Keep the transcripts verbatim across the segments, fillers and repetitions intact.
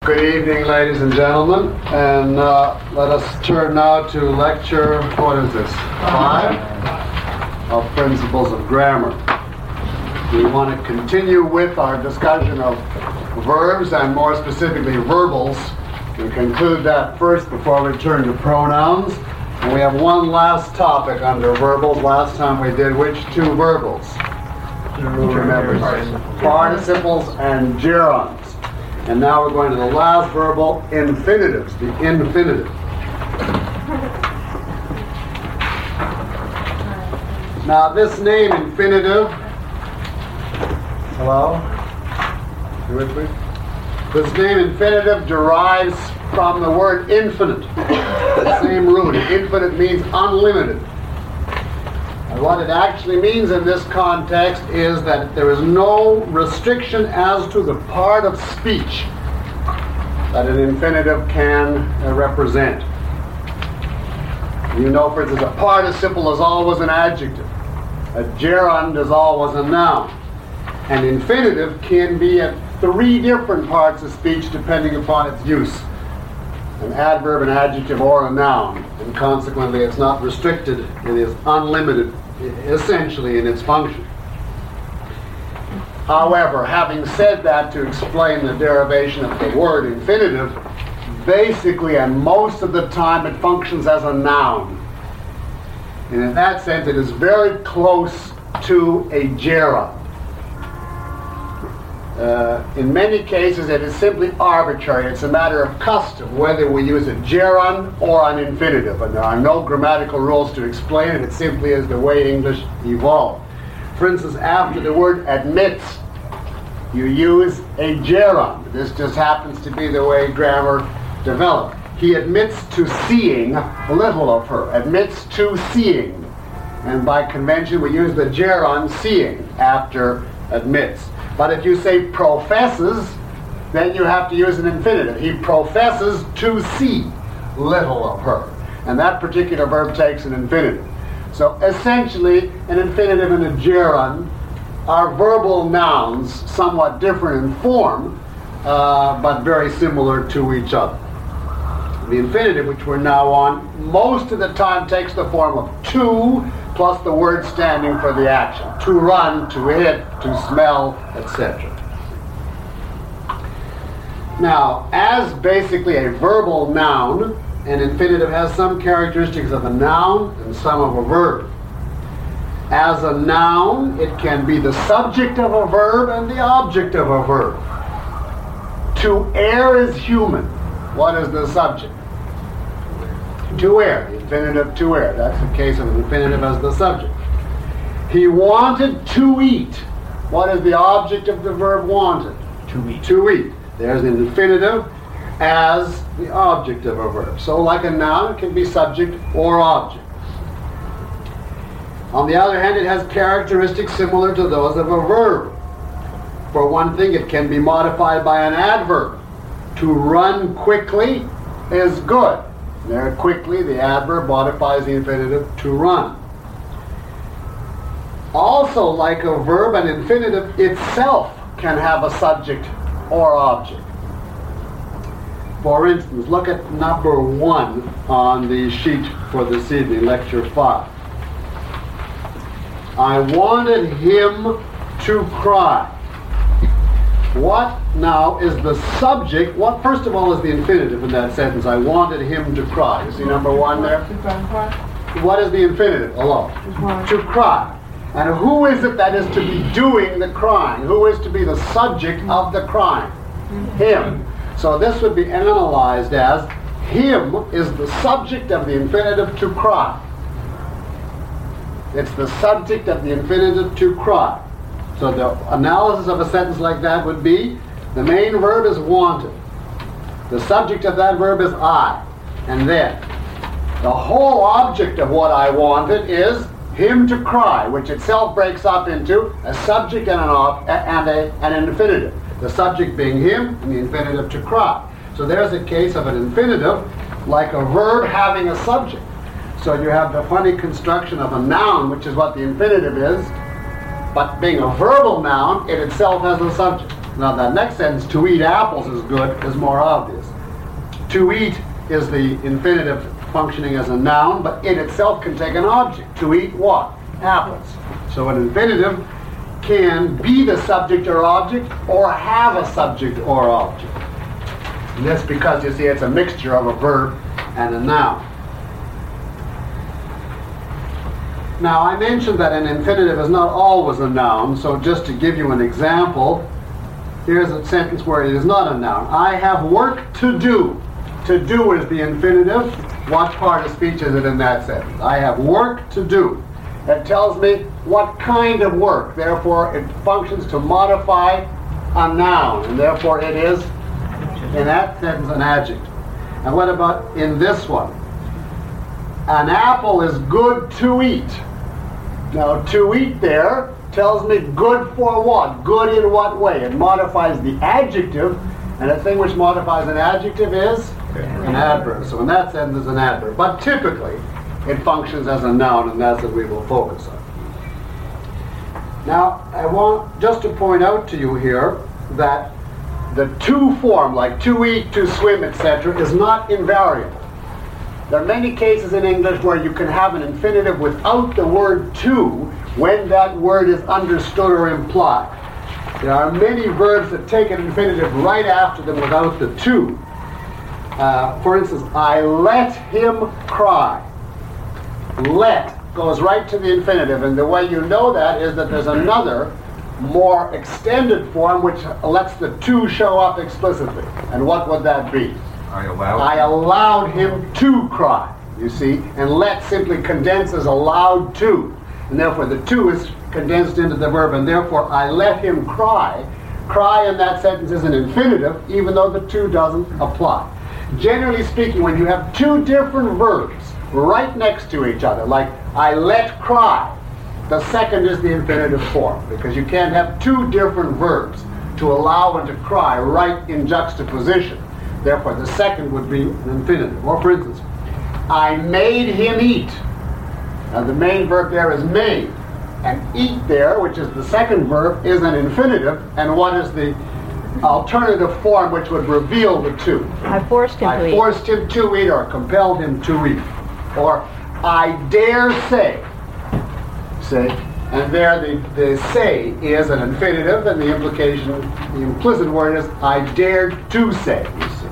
Good evening, ladies and gentlemen, and uh, let us turn now to lecture, what is this, five, of Principles of Grammar. We want to continue with our discussion of verbs, and more specifically verbals, and conclude that first before we turn to pronouns. And we have one last topic under verbals. Last time we did which two verbals? Who remembers? Participles and gerunds. And now we're going to the last verbal, infinitives, the infinitive. Now this name, infinitive, hello? You with me? This name, infinitive, derives from the word infinite. The same root. Infinite means unlimited. And what it actually means in this context is that there is no restriction as to the part of speech that an infinitive can uh, represent. You know, for instance, a participle is always an adjective. A gerund is always a noun. An infinitive can be at three different parts of speech depending upon its use. An adverb, an adjective, or a noun. And consequently, it's not restricted. It is unlimited, essentially, in its function. However, having said that, to explain the derivation of the word infinitive, basically and most of the time it functions as a noun. And in that sense, it is very close to a gerund. Uh, in many cases, it is simply arbitrary. It's a matter of custom whether we use a gerund or an infinitive. And there are no grammatical rules to explain it. It simply is the way English evolved. For instance, after the word admits, you use a gerund. This just happens to be the way grammar developed. He admits to seeing little of her. Admits to seeing. And by convention, we use the gerund seeing after admits. But if you say professes, then you have to use an infinitive. He professes to see little of her. And that particular verb takes an infinitive. So essentially, an infinitive and a gerund are verbal nouns, somewhat different in form, uh, but very similar to each other. The infinitive, which we're now on, most of the time takes the form of to, plus the word standing for the action. To run, to hit, to smell, et cetera. Now, as basically a verbal noun, an infinitive has some characteristics of a noun and some of a verb. As a noun, it can be the subject of a verb and the object of a verb. To err is human. What is the subject? To err, the infinitive to err. That's the case of an infinitive as the subject. He wanted to eat. What is the object of the verb wanted? To eat. To eat. There's an infinitive as the object of a verb. So like a noun, it can be subject or object. On the other hand, it has characteristics similar to those of a verb. For one thing, it can be modified by an adverb. To run quickly is good. There, quickly, the adverb modifies the infinitive to run. Also, like a verb, an infinitive itself can have a subject or object. For instance, look at number one on the sheet for this evening, lecture five. I wanted him to cry. What now is the subject? What, first of all, is the infinitive in that sentence? I wanted him to cry. You see number one there? What is the infinitive? Alone. To cry. And who is it that is to be doing the crying? Who is to be the subject of the crying? Him. So this would be analyzed as him is the subject of the infinitive to cry. It's the subject of the infinitive to cry. So the analysis of a sentence like that would be, the main verb is wanted. The subject of that verb is I. And then, the whole object of what I wanted is him to cry, which itself breaks up into a subject and an, ob- and, a, and an infinitive. The subject being him, and the infinitive to cry. So there's a case of an infinitive, like a verb having a subject. So you have the funny construction of a noun, which is what the infinitive is, but being a verbal noun, it itself has a subject. Now that next sentence, to eat apples is good, is more obvious. To eat is the infinitive functioning as a noun, but it itself can take an object. To eat what? Apples. So an infinitive can be the subject or object, or have a subject or object. And that's because, you see, it's a mixture of a verb and a noun. Now, I mentioned that an infinitive is not always a noun, so just to give you an example, here's a sentence where it is not a noun. I have work to do. To do is the infinitive. What part of speech is it in that sentence? I have work to do. It tells me what kind of work. Therefore, it functions to modify a noun, and therefore it is, in that sentence, an adjective. And what about in this one? An apple is good to eat. Now, to eat there tells me good for what? Good in what way? It modifies the adjective, and a thing which modifies an adjective is an adverb. So in that sense, it's an adverb. But typically, it functions as a noun, and that's what we will focus on. Now, I want just to point out to you here that the to form, like to eat, to swim, et cetera, is not invariable. There are many cases in English where you can have an infinitive without the word to when that word is understood or implied. There are many verbs that take an infinitive right after them without the to. Uh, for instance, I let him cry. Let goes right to the infinitive, and the way you know that is that there's another, more extended form which lets the to show up explicitly. And what would that be? I allowed, I allowed him to cry, you see, and let simply condenses allowed to. And therefore the to is condensed into the verb, and therefore I let him cry. Cry in that sentence is an infinitive, even though the to doesn't apply. Generally speaking, when you have two different verbs right next to each other, like I let cry, the second is the infinitive form, because you can't have two different verbs to allow and to cry right in juxtaposition. Therefore, the second would be an infinitive. Or for instance, I made him eat. Now the main verb there is made. And eat there, which is the second verb, is an infinitive. And what is the alternative form which would reveal the two? I forced him I to eat. I forced him to eat, or compelled him to eat. Or I dare say. See? And there the, the say is an infinitive, and the implication, the implicit word is I dared to say, you see.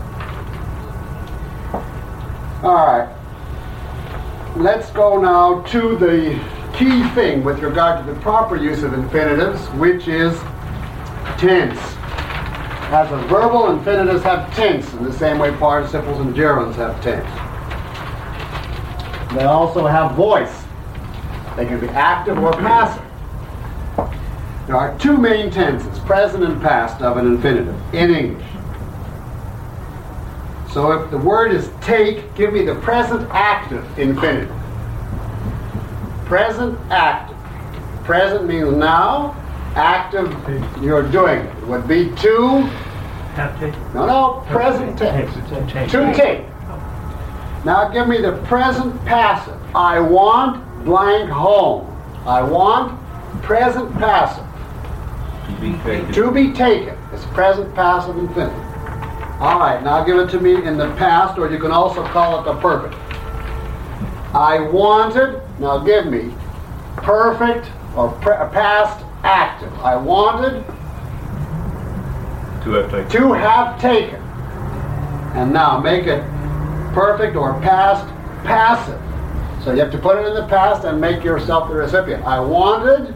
All right. Let's go now to the key thing with regard to the proper use of infinitives, which is tense. As a verbal, infinitives have tense in the same way participles and gerunds have tense. They also have voice. They can be active or passive. There are two main tenses, present and past, of an infinitive in English. So if the word is take, give me the present active infinitive. Present active. Present means now. Active, you're doing it. It would be to. Have taken. No, no, present tense. To take. Now give me the present passive. I want blank home. I want present passive. to be taken. To be taken. It's present passive infinitive. All right, now give it to me in the past, or you can also call it the perfect. I wanted, now give me perfect or pre- past active. I wanted To have taken. to have taken. And now make it perfect or past passive. So you have to put it in the past and make yourself the recipient. I wanted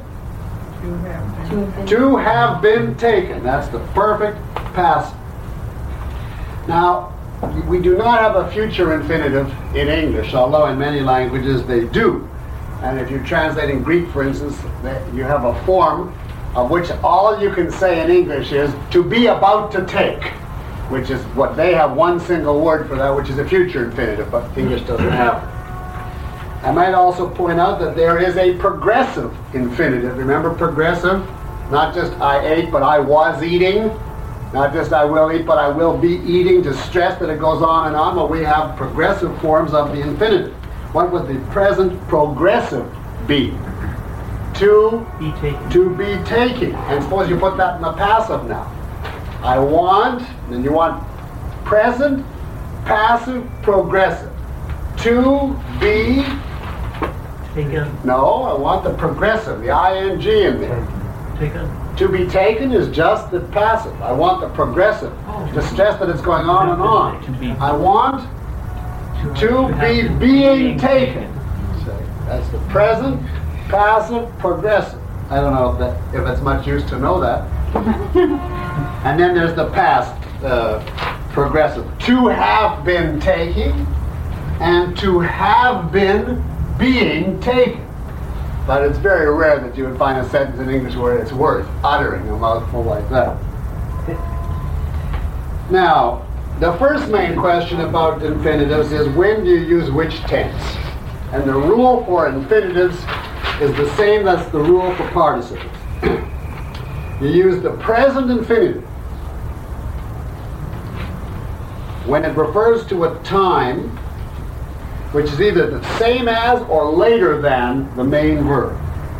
to have been taken. That's the perfect passive. Now, we do not have a future infinitive in English, although in many languages they do. And if you're translating Greek, for instance, you have a form of which all you can say in English is to be about to take, which is what they have one single word for that, which is a future infinitive, but English doesn't have it. I might also point out that there is a progressive infinitive. Remember progressive? Not just I ate, but I was eating. Not just I will eat, but I will be eating, to stress that it goes on and on. Well, we have progressive forms of the infinitive. What would the present progressive be? To Be taken. to be taking. And suppose you put that in the passive now. I want, then you want present, passive, progressive. To be, Taken. no, I want the progressive, the ing in there. Taken. To be taken is just the passive. I want the progressive, Oh. to stress that it's going on and To on. be. I want to have be to- being taken. So that's the present, passive, progressive. I don't know if that if it's much use to know that. And then there's the past uh, progressive. To have been taking and to have been being taken. But it's very rare that you would find a sentence in English where it's worth uttering a mouthful like that. Now, the first main question about infinitives is when do you use which tense? And the rule for infinitives is the same as the rule for participles. You use the present infinitive when it refers to a time which is either the same as or later than the main verb.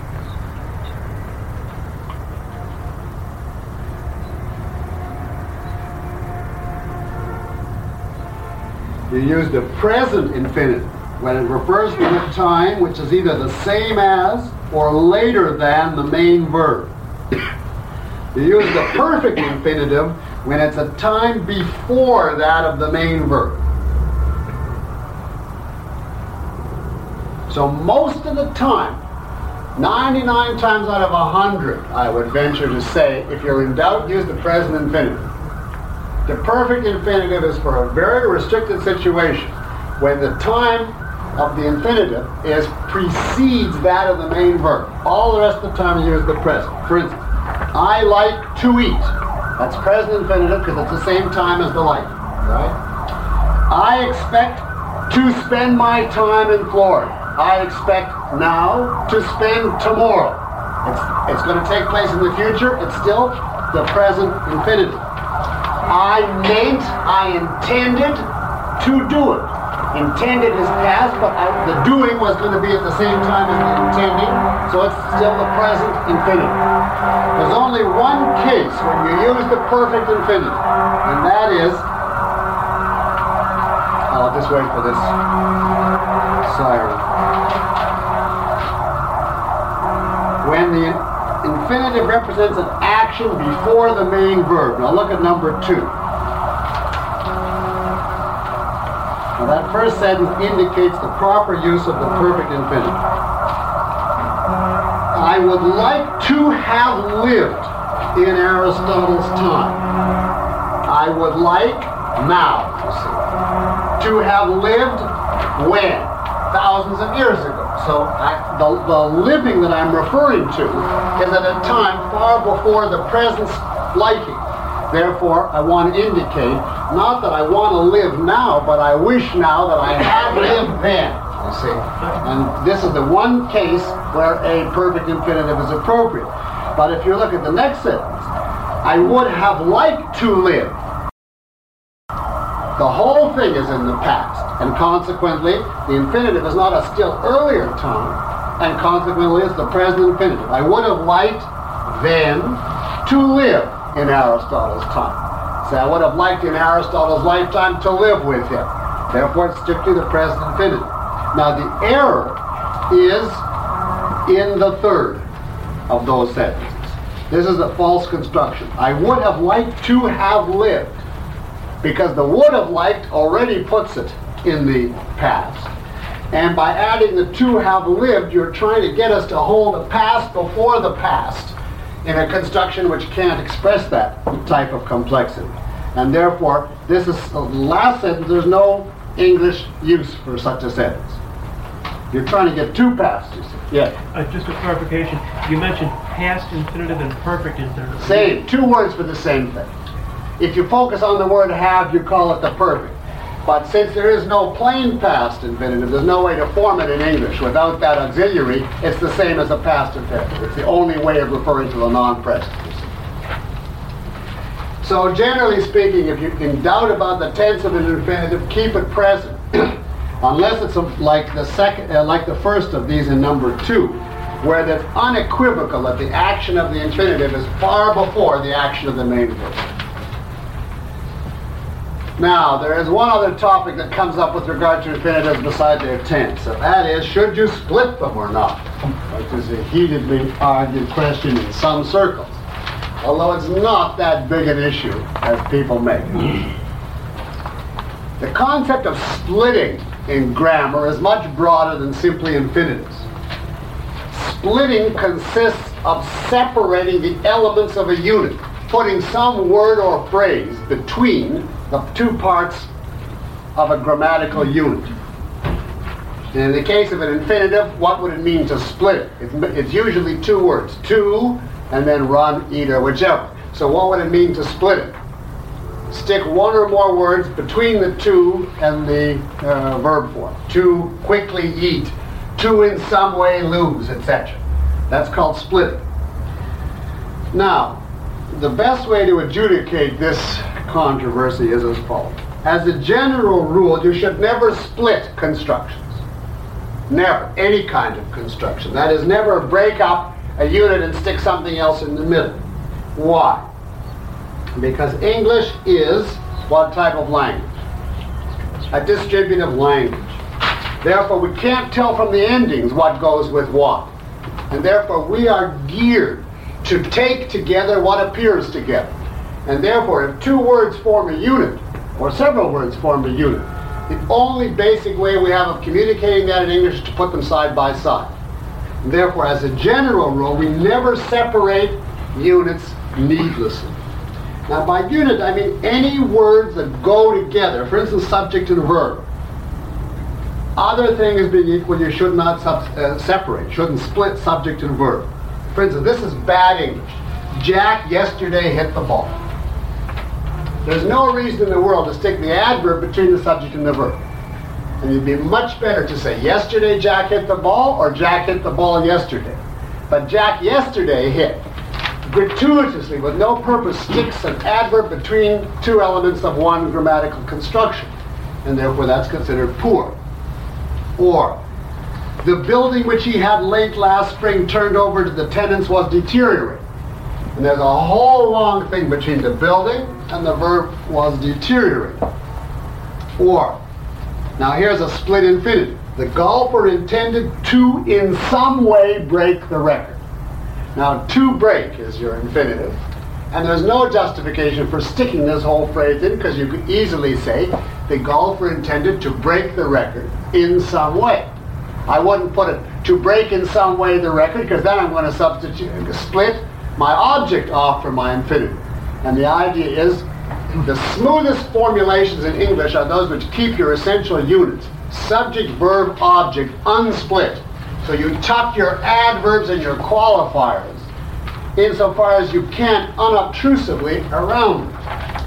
You use the present infinitive when it refers to a time which is either the same as or later than the main verb. You use the perfect infinitive when it's a time before that of the main verb. So most of the time, ninety-nine times out of one hundred, I would venture to say, if you're in doubt, use the present infinitive. The perfect infinitive is for a very restricted situation when the time of the infinitive is precedes that of the main verb. All the rest of the time you use the present. For instance, I like to eat. That's present infinitive because it's the same time as the like, right? I expect to spend my time in Florida. I expect now to spend tomorrow. It's, it's going to take place in the future. It's still the present infinitive. I meant, I intended to do it. Intended is past, but I, the doing was going to be at the same time as the intending, so it's still the present infinitive. There's only one case when you use the perfect infinitive, and that is, I'll just wait for this siren. When the infinitive represents an action before the main verb. Now look at number two. Now that first sentence indicates the proper use of the perfect infinitive. I would like to have lived in Aristotle's time. I would like now, you see, to have lived when? Thousands of years ago. So I, the, the living that I'm referring to is at a time far before the present liking. Therefore, I want to indicate, not that I want to live now, but I wish now that I had lived then, you see. And this is the one case where a perfect infinitive is appropriate. But if you look at the next sentence, I would have liked to live. The whole thing is in the past, and consequently, the infinitive is not a still earlier time, and consequently, it's the present infinitive. I would have liked then to live in Aristotle's time. So I would have liked in Aristotle's lifetime to live with him. Therefore, it's strictly the present infinitive. Now, the error is in the third of those sentences. This is a false construction. I would have liked to have lived, because the would have liked already puts it in the past. And by adding the to have lived, you're trying to get us to hold the past before the past in a construction which can't express that type of complexity. And therefore, this is the last sentence. There's no English use for such a sentence. You're trying to get two past, you see. Yeah. Uh, just a clarification. You mentioned past infinitive and perfect infinitive. Same. Two words for the same thing. If you focus on the word have, you call it the perfect. But since there is no plain past infinitive, there's no way to form it in English. Without that auxiliary, it's the same as a past infinitive. It's the only way of referring to the non-present. So generally speaking, if you're in doubt about the tense of an infinitive, keep it present. Unless it's a, like the second, uh, like the first of these in number two, where it's unequivocal that the action of the infinitive is far before the action of the main verb. Now, there is one other topic that comes up with regard to infinitives beside their tense, and that is, should you split them or not? Which is a heatedly argued question in some circles, although it's not that big an issue as people make it. The concept of splitting in grammar is much broader than simply infinitives. Splitting consists of separating the elements of a unit, putting some word or phrase between the two parts of a grammatical unit. And in the case of an infinitive, what would it mean to split it? It's, it's usually two words, to, and then run, eat, or whichever. So what would it mean to split it? Stick one or more words between the to and the uh, verb form. To quickly eat, to in some way lose, et cetera. That's called splitting. Now, the best way to adjudicate this controversy is as follows. As a general rule, you should never split constructions. Never. Any kind of construction. That is, never break up a unit and stick something else in the middle. Why? Because English is what type of language? A distributive language. Therefore, we can't tell from the endings what goes with what. And therefore, we are geared to take together what appears together. And therefore, if two words form a unit, or several words form a unit, the only basic way we have of communicating that in English is to put them side by side. And therefore, as a general rule, we never separate units needlessly. Now, by unit, I mean any words that go together, for instance, subject and verb. Other things being equal, you should not sub- uh, separate, shouldn't split subject and verb. For instance, this is bad English. Jack yesterday hit the ball. There's no reason in the world to stick the adverb between the subject and the verb. And it'd be much better to say, yesterday Jack hit the ball, or Jack hit the ball yesterday. But Jack yesterday hit, gratuitously, with no purpose, sticks an adverb between two elements of one grammatical construction. And therefore that's considered poor. Or, the building which he had late last spring turned over to the tenants was deteriorating. And there's a whole long thing between the building and the verb was deteriorating. Or, now here's a split infinitive. The golfer intended to in some way break the record. Now, to break is your infinitive. And there's no justification for sticking this whole phrase in, because you could easily say the golfer intended to break the record in some way. I wouldn't put it to break in some way the record, because then I'm going to substitute, split my object off from my infinitive. And the idea is the smoothest formulations in English are those which keep your essential units, subject, verb, object, unsplit. So you tuck your adverbs and your qualifiers insofar as you can unobtrusively around them.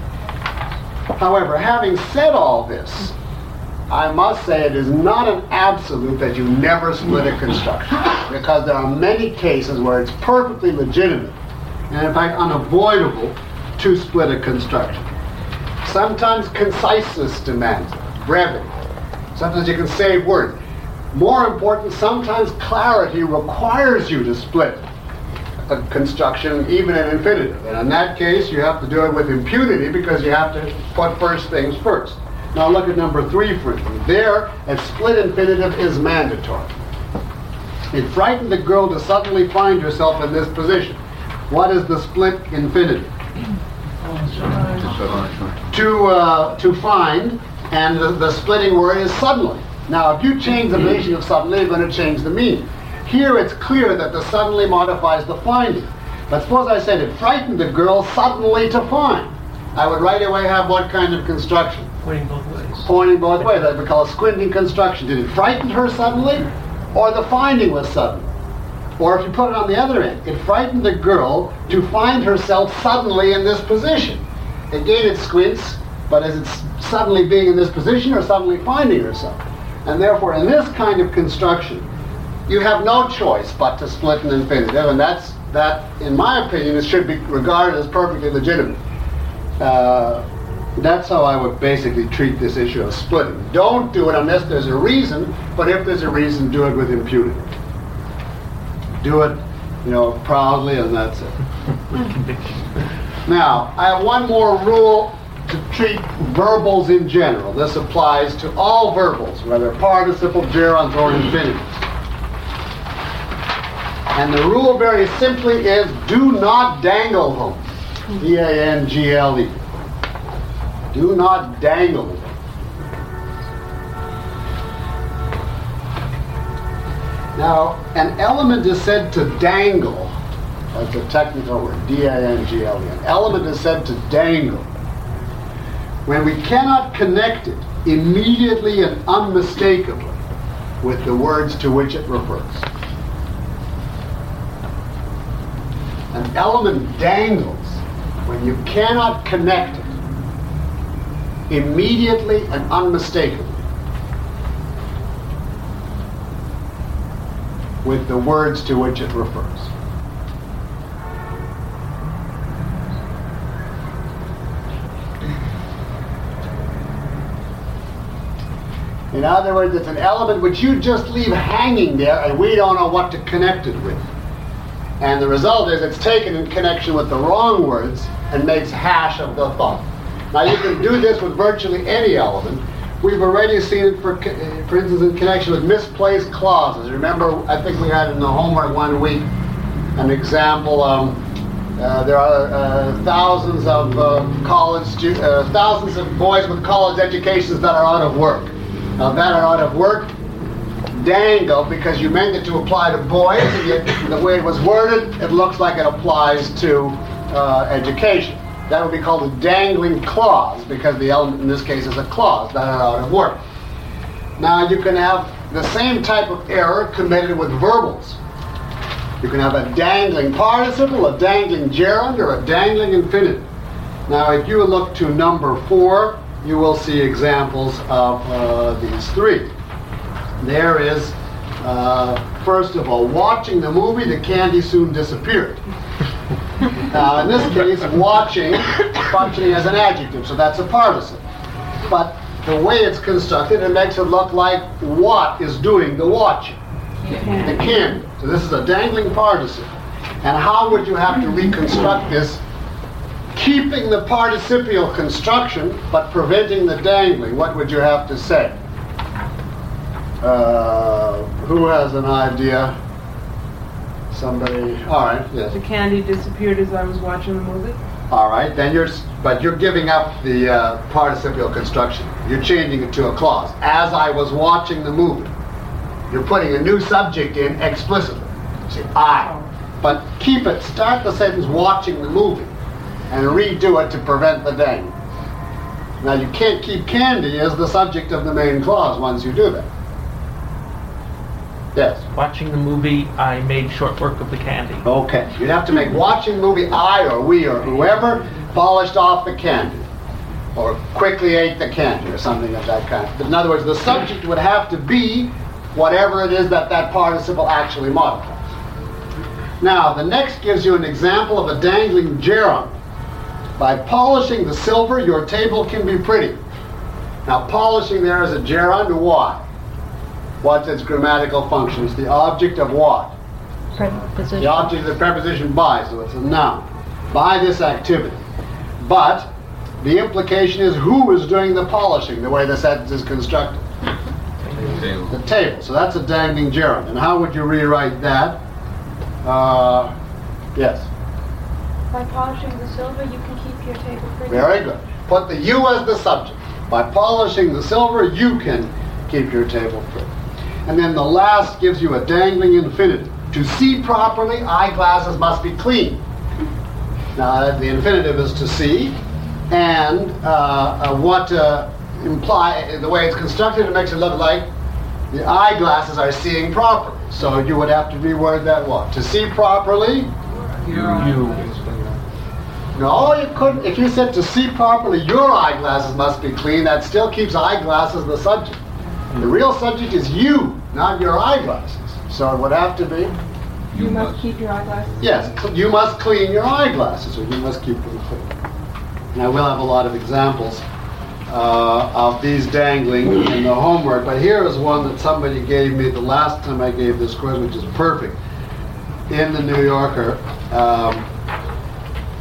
However, having said all this, I must say it is not an absolute that you never split a construction, because there are many cases where it's perfectly legitimate and in fact unavoidable to split a construction. Sometimes conciseness demands it, brevity. Sometimes you can save words. More important, sometimes clarity requires you to split a construction, even an infinitive. And in that case, you have to do it with impunity, because you have to put first things first. Now look at number three, for instance. There, a split infinitive is mandatory. It frightened the girl to suddenly find herself in this position. What is the split infinitive? To, uh, to find, and the, the splitting word is suddenly. Now, if you change the meaning of suddenly, you're going to change the meaning. Here it's clear that the suddenly modifies the finding. But suppose I said it frightened the girl suddenly to find. I would right away have what kind of construction? Pointing both ways. Pointing both ways. That would be called a squinting construction. Did it frighten her suddenly? Or the finding was sudden? Or if you put it on the other end, it frightened the girl to find herself suddenly in this position. Again, it squints, but is it suddenly being in this position or suddenly finding herself? And therefore, in this kind of construction, you have no choice but to split an infinitive, and that's, that, in my opinion, it should be regarded as perfectly legitimate. Uh, that's how I would basically treat this issue of splitting. Don't do it unless there's a reason, but if there's a reason, do it with impunity. Do it, you know, proudly, and that's it. With conviction. Now, I have one more rule to treat verbals in general. This applies to all verbals, whether participle, gerunds, or infinitives. And the rule very simply is do not dangle them. D A N G L E. Do not dangle them. Now, an element is said to dangle. That's a technical word, D A N G L E. An element is said to dangle when we cannot connect it immediately and unmistakably with the words to which it refers. An element dangles when you cannot connect it immediately and unmistakably with the words to which it refers. In other words, it's an element which you just leave hanging there and we don't know what to connect it with. And the result is it's taken in connection with the wrong words and makes hash of the thought. Now you can do this with virtually any element. We've already seen it, for, for instance, in connection with misplaced clauses. Remember, I think we had in the homework one week an example. Um, uh, there are uh, thousands of uh, college stu- uh, thousands of boys with college educations that are out of work. Now that are out of work, dangle, because you meant it to apply to boys, and yet the way it was worded, it looks like it applies to uh, education. That would be called a dangling clause, because the element in this case is a clause that are out of work. Now you can have the same type of error committed with verbals. You can have a dangling participle, a dangling gerund, or a dangling infinitive. Now if you look to number four, you will see examples of uh, these three. There is, uh, first of all, watching the movie, the candy soon disappeared. Now, in this case, watching functioning as an adjective, so that's a participle. But the way it's constructed, it makes it look like what is doing the watching. The candy. So this is a dangling participle. And how would you have to reconstruct this? Keeping the participial construction, but preventing the dangling. What would you have to say? Uh, who has an idea? Somebody? All right, yes. The candy disappeared as I was watching the movie. All right, then you're, but you're giving up the uh, participial construction. You're changing it to a clause. As I was watching the movie. You're putting a new subject in explicitly. See, I. But keep it, start the sentence watching the movie and redo it to prevent the dangling. Now you can't keep candy as the subject of the main clause once you do that. Yes? Watching the movie, I made short work of the candy. Okay. You'd have to make watching movie, I or we or whoever polished off the candy. Or quickly ate the candy or something of that kind. But in other words, the subject would have to be whatever it is that that participle actually modifies. Now, the next gives you an example of a dangling gerund. By polishing the silver, your table can be pretty. Now, polishing there is a gerund. Why? What's its grammatical function? It's the object of what? Preposition. The object of the preposition by, so it's a noun. By this activity. But the implication is who is doing the polishing, the way the sentence is constructed? Table. The table. So that's a dangling gerund. And how would you rewrite that? Uh, yes. By polishing the silver, you can keep your table pretty. Very good. Put the you as the subject. By polishing the silver, you can keep your table pretty. And then the last gives you a dangling infinitive. To see properly, eyeglasses must be clean. Now, the infinitive is to see, and uh, uh, what uh, imply the way it's constructed, it makes it look like the eyeglasses are seeing properly. So you would have to reword that what? To see properly. You. No, you couldn't. If you said to see properly, your eyeglasses must be clean. That still keeps eyeglasses the subject. The real subject is you, not your eyeglasses. So it would have to be. You must keep your eyeglasses. Yes, cl- you must clean your eyeglasses, or you must keep them clean. And I will have a lot of examples uh, of these dangling in the homework, but here is one that somebody gave me the last time I gave this quiz, which is perfect. In the New Yorker, um,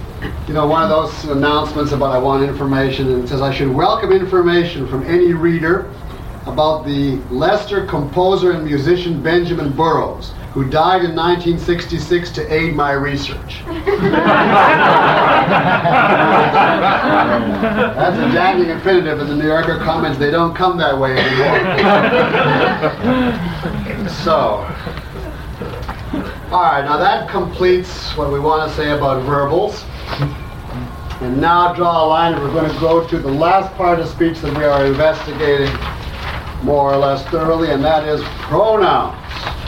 you know, one of those announcements about I want information, and it says I should welcome information from any reader about the Leicester composer and musician Benjamin Burroughs, who died in nineteen sixty-six to aid my research. That's a jangling infinitive, and the New Yorker comments they don't come that way anymore. So, all right, now that completes what we want to say about verbals. And now draw a line, and we're going to go to the last part of speech that we are investigating more or less thoroughly, and that is pronouns.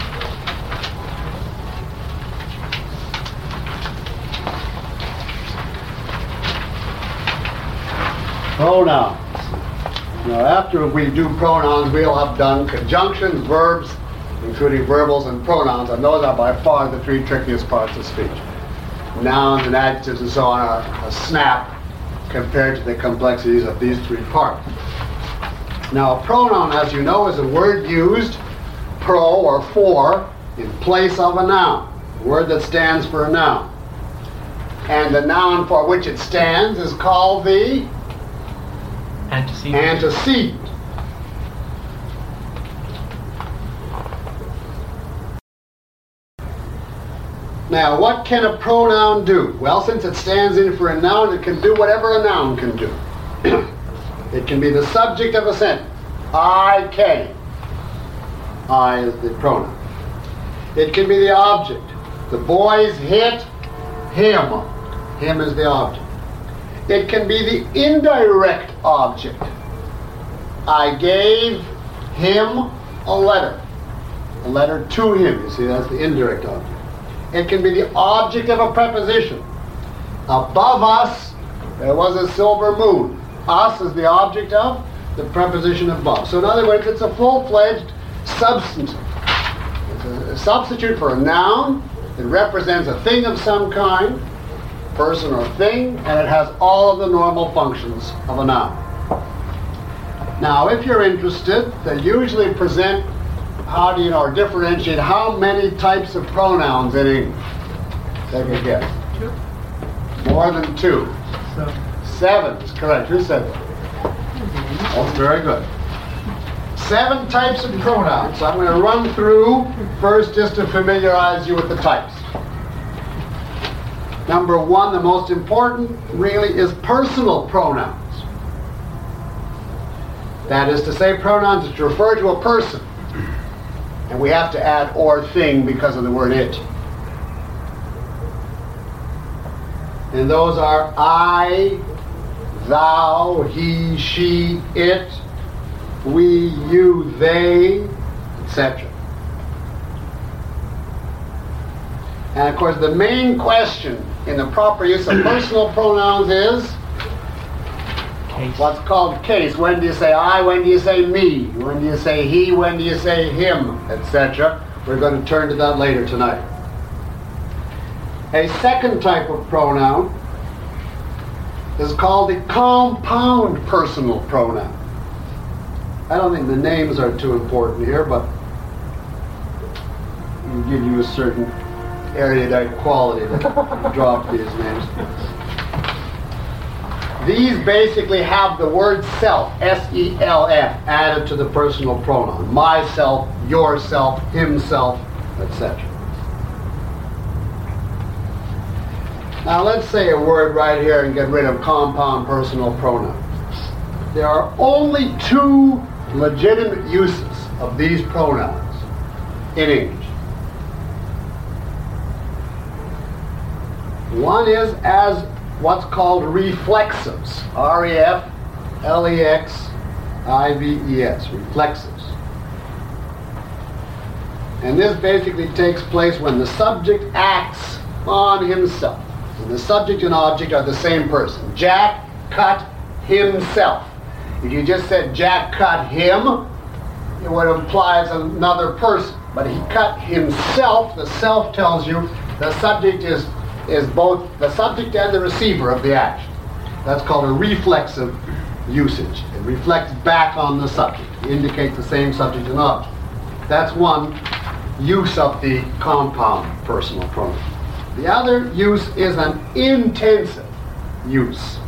Pronouns. Now, after we do pronouns, we'll have done conjunctions, verbs, including verbals and pronouns, and those are by far the three trickiest parts of speech. Nouns and adjectives and so on are a snap compared to the complexities of these three parts. Now, a pronoun, as you know, is a word used, pro or for, in place of a noun, a word that stands for a noun. And the noun for which it stands is called the Antecedent. antecedent. Now, what can a pronoun do? Well, since it stands in for a noun, it can do whatever a noun can do. It can be the subject of a sentence. I came. I is the pronoun. It can be the object. The boys hit him. Him is the object. It can be the indirect object. I gave him a letter. A letter to him. You see, that's the indirect object. It can be the object of a preposition. Above us, there was a silver moon. Us is the object of the preposition above. So in other words, it's a full-fledged substantive. It's a substitute for a noun. It represents a thing of some kind, person or thing, and it has all of the normal functions of a noun. Now, if you're interested, they usually present how do you know, or differentiate how many types of pronouns in English? Take a guess. Two. More than two. So, Seven is correct. Who said that? That's very good. Seven types of pronouns. So I'm going to run through first just to familiarize you with the types. Number one, the most important really is personal pronouns. That is to say, pronouns that refer to a person. And we have to add or thing because of the word it. And those are I, thou, he, she, it, we, you, they, et cetera. And of course, the main question in the proper use of personal pronouns is Case. what's called case. When do you say I? When do you say me? When do you say he? When do you say him? et cetera. We're going to turn to that later tonight. A second type of pronoun is called the compound personal pronoun. I don't think the names are too important here, but will give you a certain erudite quality to drop these names. These basically have the word self, S E L F, added to the personal pronoun. Myself, yourself, himself, et cetera. Now let's say a word right here and get rid of compound personal pronouns. There are only two legitimate uses of these pronouns in English. One is as what's called reflexives, R E F L E X I V E S, reflexives. And this basically takes place when the subject acts on himself. And the subject and object are the same person. Jack cut himself. If you just said Jack cut him, it would imply as another person. But he cut himself. The self tells you the subject is is both the subject and the receiver of the action. That's called a reflexive usage. It reflects back on the subject. It indicates the same subject and object. That's one use of the compound personal pronoun. The other use is an intensive. use.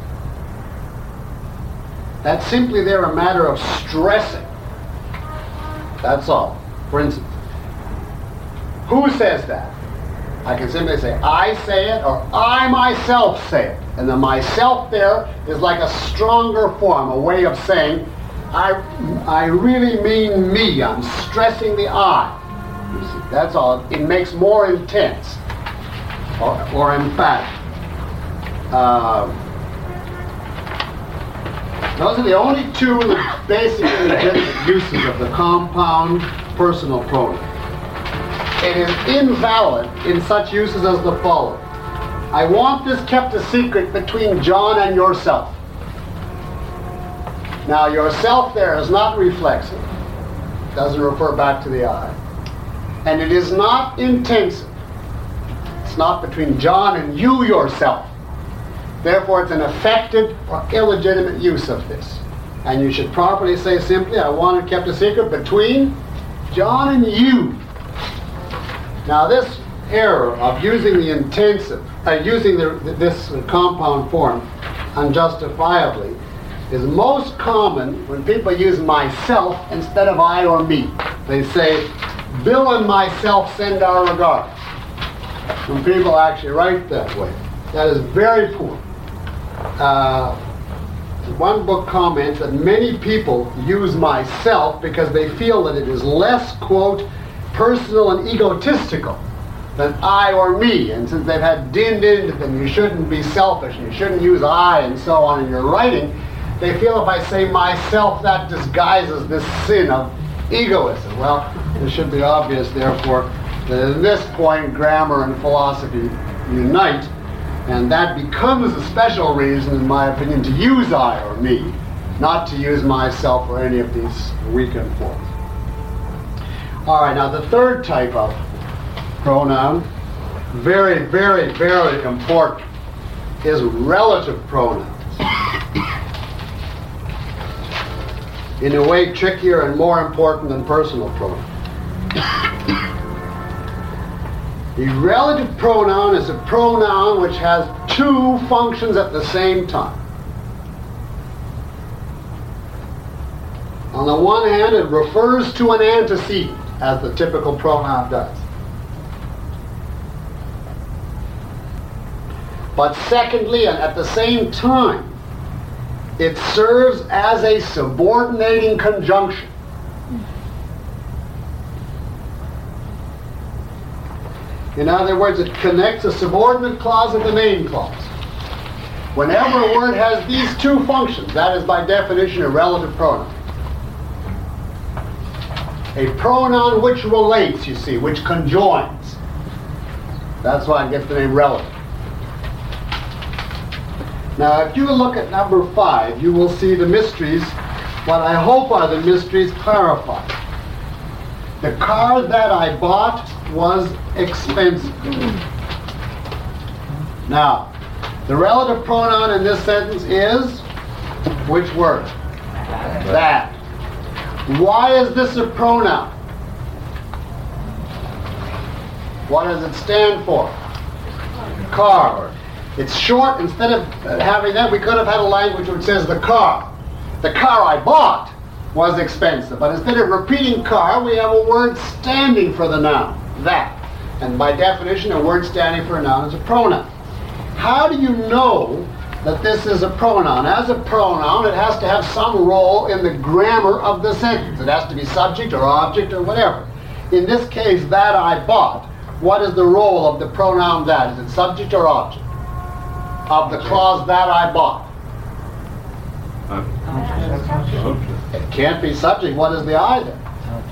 That's simply there a matter of stressing. That's all. For instance, who says that? I can simply say, I say it, or I myself say it. And the myself there is like a stronger form, a way of saying, I, I really mean me. I'm stressing the I. You see, that's all. It makes more intense or, or emphatic. Uh, those are the only two basic legitimate uses of the compound personal pronoun. It is invalid in such uses as the following. I want this kept a secret between John and yourself. Now, yourself there is not reflexive. It doesn't refer back to the I. And it is not intensive. It's not between John and you yourself. Therefore, it's an affected or illegitimate use of this. And you should properly say simply, I want it kept a secret between John and you. Now, this error of using the intensive, uh, using the, this compound form unjustifiably, is most common when people use myself instead of I or me. They say, Bill and myself send our regards. When people actually write that way. That is very poor. Uh, one book comments that many people use myself because they feel that it is less, quote, personal and egotistical than I or me. And since they've had dinned into them, you shouldn't be selfish and you shouldn't use I and so on in your writing, they feel if I say myself, that disguises this sin of egoism. Well, it should be obvious, therefore, that at this point, grammar and philosophy unite, and that becomes a special reason, in my opinion, to use I or me, not to use myself or any of these weakened forms. All right, now the third type of pronoun, very, very, very important, is relative pronouns. In a way, trickier and more important than personal pronouns. The relative pronoun is a pronoun which has two functions at the same time. On the one hand, it refers to an antecedent, as the typical pronoun does. But secondly, and at the same time, it serves as a subordinating conjunction. In other words, it connects a subordinate clause with the main clause. Whenever a word has these two functions, that is by definition a relative pronoun. A pronoun which relates, you see, which conjoins. That's why it gets the name relative. Now, if you look at number five, you will see the mysteries, what I hope are the mysteries clarified. The car that I bought was expensive. Now, the relative pronoun in this sentence is which word? That. Why is this a pronoun? What does it stand for? Car. It's short. Instead of having that, we could have had a language which says the car. The car I bought was expensive. But instead of repeating car, we have a word standing for the noun, that. And by definition, a word standing for a noun is a pronoun. How do you know that this is a pronoun? As a pronoun, it has to have some role in the grammar of the sentence. It has to be subject or object or whatever. In this case, that I bought, what is the role of the pronoun that? Is it subject or object? Of the clause that I bought. It can't be subject. What is the I then?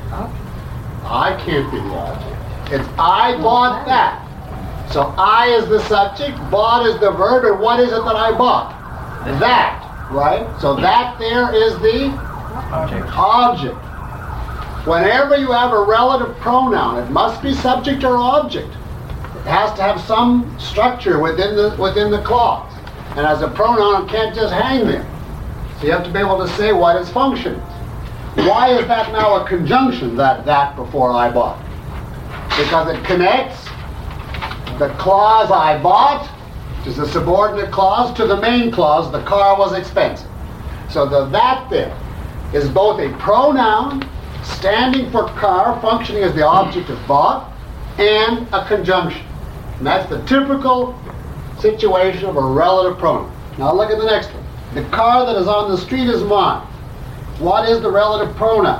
I can't be the object. It's I bought that. So I is the subject, bought is the verb, and what is it that I bought? That, right? So that there is the object. object. Whenever you have a relative pronoun, it must be subject or object. It has to have some structure within the within the clause. And as a pronoun, it can't just hang there. So you have to be able to say what its function is. Why is that now a conjunction, that that before I bought? Because it connects the clause I bought which is a subordinate clause, to the main clause, the car was expensive. So the that there is both a pronoun standing for car, functioning as the object of bought, and a conjunction. And that's the typical situation of a relative pronoun. Now look at the next one. The car that is on the street is mine. What is the relative pronoun?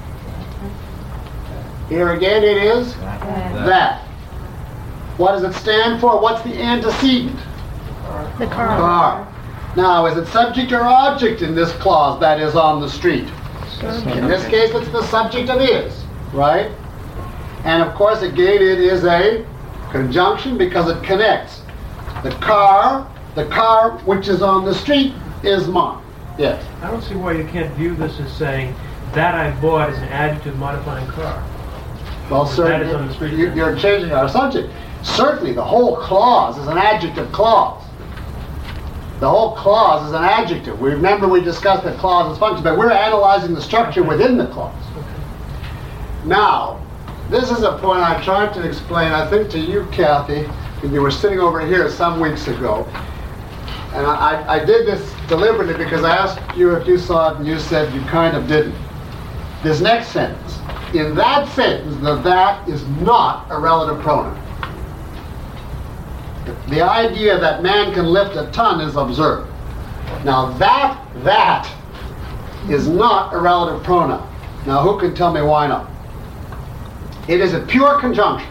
Here again it is that. What does it stand for? What's the antecedent? The car. Car. Now, is it subject or object in this clause, that is on the street? In this case, it's the subject of is, right? And of course, again, it is a conjunction because it connects. The car, the car which is on the street is mine. Yes. I don't see why you can't view this as saying that I bought is an adjective modifying car. Well, That certainly, is on the street. you- you're changing our subject. Certainly, the whole clause is an adjective clause. The whole clause is an adjective. We remember we discussed that clauses function, but we're analyzing the structure within the clause. Now, this is a point I tried to explain, I think, to you, Kathy, when you were sitting over here some weeks ago. And I, I did this deliberately because I asked you if you saw it, and you said you kind of didn't. This next sentence. In that sentence, the that is not a relative pronoun. The idea that man can lift a ton is absurd. Now that, that is not a relative pronoun. Now who can tell me why not? It is a pure conjunction.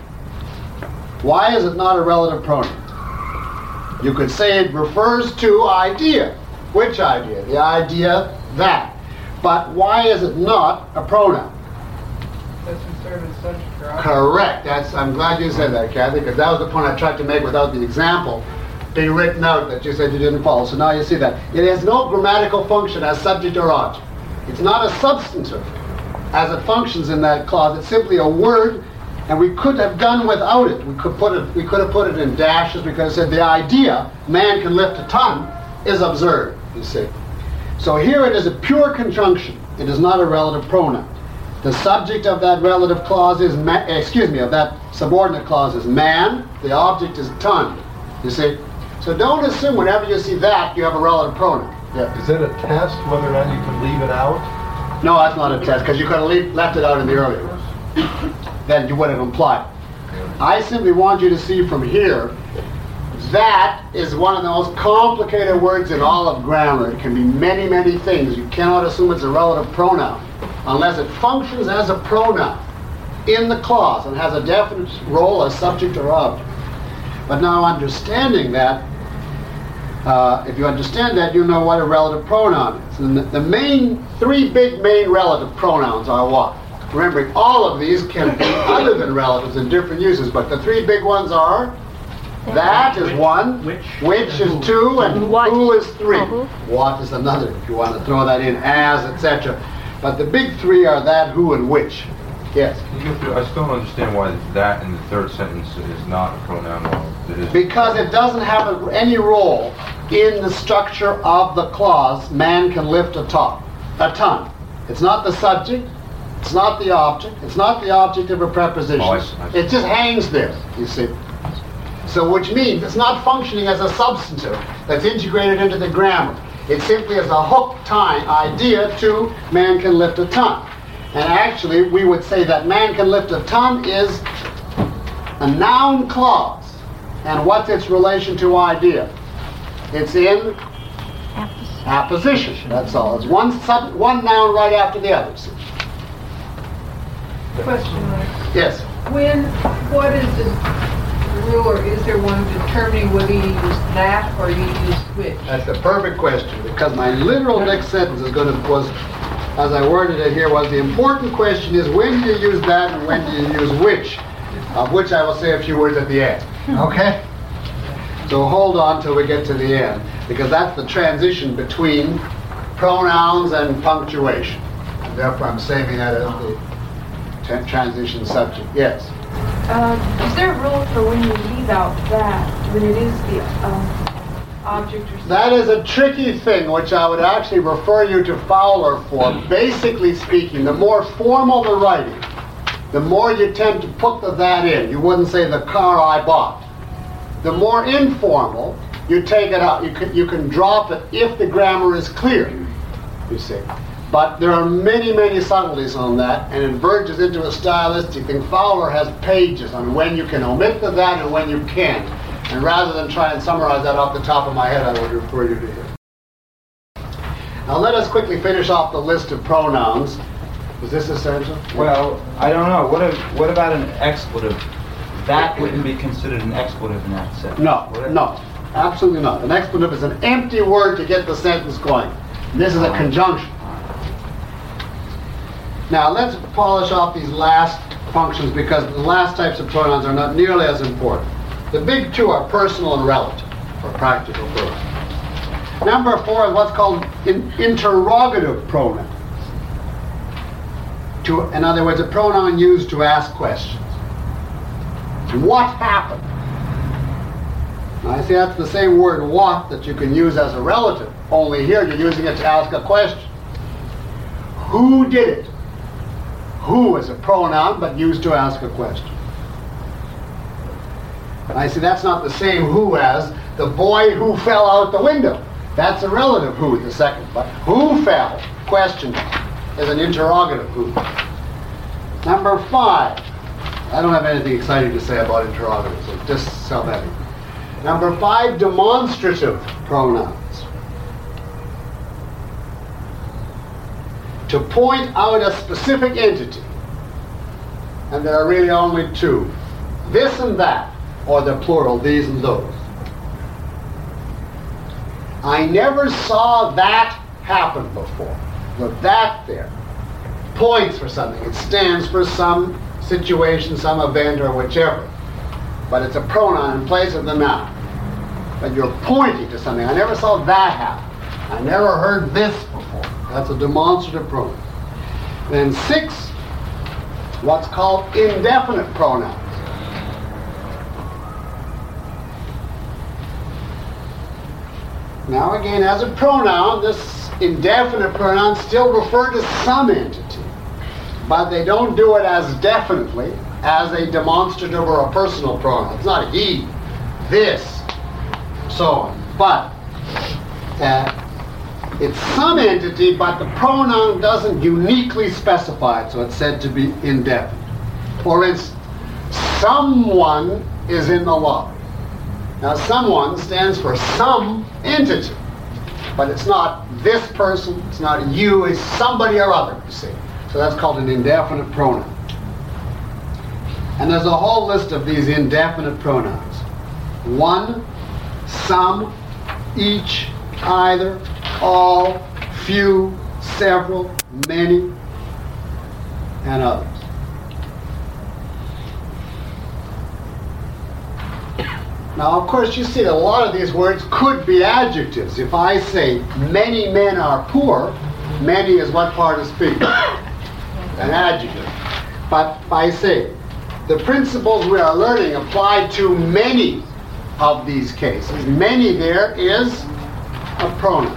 Why is it not a relative pronoun? You could say it refers to idea. Which idea? The idea that. But why is it not a pronoun? That's inserted subject or object. Correct. That's. I'm glad you said that, Kathy, because that was the point I tried to make without the example being written out that you said you didn't follow. So now you see that. It has no grammatical function as subject or object. It's not a substantive as it functions in that clause. It's simply a word, and we could have done without it. We could put it. We could have put it in dashes because it said the idea man can lift a ton is absurd. You see. So here it is a pure conjunction. It is not a relative pronoun. The subject of that relative clause is, ma- excuse me, of that subordinate clause is man. The object is ton. You see? So don't assume whenever you see that you have a relative pronoun. Yeah. Is it a test whether or not you can leave it out? No, that's not a test because you could have leave, left it out in the earlier one. Then you would have implied. I simply want you to see from here that is one of the most complicated words in all of grammar. It can be many, many things. You cannot assume it's a relative pronoun unless it functions as a pronoun in the clause and has a definite role as subject or object. But now understanding that, uh, if you understand that, you know what a relative pronoun is. And the, the main, three big main relative pronouns are what? Remembering all of these can be other than relatives in different uses, but the three big ones are that is one, Which, which and is who. two, and What. who is three. Uh, who. What is another, if you want to throw that in, as, et cetera. But the big three are that, who, and which. Yes. Can you go through- I still don't understand why that in the third sentence is not a pronoun. while it is- Because it doesn't have a, any role in the structure of the clause, man can lift a ton. A ton. It's not the subject, it's not the object, it's not the object of a preposition. Oh, I see, I see. It just hangs there, you see. So which means it's not functioning as a substantive that's integrated into the grammar. It simply is a hook time idea to man can lift a ton. And actually, we would say that man can lift a ton is a noun clause. And what's its relation to idea? It's in apposition. That's all. It's one sub, one noun right after the other. Question, Mike. Yes. When, what is the rule, or is there one determining whether you use that or you use which? That's the perfect question, because my literal next sentence is going to, was, as I worded it here, was the important question is when do you use that and when do you use which? Of which I will say a few words at the end. Okay? So hold on till we get to the end, because that's the transition between pronouns and punctuation. And therefore I'm saving that as the tra- transition subject. Yes? Um, is there a rule for when you leave out that, when it is the um, object or something? That is a tricky thing, which I would actually refer you to Fowler for. Basically speaking, the more formal the writing, the more you tend to put the that in. You wouldn't say the car I bought. The more informal, you take it out. You can, you can drop it if the grammar is clear, you see. But there are many, many subtleties on that, and it verges into a stylistic thing. Fowler has pages on when you can omit the that and when you can't. And rather than try and summarize that off the top of my head, I would refer you to here. Now let us quickly finish off the list of pronouns. Is this essential? Well, I don't know. What, if, what about an expletive? That wouldn't be considered an expletive in that sense. No, would it? no, absolutely not. An expletive is an empty word to get the sentence going. This is a conjunction. Now let's polish off these last functions because the last types of pronouns are not nearly as important. The big two are personal and relative, for practical purposes. Number four is what's called in interrogative pronouns. To, in other words, a pronoun used to ask questions. What happened? Now, I see that's the same word what that you can use as a relative, only here you're using it to ask a question. Who did it? Who is a pronoun but used to ask a question. And I see that's not the same who as the boy who fell out the window. That's a relative who, the second. But who fell, question, is an interrogative who. Number five. I don't have anything exciting to say about interrogatives. It's just self-evident. Number five, demonstrative pronouns. To point out a specific entity. And there are really only two. This and that, or the plural, these and those. I never saw that happen before. The that there points for something. It stands for some situation, some event, or whichever. But it's a pronoun in place of the noun. But you're pointing to something. I never saw that happen. I never heard this before. That's a demonstrative pronoun. Then six, what's called indefinite pronouns. Now again, as a pronoun, this indefinite pronoun still refer to some entity, but they don't do it as definitely as a demonstrative or a personal pronoun. It's not he, this, so on. But uh, it's some entity, but the pronoun doesn't uniquely specify it, so it's said to be indefinite. For instance, someone is in the lobby. Now, someone stands for some entity, but it's not this person, it's not you, it's somebody or other, you see. So that's called an indefinite pronoun. And there's a whole list of these indefinite pronouns. One, some, each, either, all, few, several, many, and others. Now, of course, you see a lot of these words could be adjectives. If I say, many men are poor, many is what part of speech? An adjective. But if I say, the principles we are learning apply to many of these cases. Many there is a pronoun.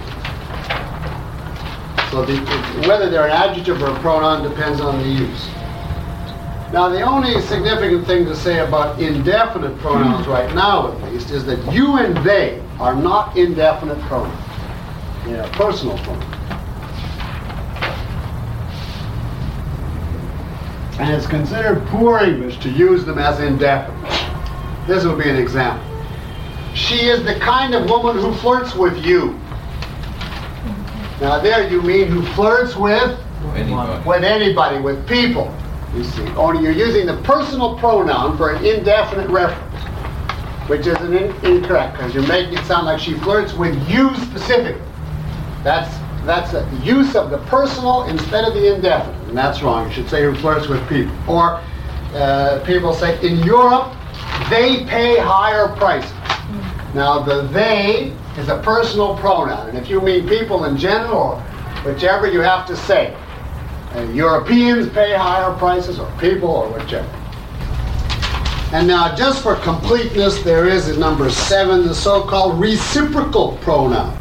So the, whether they're an adjective or a pronoun depends on the use. Now, the only significant thing to say about indefinite pronouns right now, at least, is that you and they are not indefinite pronouns. They are personal pronouns. And it's considered poor English to use them as indefinite. This will be an example. She is the kind of woman who flirts with you. Now, there you mean who flirts with? Anybody. With anybody, with people. You see, only you're using the personal pronoun for an indefinite reference, which is an in incorrect because you're making it sound like she flirts with you specifically. That's that's a use of the personal instead of the indefinite, and that's wrong. You should say who flirts with people. Or uh, people say in Europe they pay higher prices. Now the they is a personal pronoun, and if you mean people in general, whichever you have to say. Uh, Europeans pay higher prices, or people, or whichever. And now, just for completeness, there is at number seven the so-called reciprocal pronoun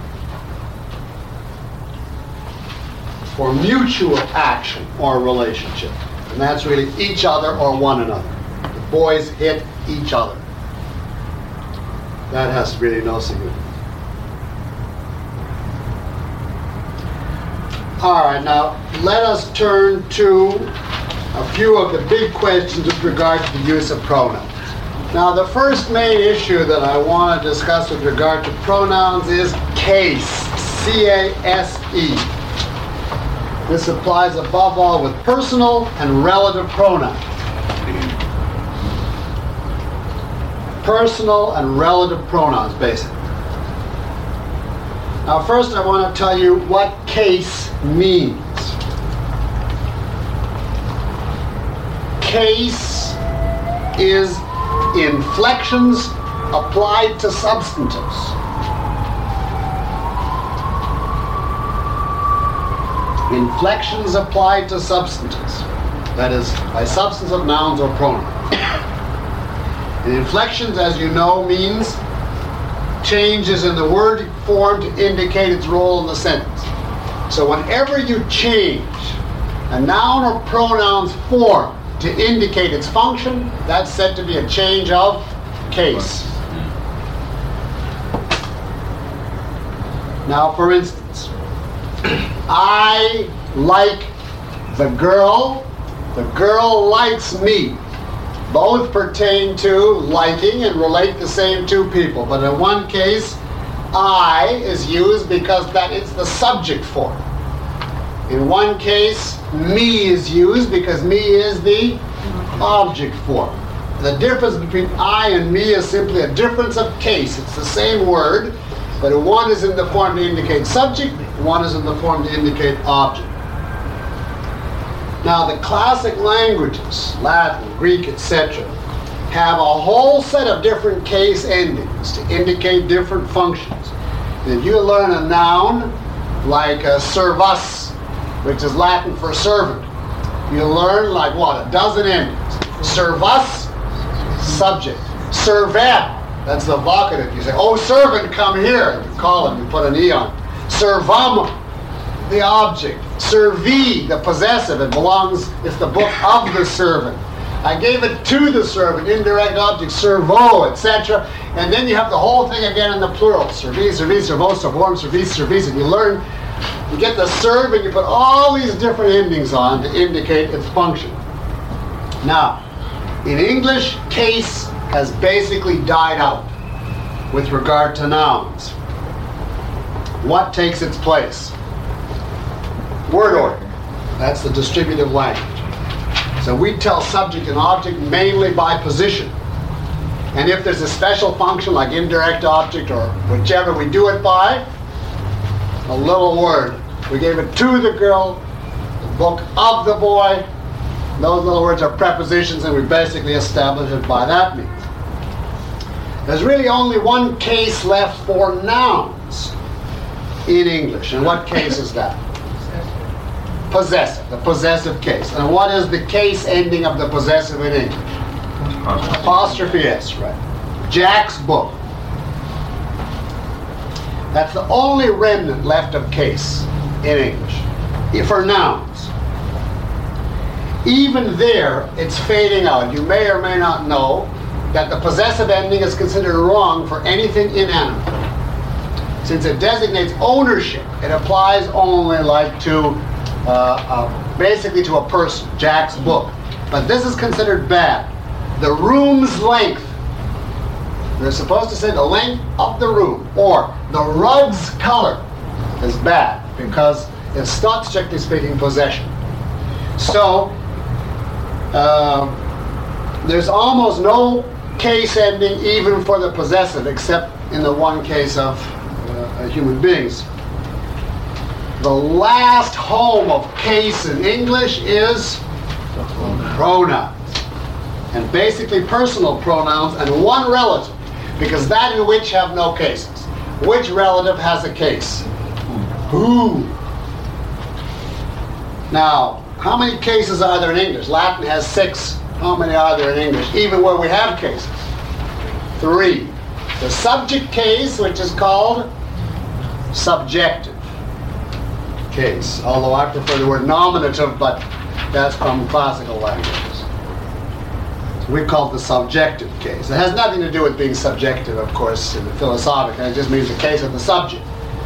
for mutual action or relationship. And that's really each other or one another. The boys hit each other. That has really no significance. All right, now let us turn to a few of the big questions with regard to the use of pronouns. Now, the first main issue that I want to discuss with regard to pronouns is case, C A S E. This applies above all with personal and relative pronouns. Personal and relative pronouns, basically. Now, first I want to tell you what case means. Case is inflections applied to substantives. Inflections applied to substantives. That is, by substantive nouns or pronouns. And inflections, as you know, means changes in the word form to indicate its role in the sentence. So whenever you change a noun or pronoun's form to indicate its function, that's said to be a change of case. Now, for instance, I like the girl, the girl likes me. Both pertain to liking and relate the same two people. But in one case, I is used because that is the subject form. In one case, me is used because me is the object form. The difference between I and me is simply a difference of case. It's the same word, but one is in the form to indicate subject, one is in the form to indicate object. Now, the classic languages, Latin, Greek, et cetera, have a whole set of different case endings to indicate different functions. And if you learn a noun like uh, servus, which is Latin for servant, you learn like what? A dozen endings. Servus, subject. Servet, that's the vocative. You say, oh, servant, come here. You call him, you put an E on. Servum, the object. Servi, the possessive. It belongs, it's the book of the servant. I gave it to the servant, indirect object, servo, et cetera. And then you have the whole thing again in the plural. Servi, servi, servo, servorum, servis, servis. And you learn, you get the serve and you put all these different endings on to indicate its function. Now, in English, case has basically died out with regard to nouns. What takes its place? Word order. That's the distributive language. So we tell subject and object mainly by position. And if there's a special function like indirect object or whichever we do it by, a little word. We gave it to the girl, the book of the boy. Those little words are prepositions and we basically establish it by that means. There's really only one case left for nouns in English. And what case is that? Possessive, the possessive case. And what is the case ending of the possessive in English? Apostrophe S, right. Jack's book. That's the only remnant left of case in English, for nouns. Even there, it's fading out. You may or may not know that the possessive ending is considered wrong for anything inanimate. Since it designates ownership, it applies only like to Uh, uh, basically to a person, Jack's book. But this is considered bad. The room's length. They're supposed to say the length of the room, or the rug's color is bad because it's not strictly speaking possession. So uh, there's almost no case ending even for the possessive, except in the one case of uh, human beings. The last home of case in English is pronouns. And basically personal pronouns and one relative, because that and which have no cases. Which relative has a case? Who? Now, how many cases are there in English? Latin has six. How many are there in English, even where we have cases? Three. The subject case, which is called subjective case, although I prefer the word nominative, but that's from classical languages. We call it the subjective case. It has nothing to do with being subjective, of course, in the philosophic. It just means the case of the subject.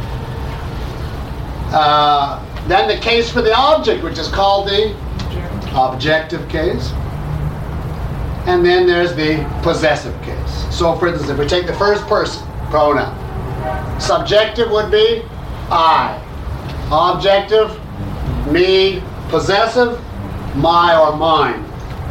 Uh, then the case for the object, which is called the objective case. And then there's the possessive case. So for instance, if we take the first person pronoun, subjective would be I. Objective, me. Possessive, my or mine.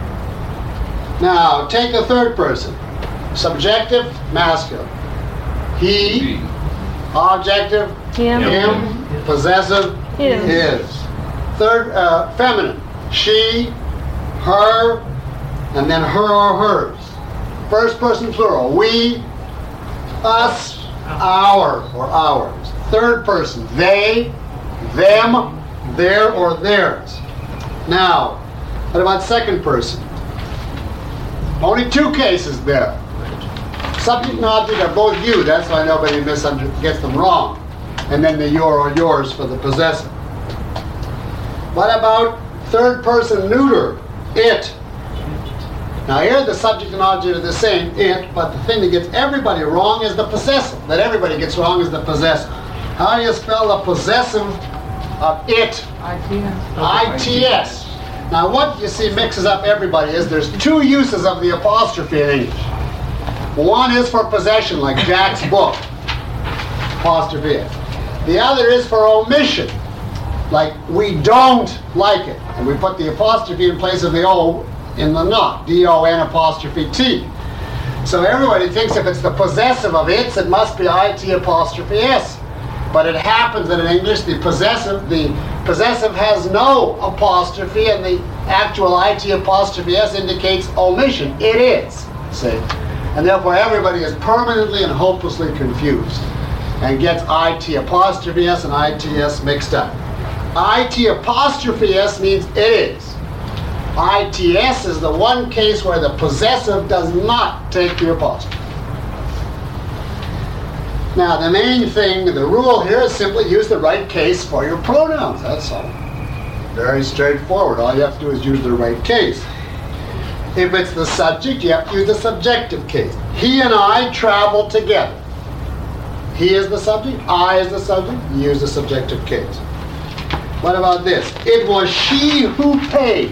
Now, take the third person. Subjective, masculine. He. Objective, Him. him. Possessive, His. his. Third, uh, feminine. She, her, and then her or hers. First person plural. We, us, our or ours. Third person. They, them, their or theirs. Now, what about second person? Only two cases there. Subject and object are both you. That's why nobody misunderstands, gets them wrong. And then the your or yours for the possessive. What about third person neuter? It. Now here the subject and object are the same, it, but the thing that gets everybody wrong is the possessive. That everybody gets wrong is the possessive. How do you spell the possessive of it? I T S. I T S. Now what you see mixes up everybody is there's two uses of the apostrophe in English. One is for possession, like Jack's book, apostrophe S. The other is for omission, like we don't like it. And we put the apostrophe in place of the O in the not, D O N apostrophe T. So everybody thinks if it's the possessive of its, it must be I T apostrophe S. But it happens that in English, the possessive, the possessive has no apostrophe, and the actual I T apostrophe S indicates omission. It is, see? And therefore everybody is permanently and hopelessly confused and gets I T apostrophe S and I T S mixed up. I T apostrophe S means it is. I T S is the one case where the possessive does not take the apostrophe. Now, the main thing, the rule here is simply use the right case for your pronouns, that's all. Very straightforward. All you have to do is use the right case. If it's the subject, you have to use the subjective case. He and I travel together. He is the subject, I is the subject, you use the subjective case. What about this? It was she who paid.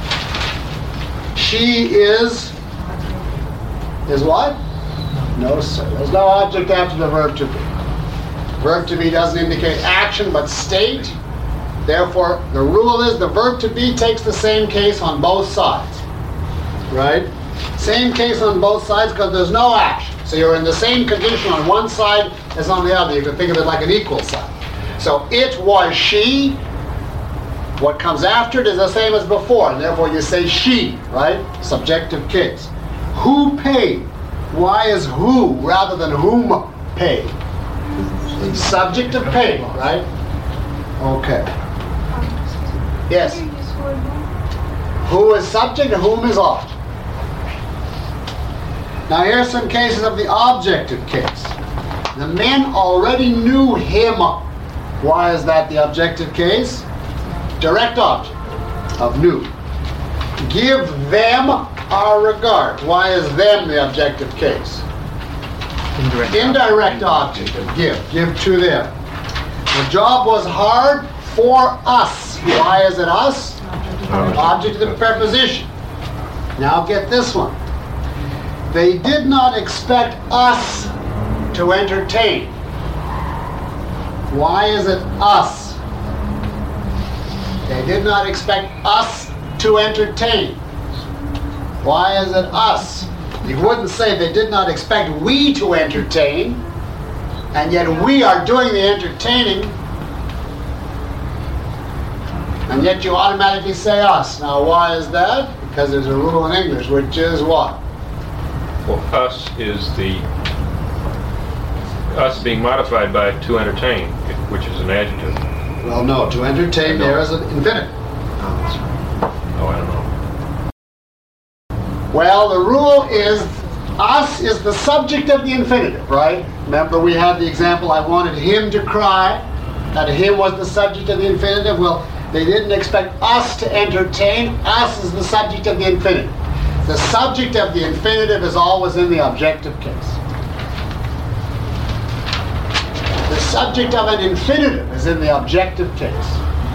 She is, is what? No, sir. There's no object after the verb to be. Verb to be doesn't indicate action, but state. Therefore, the rule is the verb to be takes the same case on both sides. Right? Same case on both sides because there's no action. So you're in the same condition on one side as on the other. You can think of it like an equal sign. So it was she. What comes after it is the same as before, and therefore you say she, right? Subjective case. Who paid? Why is who rather than whom paid? Subject of paid, right? Okay. Yes. Who is subject and whom is object? Now here's some cases of the objective case. The men already knew him. Why is that the objective case? Direct object of knew. Give them our regard. Why is them the objective case? Indirect, Indirect object of give. Give to them. The job was hard for us. Why is it us? Object of the preposition. Now get this one. They did not expect us to entertain. Why is it us? They did not expect us to entertain. Why is it us? You wouldn't say they did not expect we to entertain, and yet we are doing the entertaining, and yet you automatically say us. Now why is that? Because there's a rule in English, which is what? Well, us is the, us being modified by to entertain, which is an adjective. Well, no, to entertain there is an infinitive. Oh, I don't know. Well, the rule is us is the subject of the infinitive, right? Remember we had the example, I wanted him to cry. That him was the subject of the infinitive. Well, they didn't expect us to entertain. Us is the subject of the infinitive. The subject of the infinitive is always in the objective case. The subject of an infinitive is in the objective case.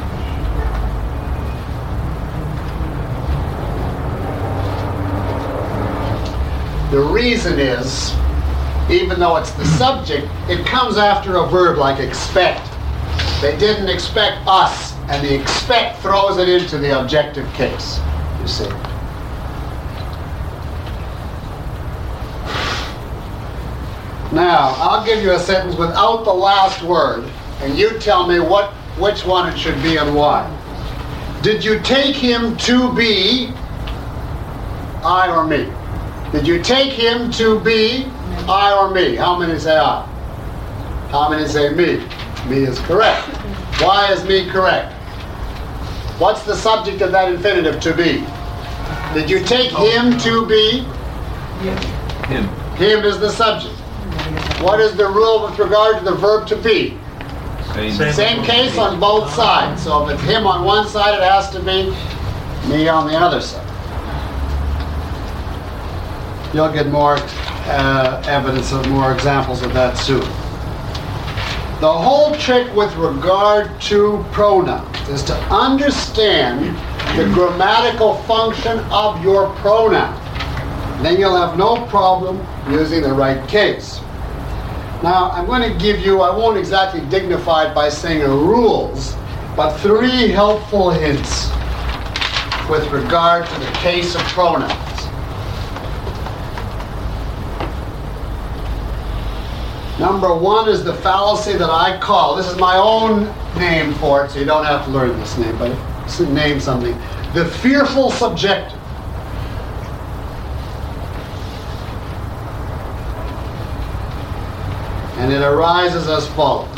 The reason is, even though it's the subject, it comes after a verb like expect. They didn't expect us, and the expect throws it into the objective case, you see. Now, I'll give you a sentence without the last word, and you tell me what, which one it should be and why. Did you take him to be I or me? Did you take him to be I or me? How many say I? How many say me? Me is correct. Why is me correct? What's the subject of that infinitive, to be? Did you take him to be? Him. Him is the subject. What is the rule with regard to the verb to be? Same. Same. Same case on both sides. So if it's him on one side, it has to be me on the other side. You'll get more uh, evidence of more examples of that soon. The whole trick with regard to pronouns is to understand the grammatical function of your pronoun. Then you'll have no problem using the right case. Now, I'm going to give you, I won't exactly dignify it by saying rules, but three helpful hints with regard to the case of pronouns. Number one is the fallacy that I call, this is my own name for it, so you don't have to learn this name, but it's a name something. The fearful subjective. And it arises as follows.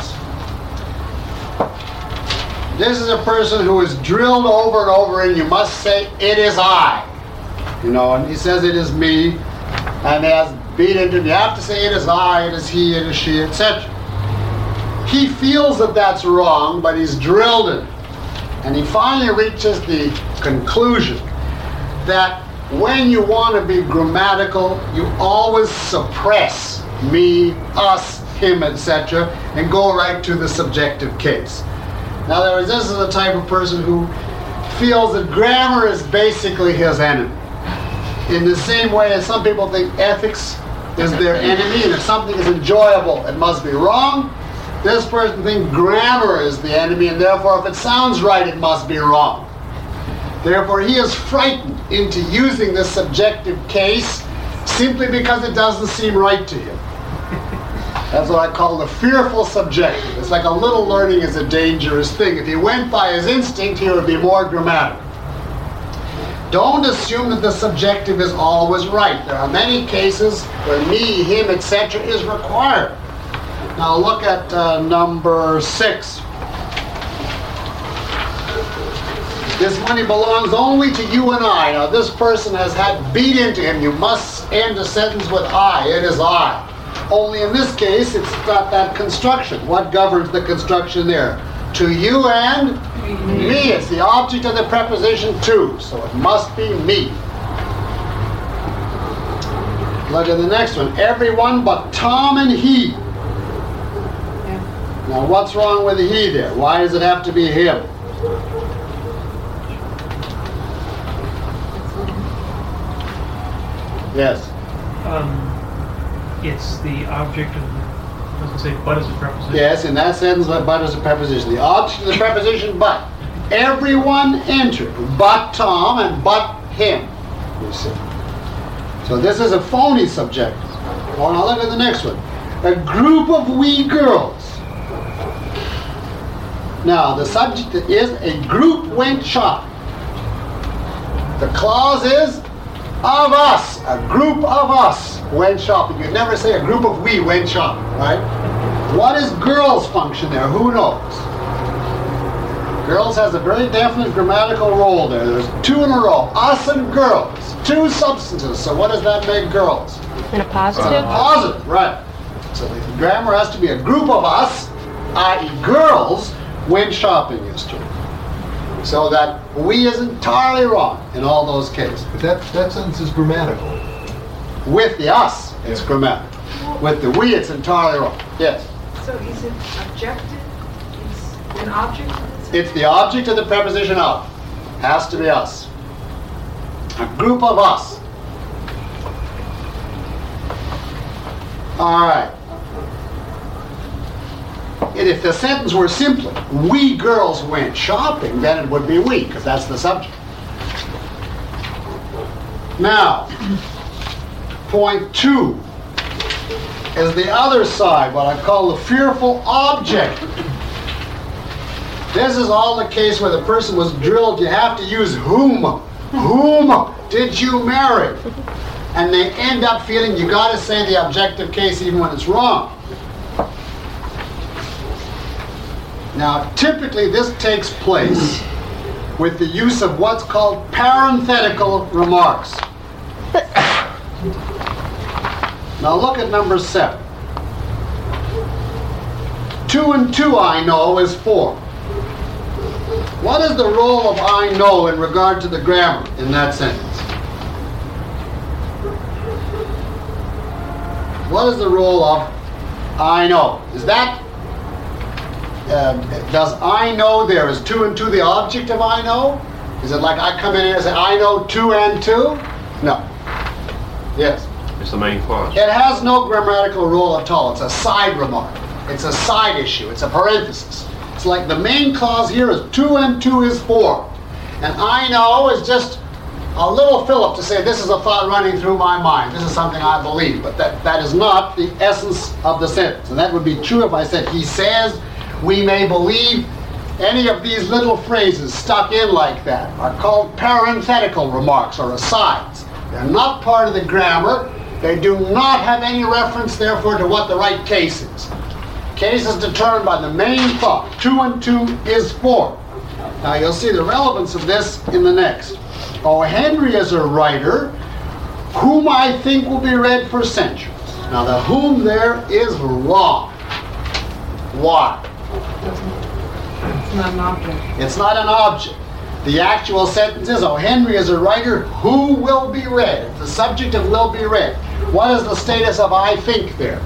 This is a person who is drilled over and over and you must say, it is I. You know, and he says it is me, and he has beat into it. You have to say it is I, it is he, it is she, et cetera. He feels that that's wrong, but he's drilled in it. And he finally reaches the conclusion that when you want to be grammatical, you always suppress me, us, him, et cetera, and go right to the subjective case. Now, there is, this is the type of person who feels that grammar is basically his enemy. In the same way as some people think ethics is their enemy, and if something is enjoyable, it must be wrong. This person thinks grammar is the enemy, and therefore if it sounds right, it must be wrong. Therefore, he is frightened into using this subjective case simply because it doesn't seem right to him. That's what I call the fearful subjective. It's like a little learning is a dangerous thing. If he went by his instinct, he would be more grammatical. Don't assume that the subjective is always right. There are many cases where me, him, et cetera is required. Now look at uh, number six. This money belongs only to you and I. Now this person has had beat into him. You must end a sentence with I. It is I. Only in this case, it's got that construction. What governs the construction there? To you and me. It's the object of the preposition to, so it must be me. Look at the next one. Everyone but Tom and he. Now what's wrong with the he there? Why does it have to be him? Yes. Um, it's the object of, I was going to say, but is a preposition. Yes, in that sentence, but is a preposition. The object of the preposition but. Everyone entered, but Tom and but him, you see. So this is a phony subjective. Well, now look at the next one. A group of wee girls. Now, the subject is a group went shopping. The clause is of us. A group of us went shopping. You'd never say a group of we went shopping, right? What is girls function there? Who knows? Girls has a very definite grammatical role there. There's two in a row. Us and girls. Two substances. So what does that make girls? In a positive? Uh, positive, right. So the grammar has to be a group of us, that is girls, went shopping yesterday. So that we is entirely wrong in all those cases. But that, that sentence is grammatical. With the us, it's Yeah. grammatical. With the we, it's entirely wrong. Yes. So is it objective? It's an object? of It's the object of the preposition of. Has to be us. A group of us. All right. And if the sentence were simply, we girls went shopping, then it would be we, because that's the subject. Now, point two is the other side, what I call the fearful object. This is all the case where the person was drilled, you have to use whom. Whom did you marry? And they end up feeling you got to say the objective case even when it's wrong. Now, typically this takes place with the use of what's called parenthetical remarks. Now look at number seven. Two and two, I know, is four. What is the role of I know in regard to the grammar in that sentence? What is the role of I know? Is that, uh, does I know there, is two and two the object of I know? Is it like I come in here and say I know two and two? No. Yes. It's the main clause. It has no grammatical role at all. It's a side remark. It's a side issue. It's a parenthesis. It's like the main clause here is two and two is four. And I know is just a little fillip to say this is a thought running through my mind. This is something I believe. But that, that is not the essence of the sentence. And that would be true if I said he says we may believe. Any of these little phrases stuck in like that are called parenthetical remarks or asides. They're not part of the grammar. They do not have any reference, therefore, to what the right case is. Case is determined by the main thought. Two and two is four. Now you'll see the relevance of this in the next. O. Henry is a writer whom I think will be read for centuries. Now the whom there is wrong. Why? It's not an object. It's not an object. The actual sentence is, O. Henry is a writer who will be read. It's the subject of will be read. What is the status of I think there?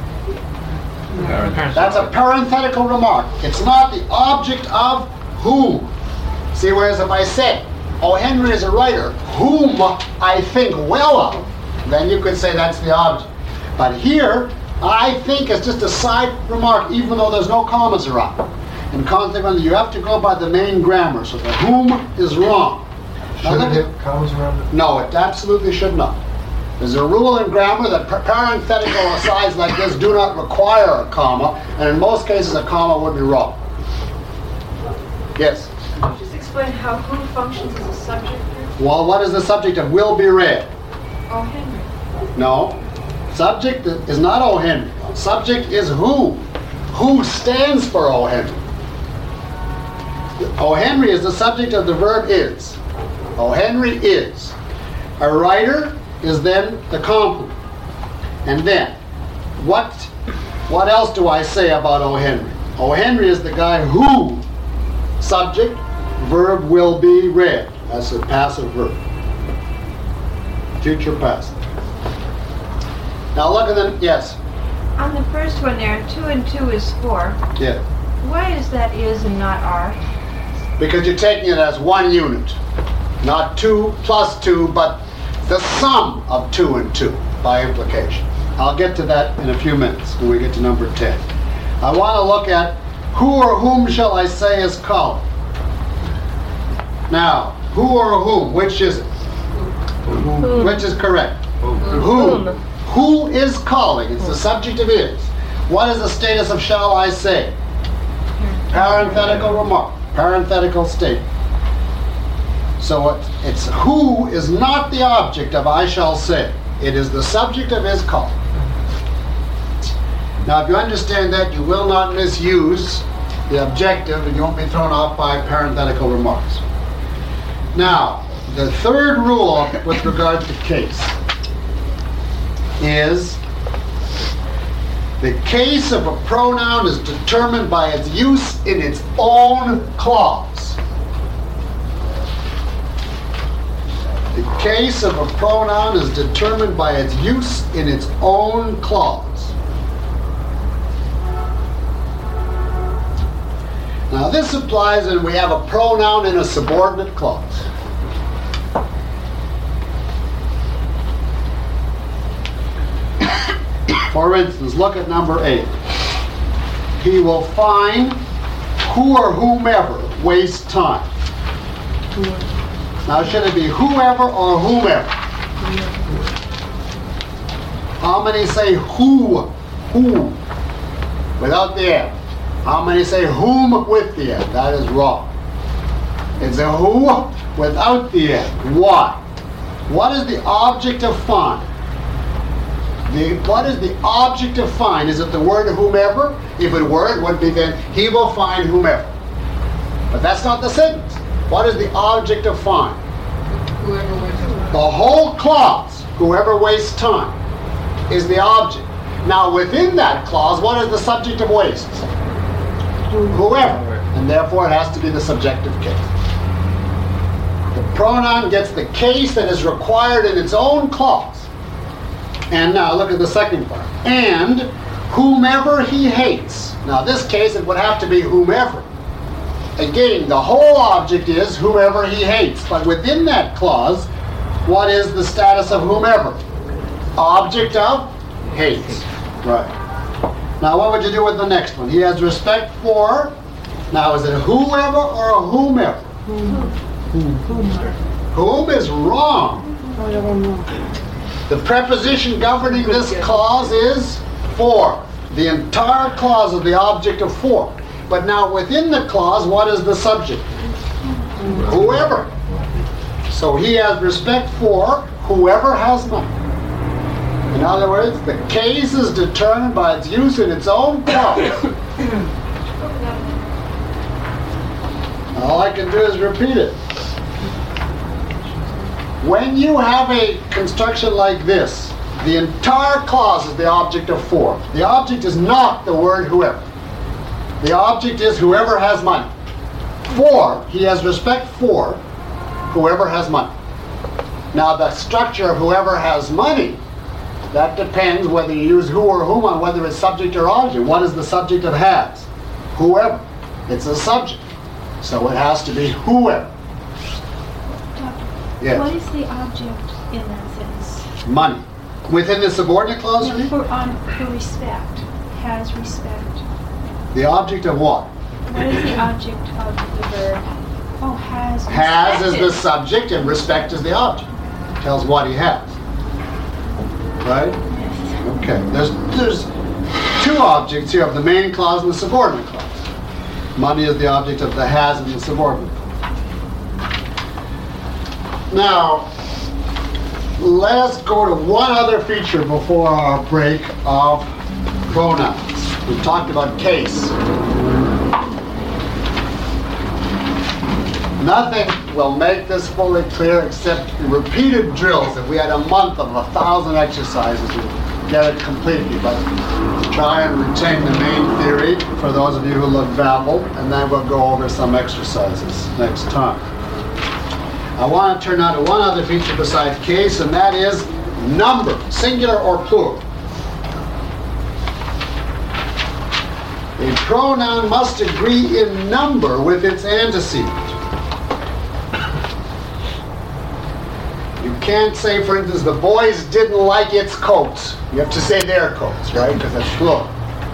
That's a parenthetical remark. It's not the object of whom. See, whereas if I said, O. Henry is a writer whom I think well of, then you could say that's the object. But here, I think is just a side remark, even though there's no commas around it. And consequently, you have to go by the main grammar. So the whom is wrong. Now, Should look it at- have commas around it? No, it absolutely should not. There's a rule in grammar that pa- parenthetical asides like this do not require a comma, and in most cases a comma would be wrong. Yes? Could you just explain how who functions as a subject here? Well, what is the subject of will be read? Oh, Henry. No. Subject is not O. Henry. Subject is who. Who stands for O. Henry? O. Henry is the subject of the verb is. O. Henry is. A writer is then the complement. And then, what, what else do I say about O. Henry? O. Henry is the guy who, subject, verb will be read. That's a passive verb. Future passive. Now look at the, yes, On the first one there, two and two is four. yeah. Why is that is and not are? Because you're taking it as one unit. Not two plus two, but the sum of two and two by implication. I'll get to that in a few minutes when we get to number ten. I want to look at who or whom shall I say is calling. Now, who or whom, which is it? Which is correct? Whom. Who is calling? It's the subject of is. What is the status of shall I say? Parenthetical remark. Parenthetical statement. So it's, it's who is not the object of I shall say. It is the subject of is calling. Now if you understand that, you will not misuse the objective and you won't be thrown off by parenthetical remarks. Now, the third rule with regard to case is the case of a pronoun is determined by its use in its own clause. case of a pronoun is determined by its use in its own clause. Now this applies when we have a pronoun in a subordinate clause. For instance, look at number eight. He will find who or whomever wastes time. Now should it be whoever or whomever? How many say who? Who? Without the M. How many say whom with the M? That is wrong. It's a who without the M. Why? What is the object of find? The, what is the object of find? Is it the word whomever? If it were, it would be then, he will find whomever. But that's not the sentence. What is the object of find? Whoever wastes time. The whole clause, whoever wastes time, is the object. Now within that clause, what is the subject of wastes? Whoever. And therefore it has to be the subjective case. The pronoun gets the case that is required in its own clause. And now look at the second part. And whomever he hates. Now this case it would have to be whomever. Again, the whole object is whomever he hates. But within that clause, what is the status of whomever? Object of hates. Right. Now what would you do with the next one? He has respect for. Now is it whoever or whomever? Whom is wrong. The preposition governing this clause is for. The entire clause is the object of for. But now within the clause, what is the subject? Whoever. So he has respect for whoever has money. In other words, the case is determined by its use in its own clause. All I can do is repeat it. When you have a construction like this, the entire clause is the object of for. The object is not the word whoever. The object is whoever has money. For, he has respect for whoever has money. Now the structure of whoever has money, that depends whether you use who or whom on whether it's subject or object. What is the subject of has? Whoever. It's a subject. So it has to be whoever. Yes. What is the object in that sentence? Money. Within the subordinate clause, you No, mean? for, on, for respect, has respect. The object of what? What is the object of the verb? Oh, has Has is the respected. subject and respect is the object. Tells what he has. Right? Yes. Okay. There's there's two objects here of the main clause and the subordinate clause. Money is the object of the has and the subordinate clause. Now, let us go to one other feature before our break of pronouns. We talked about case. Nothing will make this fully clear except repeated drills. If we had a month of a thousand exercises, we'd get it completely. But try and retain the main theory for those of you who look baffled, and then we'll go over some exercises next time. I want to turn now to one other feature besides case, and that is number, singular or plural. A pronoun must agree in number with its antecedent. You can't say, for instance, the boys didn't like its coats. You have to say their coats, right? Because it's plural.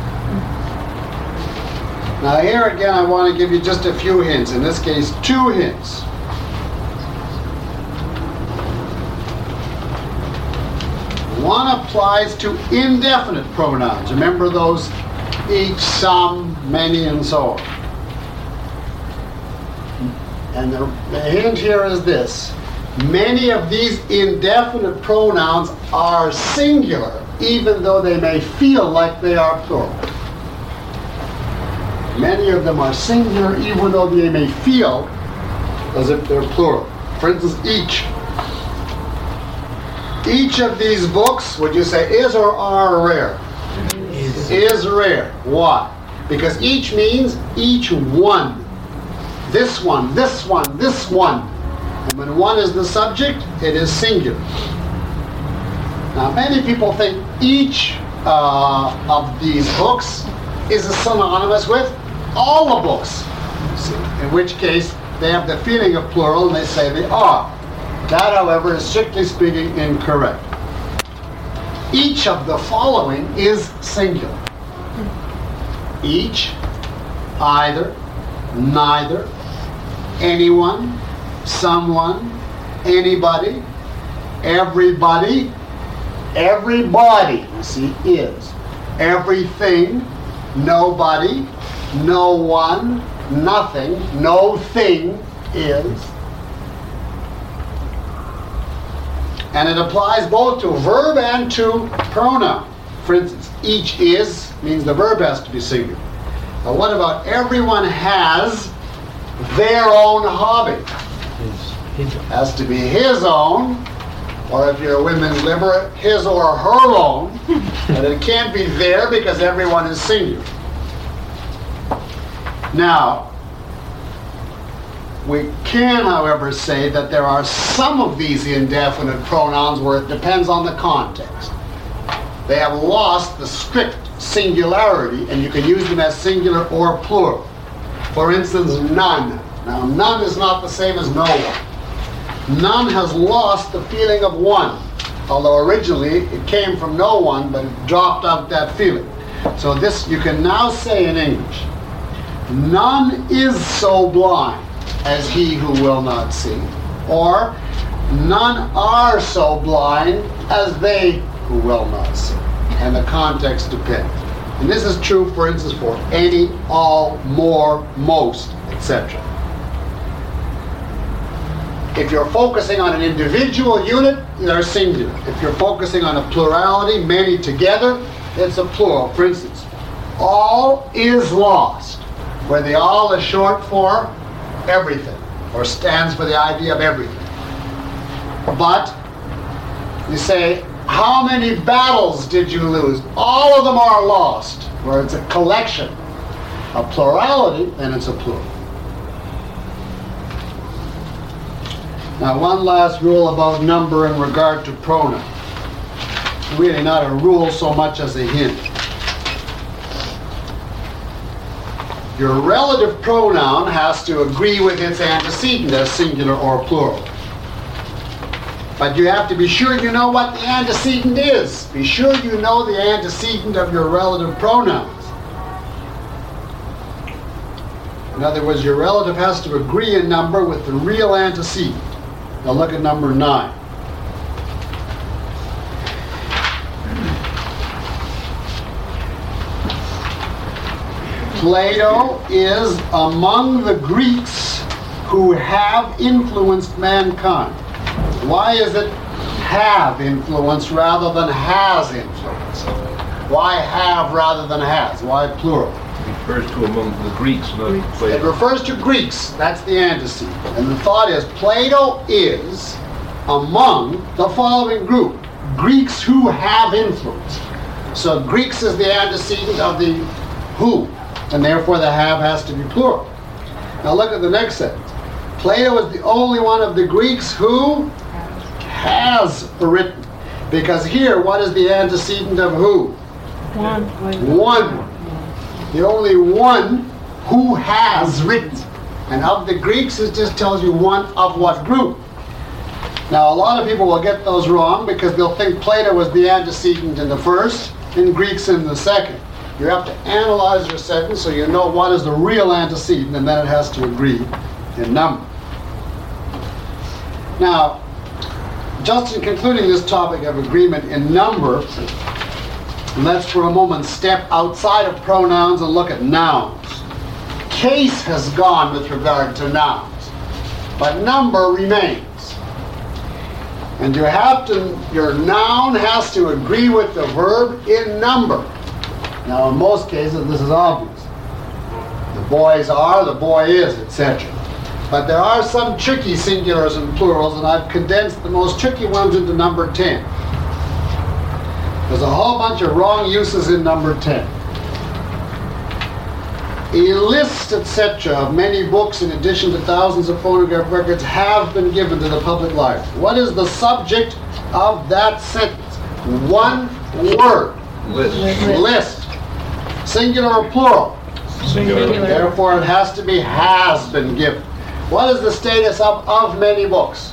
Now here again, I want to give you just a few hints. In this case, two hints. One applies to indefinite pronouns. Remember those each, some, many, and so on. And the, the hint here is this. Many of these indefinite pronouns are singular, even though they may feel like they are plural. Many of them are singular, even though they may feel as if they're plural. For instance, each. Each of these books, would you say, is or are rare? Is. Is rare. Why? Because each means each one. This one, this one, this one. And when one is the subject, it is singular. Now, many people think each uh, of these books is synonymous with all the books. See? In which case, they have the feeling of plural and they say they are. That, however, is strictly speaking incorrect. Each of the following is singular. Each, either, neither, anyone, someone, anybody, everybody, everybody, you see, is. Everything, nobody, no one, nothing, no thing is. And it applies both to verb and to pronoun. For instance, each is means the verb has to be singular. But what about everyone has their own hobby? His, his. Has to be his own, or if you're a women's liber, his or her own. But it can't be there because everyone is singular. Now, we can, however, say that there are some of these indefinite pronouns where it depends on the context. They have lost the strict singularity, and you can use them as singular or plural. For instance, none. Now, none is not the same as no one. None has lost the feeling of one, although originally it came from no one, but it dropped out that feeling. So this you can now say in English. None is so blind as he who will not see, or none are so blind as they who will not see. And the context depends. And this is true, for instance, for any, all, more, most, et cetera. If you're focusing on an individual unit, they're singular. If you're focusing on a plurality, many together, it's a plural. For instance, all is lost, where the all is short for everything, or stands for the idea of everything. But you say, how many battles did you lose? All of them are lost, where it's a collection. A plurality, then it's a plural. Now, one last rule about number in regard to pronoun. Really not a rule so much as a hint. Your relative pronoun has to agree with its antecedent as singular or plural. But you have to be sure you know what the antecedent is. Be sure you know the antecedent of your relative pronouns. In other words, your relative has to agree in number with the real antecedent. Now look at number nine. Plato is among the Greeks who have influenced mankind. Why is it have influenced rather than has influenced? Why have rather than has? Why plural? It refers to among the Greeks, not Plato. It refers to Greeks. That's the antecedent. And the thought is Plato is among the following group. Greeks who have influence. So Greeks is the antecedent of the who. And therefore the have has to be plural. Now look at the next sentence. Plato is the only one of the Greeks who has written. Because here, what is the antecedent of who? One. One. The only one who has written. And of the Greeks, it just tells you one of what group. Now, a lot of people will get those wrong because they'll think Plato was the antecedent in the first and Greeks in the second. You have to analyze your sentence so you know what is the real antecedent, and then it has to agree in number. Now, just in concluding this topic of agreement in number, let's for a moment step outside of pronouns and look at nouns. Case has gone with regard to nouns, but number remains. And you have to, your noun has to agree with the verb in number. Now, in most cases, this is obvious. The boys are, the boy is, et cetera. But there are some tricky singulars and plurals, and I've condensed the most tricky ones into number ten. There's a whole bunch of wrong uses in number ten. A list, et cetera, of many books in addition to thousands of phonograph records have been given to the public library. What is the subject of that sentence? One word. List. List. Singular or plural? Singular. Therefore, it has to be has been given. What is the status of of many books?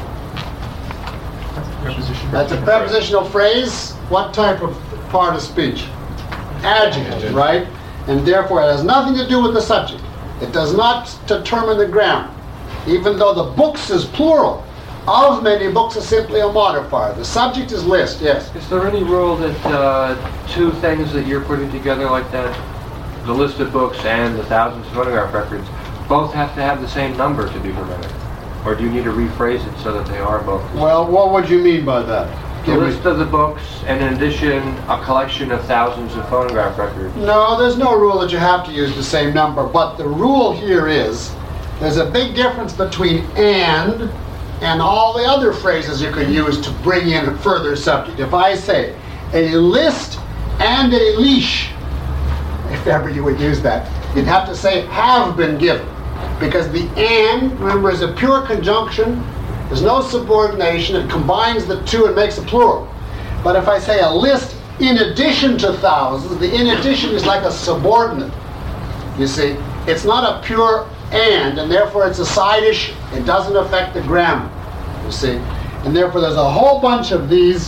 Preposition. That's a prepositional phrase. What type of part of speech? Adjective, right? And therefore, it has nothing to do with the subject. It does not determine the grammar. Even though the books is plural, of many books is simply a modifier. The subject is list, yes. Is there any rule that uh, two things that you're putting together like that, the list of books and the thousands of phonograph records, both have to have the same number to be grammatical? Or do you need to rephrase it so that they are both? Well, what would you mean by that? The Give me- list of the books, and in addition, a collection of thousands of phonograph records. No, there's no rule that you have to use the same number, but the rule here is there's a big difference between and and all the other phrases you could use to bring in a further subject. If I say a list and a leash, if ever you would use that, you'd have to say have been given, because the and, remember, is a pure conjunction. There's no subordination. It combines the two and makes a plural. But if I say a list in addition to thousands, the in addition is like a subordinate. You see, it's not a pure and, and therefore it's a side issue. It doesn't affect the grammar, you see. And therefore there's a whole bunch of these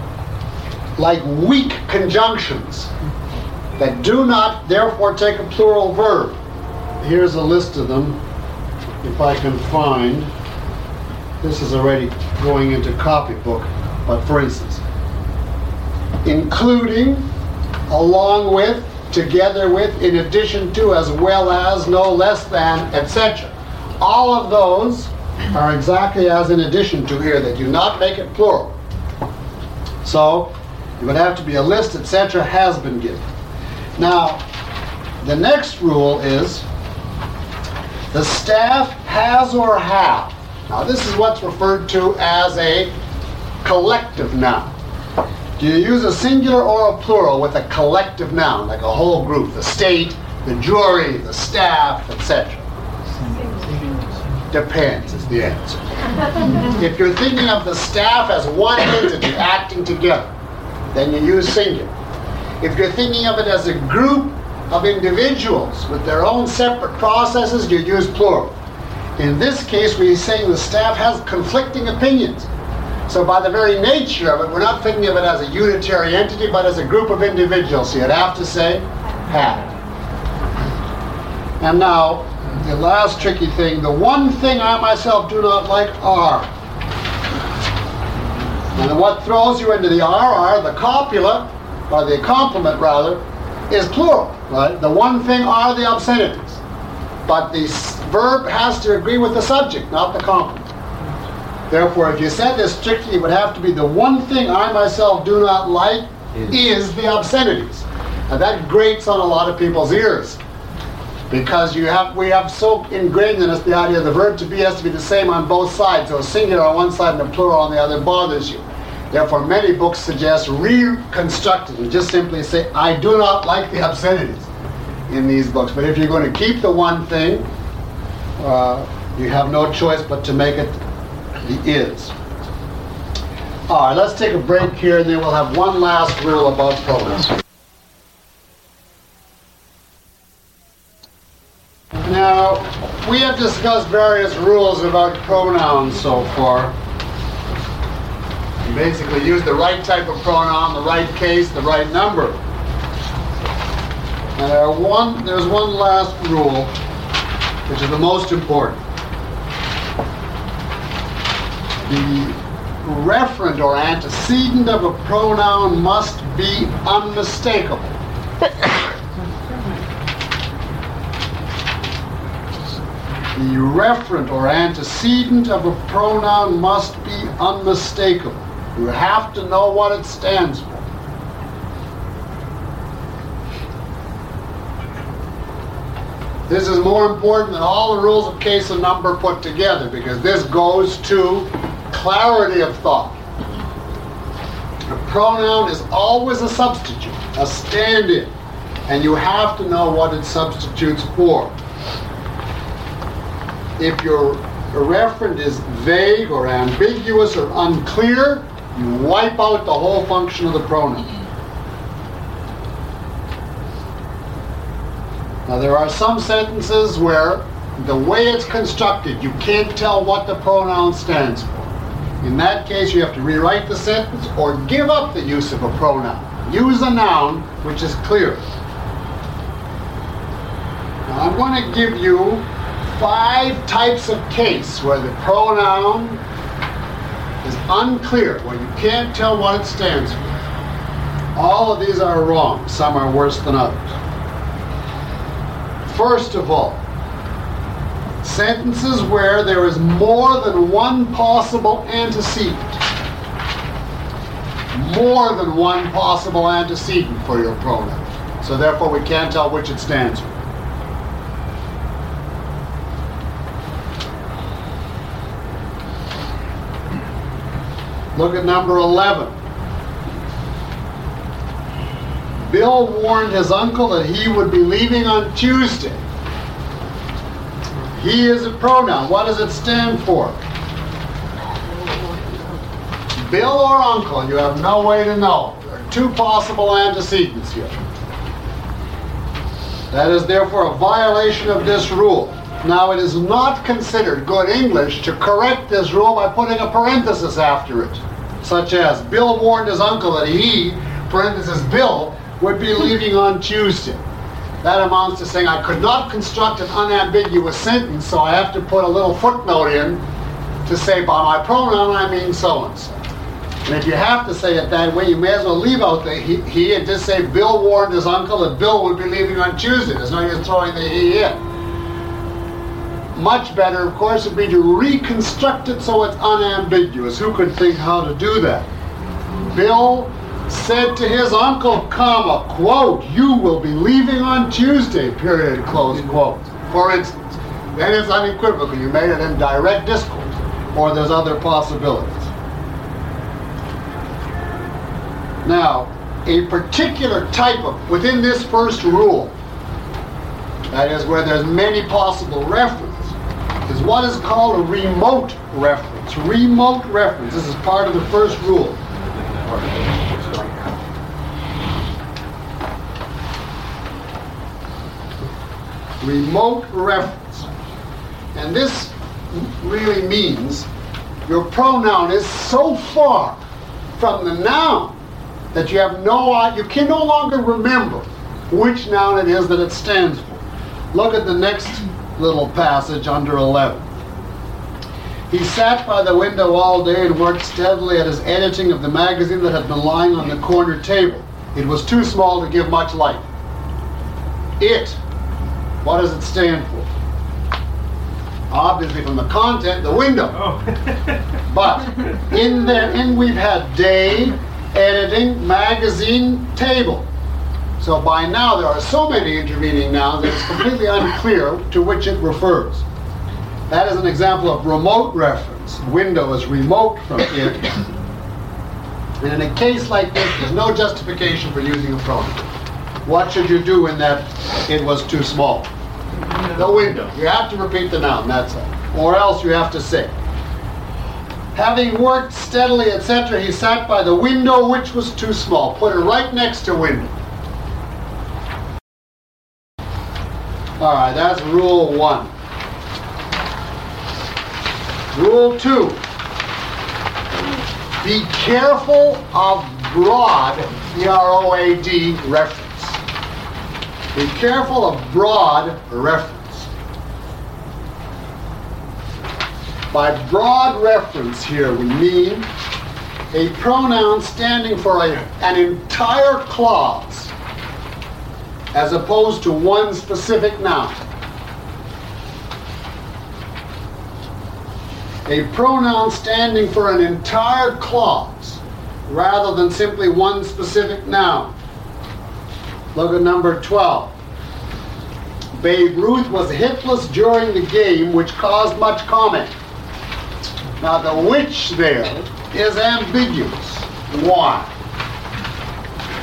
like weak conjunctions that do not therefore take a plural verb. Here's a list of them, if I can find. This is already going into copybook, but for instance, including, along with, together with, in addition to, as well as, no less than, et cetera. All of those are exactly as in addition to here. They do not make it plural. So it would have to be a list, et cetera, has been given. Now, the next rule is the staff has or have. Now, this is what's referred to as a collective noun. Do you use a singular or a plural with a collective noun, like a whole group, the state, the jury, the staff, et cetera? Depends is the answer. If you're thinking of the staff as one entity acting together, then you use singular. If you're thinking of it as a group of individuals with their own separate processes, you use plural. In this case, we're saying the staff has conflicting opinions. So by the very nature of it, we're not thinking of it as a unitary entity, but as a group of individuals. So you'd have to say, had. And now, the last tricky thing, the one thing I myself do not like are. And what throws you into the are, are the copula, or the complement rather, is plural, right? The one thing are the obscenities. But the verb has to agree with the subject, not the complement. Therefore, if you said this strictly, it would have to be the one thing I myself do not like is the obscenities. Now that grates on a lot of people's ears, because you have we have so ingrained in us the idea of the verb to be has to be the same on both sides. So singular on one side and a plural on the other bothers you. Therefore, many books suggest reconstruct it and just simply say, I do not like the obscenities in these books. But if you're going to keep the one thing, uh, you have no choice but to make it the is. All right, let's take a break here, and then we'll have one last rule about pronouns. Now, we have discussed various rules about pronouns so far. You basically use the right type of pronoun, the right case, the right number. And there are one, there's one last rule, which is the most important. The referent or antecedent of a pronoun must be unmistakable. The referent or antecedent of a pronoun must be unmistakable. You have to know what it stands for. This is more important than all the rules of case and number put together, because this goes to clarity of thought. A pronoun is always a substitute, a stand-in. and you have to know what it substitutes for. If your referent is vague or ambiguous or unclear, you wipe out the whole function of the pronoun. Now there are some sentences where the way it's constructed, you can't tell what the pronoun stands for. In that case, you have to rewrite the sentence or give up the use of a pronoun. Use a noun which is clear. Now I'm going to give you five types of case where the pronoun is unclear, where you can't tell what it stands for. All of these are wrong. Some are worse than others. First of all, sentences where there is more than one possible antecedent. More than one possible antecedent for your pronoun. So therefore we can't tell which it stands for. Look at number eleven. Bill warned his uncle that he would be leaving on Tuesday. He is a pronoun. What does it stand for? Bill or uncle, you have no way to know. There are two possible antecedents here. That is therefore a violation of this rule. Now it is not considered good English to correct this rule by putting a parenthesis after it. Such as, Bill warned his uncle that he, parenthesis Bill, would be leaving on Tuesday. That amounts to saying I could not construct an unambiguous sentence, so I have to put a little footnote in to say by my pronoun I mean so-and-so. And if you have to say it that way, you may as well leave out the he, he and just say Bill warned his uncle that Bill would be leaving on Tuesday. There's no use throwing the he in. Much better, of course, would be to reconstruct it so it's unambiguous. Who could think how to do that? Bill said to his uncle, comma, quote, you will be leaving on Tuesday, period, close quote. For instance, then it's unequivocal. You made it in direct discourse, or there's other possibilities. Now, a particular type of, within this first rule, that is where there's many possible references, is what is called a remote reference. Remote reference, this is part of the first rule. Remote reference. And this really means your pronoun is so far from the noun that you have no, you can no longer remember which noun it is that it stands for. Look at the next little passage under eleven. He sat by the window all day and worked steadily at his editing of the magazine that had been lying on the corner table. It was too small to give much light. It. What does it stand for? Obviously from the content, the window. Oh. But in there, in we've had day, editing, magazine, table. So by now there are so many intervening nouns that it's completely unclear to which it refers. That is an example of remote reference. Window is remote from it. And in a case like this, there's no justification for using a pronoun. What should you do in that it was too small? The window. You have to repeat the noun, that's all. Or else you have to say, having worked steadily, et cetera, he sat by the window which was too small. Put it right next to window. All right, that's rule one. Rule two. Be careful of broad, B R O A D, reference. Be careful of broad reference. By broad reference here we mean a pronoun standing for a, an entire clause as opposed to one specific noun. A pronoun standing for an entire clause rather than simply one specific noun. Look at number twelve. Babe Ruth was hitless during the game, which caused much comment. Now the which there is ambiguous. Why?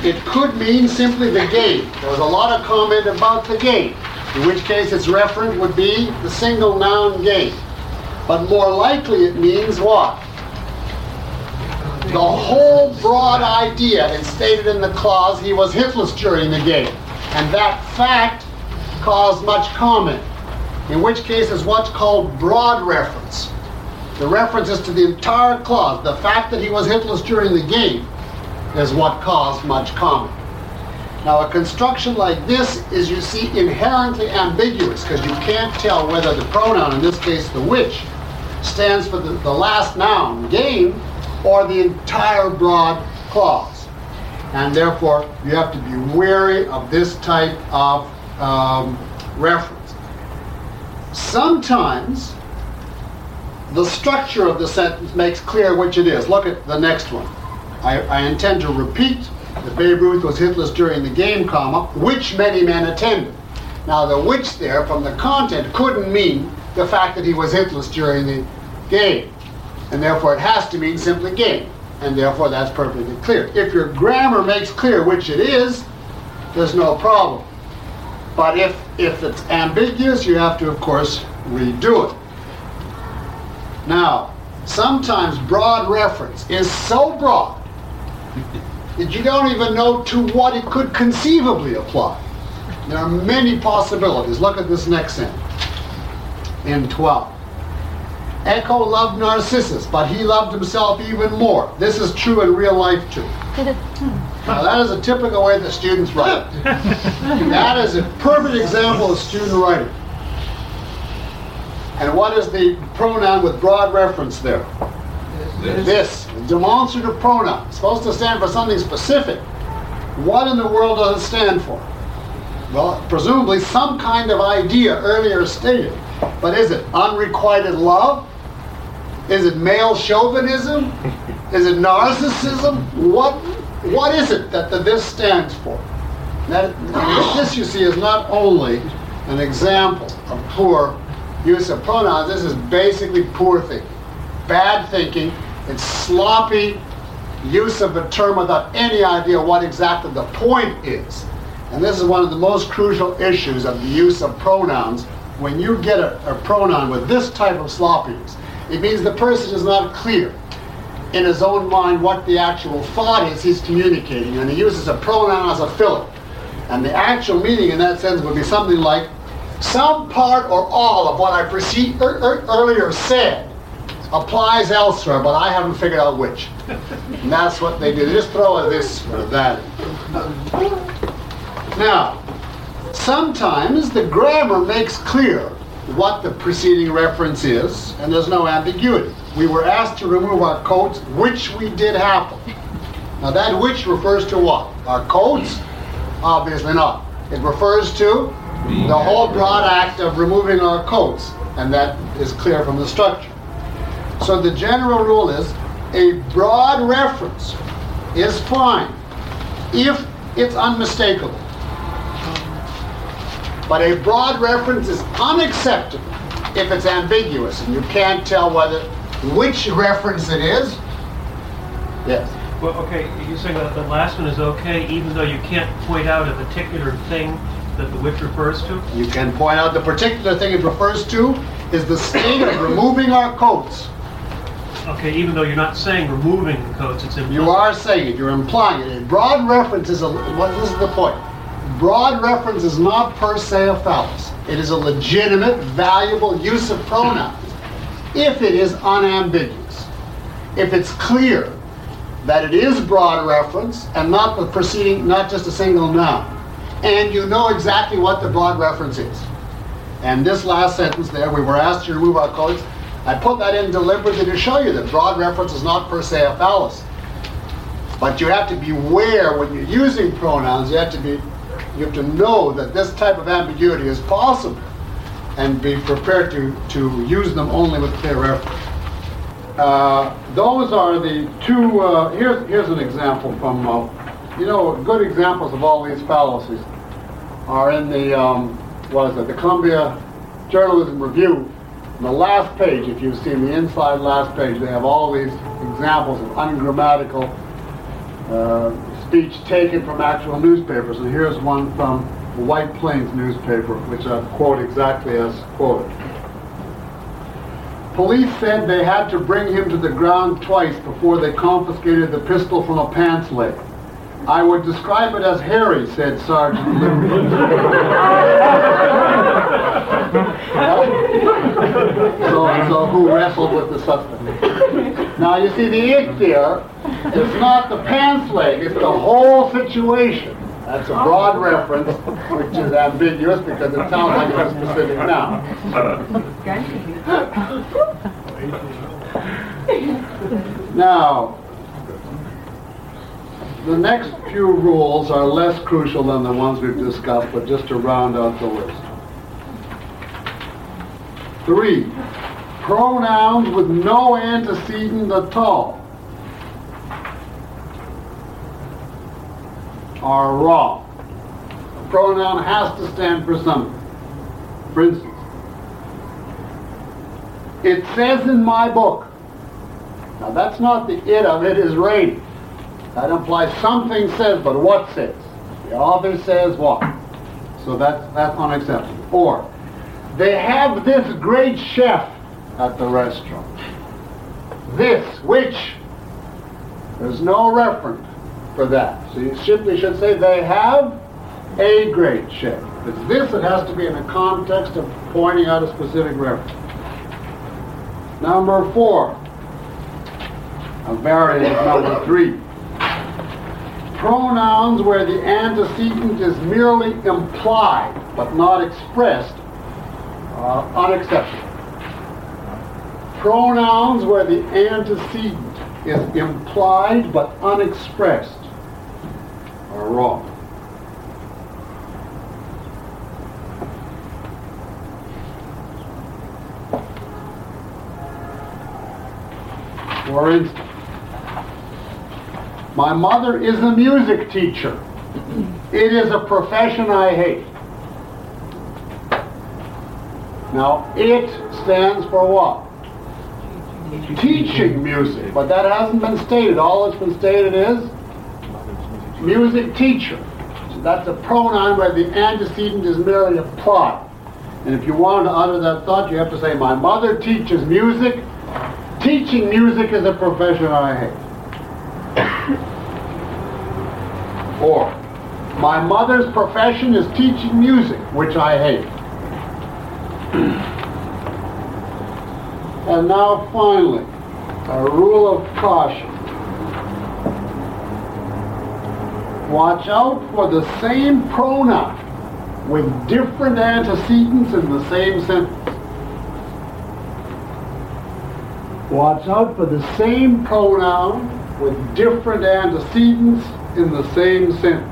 it could mean simply the game. There was a lot of comment about the game, in which case its referent would be the single noun game. But more likely it means what? The whole broad idea is stated in the clause, he was hitless during the game. And that fact caused much comment, in which case is what's called broad reference. The reference is to the entire clause. The fact that he was hitless during the game is what caused much comment. Now a construction like this is, you see, inherently ambiguous, because you can't tell whether the pronoun, in this case the which, stands for the, the last noun, game, or the entire broad clause. And therefore you have to be wary of this type of um, reference. Sometimes the structure of the sentence makes clear which it is. Look at the next one. I, I intend to repeat that Babe Ruth was hitless during the game, comma, which many men attended. Now the which there from the content couldn't mean the fact that he was hitless during the game. And therefore it has to mean simply game. And therefore that's perfectly clear. If your grammar makes clear which it is, there's no problem. But if, if it's ambiguous, you have to, of course, redo it. Now, sometimes broad reference is so broad that you don't even know to what it could conceivably apply. There are many possibilities. Look at this next sentence in twelve. Echo loved Narcissus, but he loved himself even more. This is true in real life too. Now that is a typical way that students write. That is a perfect example of student writing. And what is the pronoun with broad reference there? This. This. Demonstrative pronoun. It's supposed to stand for something specific. What in the world does it stand for? Well, presumably some kind of idea earlier stated. But is it unrequited love? Is it male chauvinism? Is it narcissism? What, what is it that the this stands for? That, this, you see, is not only an example of poor use of pronouns. This is basically poor thinking. Bad thinking. It's sloppy use of a term without any idea what exactly the point is. And this is one of the most crucial issues of the use of pronouns. When you get a, a pronoun with this type of sloppiness, it means the person is not clear in his own mind what the actual thought is he's communicating, and he uses a pronoun as a filler. And the actual meaning in that sense would be something like, some part or all of what I precede, er, er, earlier said applies elsewhere, but I haven't figured out which. And that's what they do. They just throw a this or that. Now, sometimes the grammar makes clear what the preceding reference is, and there's no ambiguity. We were asked to remove our coats, which we did happen. Now that which refers to what? Our coats? Obviously not. It refers to the whole broad act of removing our coats, and that is clear from the structure. So the general rule is a broad reference is fine if it's unmistakable. But a broad reference is unacceptable if it's ambiguous and you can't tell whether which reference it is. Yes. Well, okay, you're saying that the last one is okay, even though you can't point out a particular thing that the which refers to? You can point out the particular thing it refers to is the state of removing our coats. Okay, even though you're not saying removing the coats, it's implicit. You are saying it. You're implying it. A broad reference is a. What this is the point. Broad reference is not per se a phallus. It is a legitimate, valuable use of pronouns if it is unambiguous. If it's clear that it is broad reference and not the preceding, not just a single noun, and you know exactly what the broad reference is. And this last sentence there, we were asked to remove our coats. I put that in deliberately to show you that broad reference is not per se a phallus. But you have to beware when you're using pronouns. You have to be, you have to know that this type of ambiguity is possible, and be prepared to to use them only with clear reference. Uh, those are the two. Uh, here's here's an example from. Uh, you know, good examples of all these fallacies are in the um, what is it? The Columbia Journalism Review. The last page, if you've seen the inside last page, they have all these examples of ungrammatical uh, speech taken from actual newspapers, and here's one from the White Plains newspaper, which I quote exactly as quoted. Police said they had to bring him to the ground twice before they confiscated the pistol from a pants leg. I would describe it as hairy, said Sergeant Liberty. so, so who wrestled with the suspect? Now you see, the it there is not the pants leg, it's the whole situation. That's a broad reference, which is ambiguous because it sounds like it's a specific noun. Now, the next few rules are less crucial than the ones we've discussed, but just to round out the list. Three, pronouns with no antecedent at all are wrong. A pronoun has to stand for something. For instance, it says in my book. Now that's not the it of it is raining. That implies something says, but what says? The author says what? So that's, that's unacceptable. Or, they have this great chef at the restaurant. This, which, there's no reference for that. So you simply should say they have a great chef. If it's this, it has to be in the context of pointing out a specific reference. Number four, a variant of number three. Pronouns where the antecedent is merely implied but not expressed are unacceptable. Pronouns where the antecedent is implied but unexpressed are wrong. For instance, my mother is a music teacher. It is a profession I hate. Now, it stands for what? Teaching music, but that hasn't been stated. All that's been stated is music teacher. So that's a pronoun where the antecedent is merely applied. And if you want to utter that thought, you have to say, my mother teaches music. Teaching music is a profession I hate. Or, my mother's profession is teaching music, which I hate. And now finally, a rule of caution. Watch out for the same pronoun with different antecedents in the same sentence. Watch out for the same pronoun with different antecedents in the same sentence.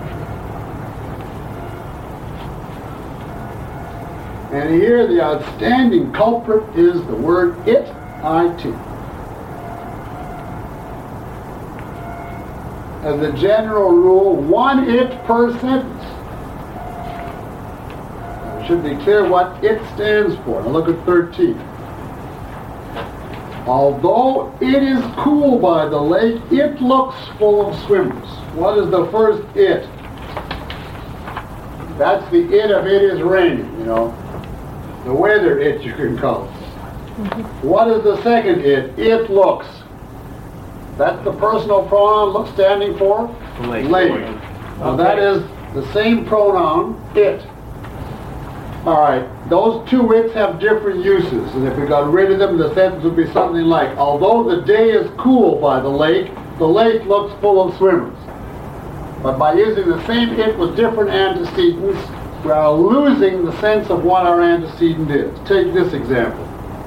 And here the outstanding culprit is the word it, it. As a general rule, one it per sentence. It should be clear what it stands for. Now look at thirteen. Although it is cool by the lake, it looks full of swimmers. What is the first it? That's the it of it is raining, you know. The weather it, you can call it. What is the second it? It looks. That's the personal pronoun look standing for? Lake. Lake. Now that is the same pronoun, it. All right, those two its have different uses, and if we got rid of them, the sentence would be something like, although the day is cool by the lake, the lake looks full of swimmers. But by using the same it with different antecedents, we are losing the sense of what our antecedent is. Take this example.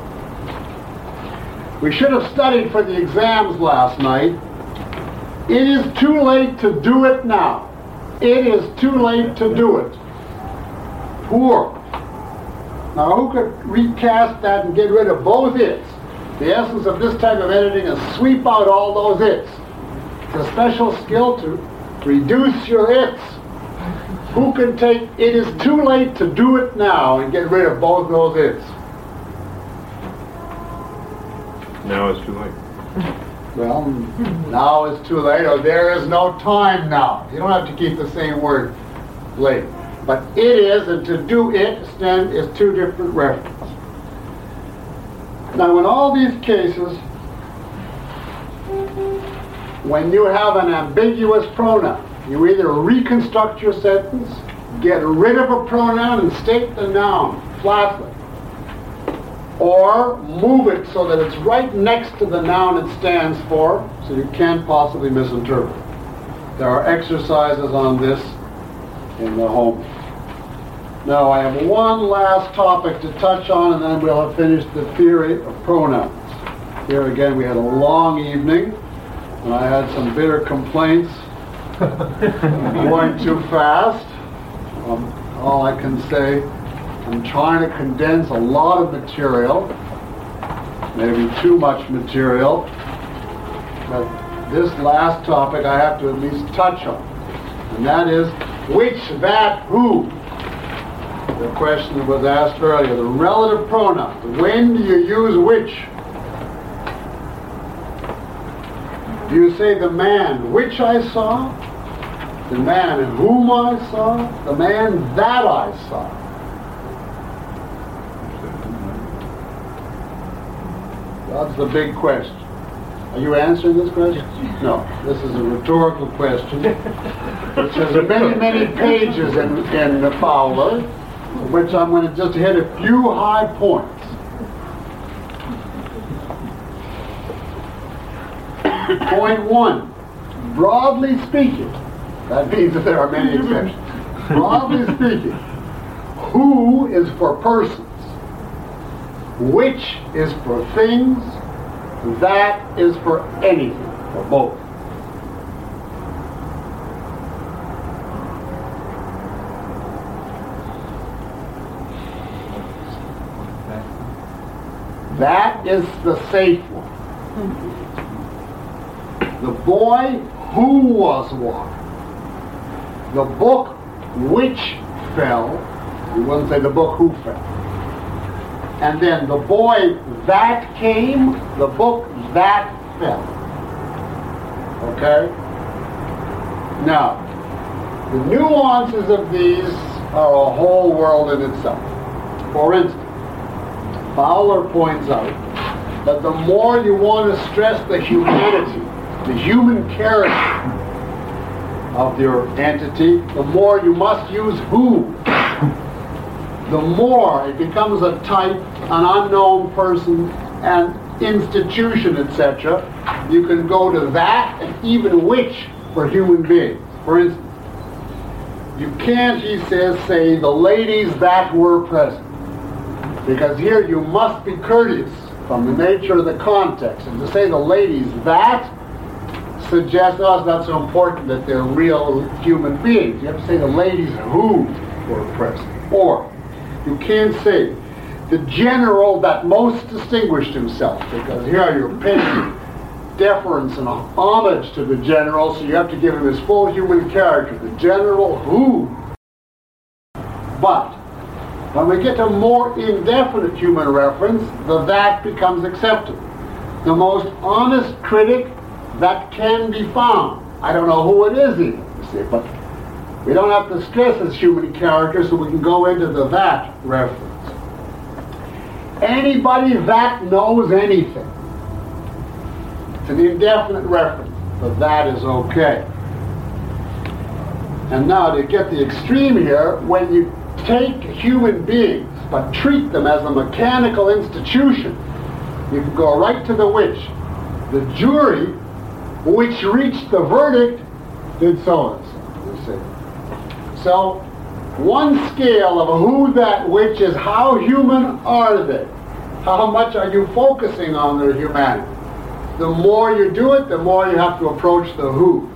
We should have studied for the exams last night. It is too late to do it now. It is too late to do it. Poor. Now who could recast that and get rid of both its? The essence of this type of editing is sweep out all those its. It's a special skill to reduce your its. Who can take it is too late to do it now and get rid of both those its? Now it's too late. Well, now is too late, or there is no time now. You don't have to keep the same word late. But it is, and to do it stand is two different references. Now, in all these cases, when you have an ambiguous pronoun, you either reconstruct your sentence, get rid of a pronoun and state the noun flatly, or move it so that it's right next to the noun it stands for, so you can't possibly misinterpret. There are exercises on this in the home. Now, I have one last topic to touch on, and then we'll have finished the theory of pronouns. Here again, we had a long evening, and I had some bitter complaints going too fast. Um, all I can say, I'm trying to condense a lot of material, maybe too much material, but this last topic I have to at least touch on, and that is which, that, who. The question that was asked earlier, the relative pronouns. When do you use which? Do you say the man which I saw? The man whom I saw? The man that I saw? That's the big question. Are you answering this question? No. This is a rhetorical question, which has many, many pages in, in the Fowler, which I'm going to just hit a few high points. Point one, broadly speaking, that means that there are many exceptions. Broadly speaking, who is for persons, which is for things, that is for anything, for both. That is the safe one. The boy who was walking. The book which fell. You wouldn't say the book who fell. And then the boy that came, the book that fell. Okay? Now, the nuances of these are a whole world in itself. For instance, Fowler points out that the more you want to stress the humanity, the human character of your entity, the more you must use who. The more it becomes a type, an unknown person, an institution, et cetera, you can go to that and even which for human beings. For instance, you can't, he says, say the ladies that were present. Because here you must be courteous from the nature of the context. And to say the ladies that suggests, oh, it's not so important that they're real human beings. You have to say the ladies who were present. Or you can't say the general that most distinguished himself, because here you're paying deference and homage to the general, so you have to give him his full human character. The general who. But when we get to more indefinite human reference, the that becomes acceptable. The most honest critic that can be found. I don't know who it is even, you see, but we don't have to stress his human character, so we can go into the that reference. Anybody that knows anything. It's an indefinite reference, but that is okay. And now to get the extreme here, when you take human beings but treat them as a mechanical institution, you can go right to the which. The jury which reached the verdict did so and so, you see. So one scale of a who, that, which is how human are they? How much are you focusing on their humanity? The more you do it, the more you have to approach the who.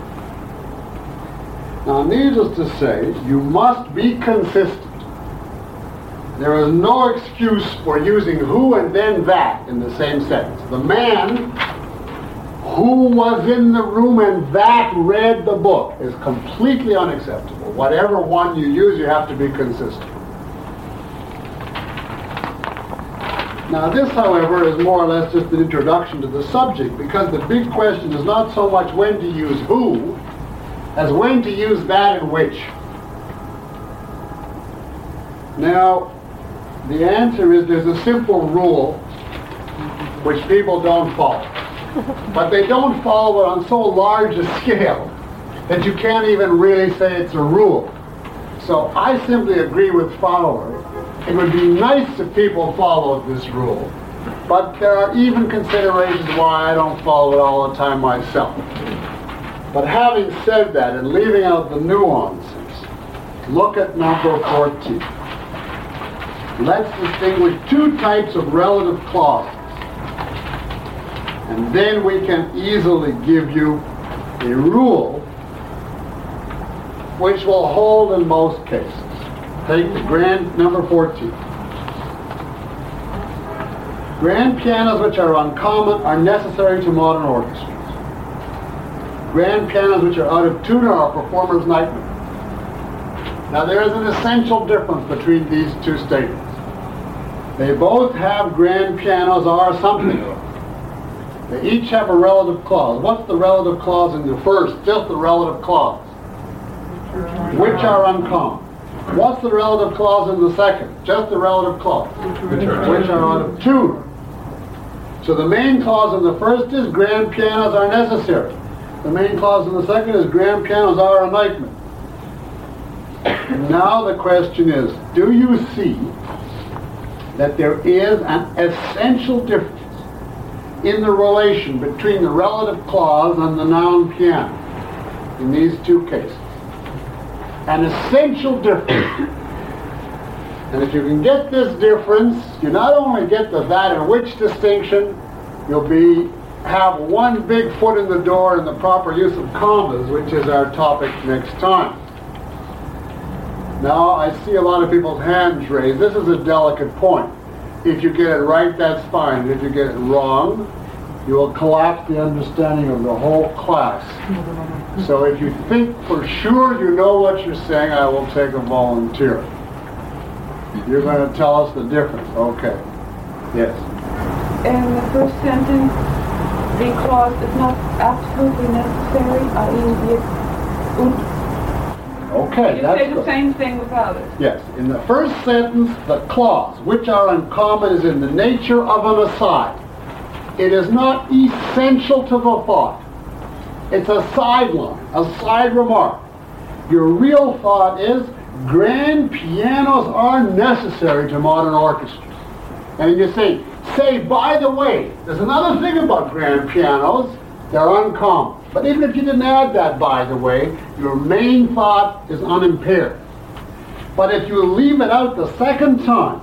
Now, needless to say, you must be consistent. There is no excuse for using who and then that in the same sentence. The man who was in the room and that read the book is completely unacceptable. Whatever one you use, you have to be consistent. Now this, however, is more or less just an introduction to the subject, because the big question is not so much when to use who, as when to use that and which. Now, the answer is there's a simple rule which people don't follow. But they don't follow it on so large a scale that you can't even really say it's a rule. So I simply agree with Fowler. It would be nice if people followed this rule, but there are even considerations why I don't follow it all the time myself. But having said that, and leaving out the nuances, look at number fourteen. Let's distinguish two types of relative clauses, and then we can easily give you a rule which will hold in most cases. Take the grand number fourteen. Grand pianos which are uncommon are necessary to modern orchestras. Grand pianos which are out of tune are a performer's nightmare. Now there is an essential difference between these two statements. They both have grand pianos are something. They each have a relative clause. What's the relative clause in the first? Just the relative clause. Which are uncommon. What's the relative clause in the second? Just the relative clause. Which are, which are out of tune. So the main clause in the first is grand pianos are necessary. The main clause in the second is grand pianos are a nightmare. Now the question is, do you see that there is an essential difference in the relation between the relative clause and the noun piano in these two cases? An essential difference. And if you can get this difference, you not only get the that and which distinction, you'll be have one big foot in the door in the proper use of commas, which is our topic next time. Now, I see a lot of people's hands raised. This is a delicate point. If you get it right, that's fine. If you get it wrong, you will collapse the understanding of the whole class. So if you think for sure you know what you're saying, I will take a volunteer. You're going to tell us the difference. Okay. Yes. In the first sentence, the clause is not absolutely necessary, that is, the Okay, you that's say the good. same thing without it. Yes. In the first sentence, the clause, which are uncommon, is in the nature of an aside. It is not essential to the thought. It's a sideline, a side remark. Your real thought is, grand pianos are necessary to modern orchestras. And you say, say, by the way, there's another thing about grand pianos, they're uncommon. But even if you didn't add that, by the way, your main thought is unimpaired. But if you leave it out the second time,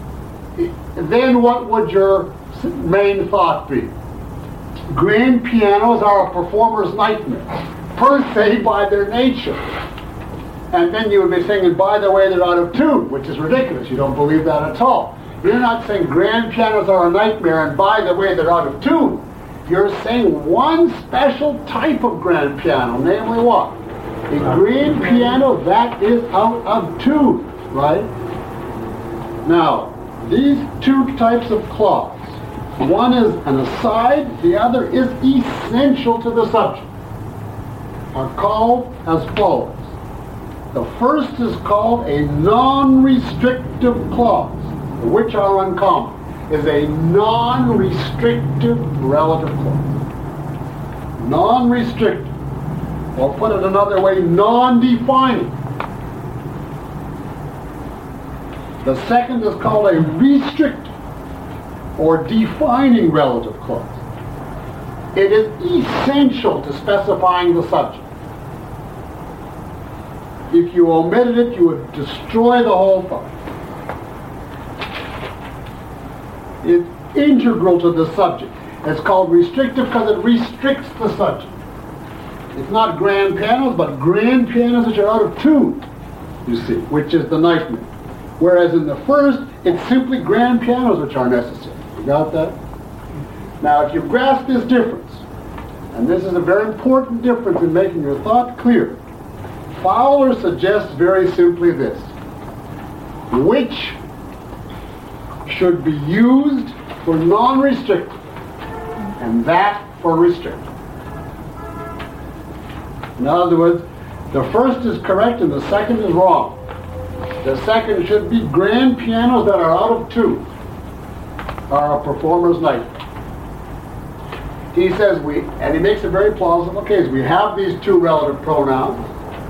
then what would your main thought be? Grand pianos are a performer's nightmare, per se by their nature. And then you would be saying, and by the way, they're out of tune, which is ridiculous. You don't believe that at all. You're not saying grand pianos are a nightmare, and by the way, they're out of tune. You're saying one special type of grand piano, namely what? A grand piano that is out of tune, right? Now, these two types of clause, one is an aside, the other is essential to the subject, are called as follows. The first is called a non-restrictive clause, which are uncommon, is a non-restrictive relative clause. Non-restrictive, or put it another way, non-defining. The second is called a restrictive, or defining relative clause. It is essential to specifying the subject. If you omitted it, you would destroy the whole thought. It's integral to the subject. It's called restrictive because it restricts the subject. It's not grand pianos, but grand pianos which are out of tune, you see, which is the nightmare. Whereas in the first, it's simply grand pianos which are necessary. You got that? Now, if you grasp this difference, and this is a very important difference in making your thought clear, Fowler suggests very simply this. Which should be used for non-restricted and that for restricted. In other words, the first is correct and the second is wrong. The second should be grand pianos that are out of tune are a performer's night. He says we, and he makes a very plausible case. We have these two relative pronouns.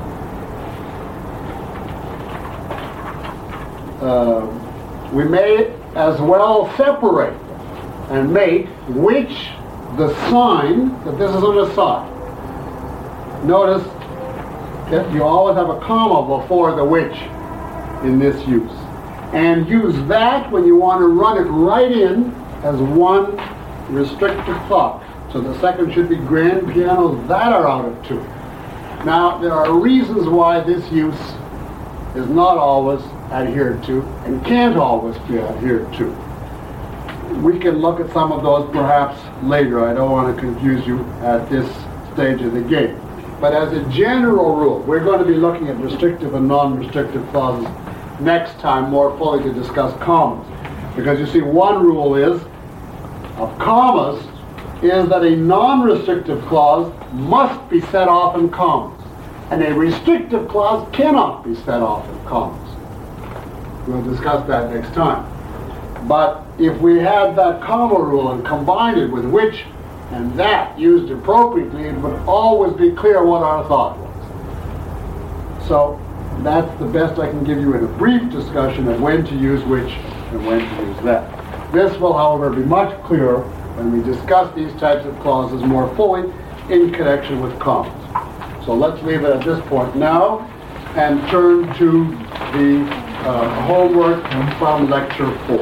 Uh, we may as well separate and make which the sign, that this is an aside. Notice that you always have a comma before the which in this use. And use that when you want to run it right in as one restrictive thought. So the second should be grand pianos that are out of tune. Now, there are reasons why this use is not always adhered to and can't always be adhered to. We can look at some of those perhaps later. I don't want to confuse you at this stage of the game. But as a general rule, we're going to be looking at restrictive and non-restrictive clauses next time more fully to discuss commas. Because you see, one rule is, of commas, is that a non-restrictive clause must be set off in commas. And a restrictive clause cannot be set off in commas. We'll discuss that next time. But if we had that comma rule and combined it with which and that used appropriately, it would always be clear what our thought was. So that's the best I can give you in a brief discussion of when to use which and when to use that. This will, however, be much clearer when we discuss these types of clauses more fully in connection with commas. So let's leave it at this point now and turn to the uh, homework from lecture four.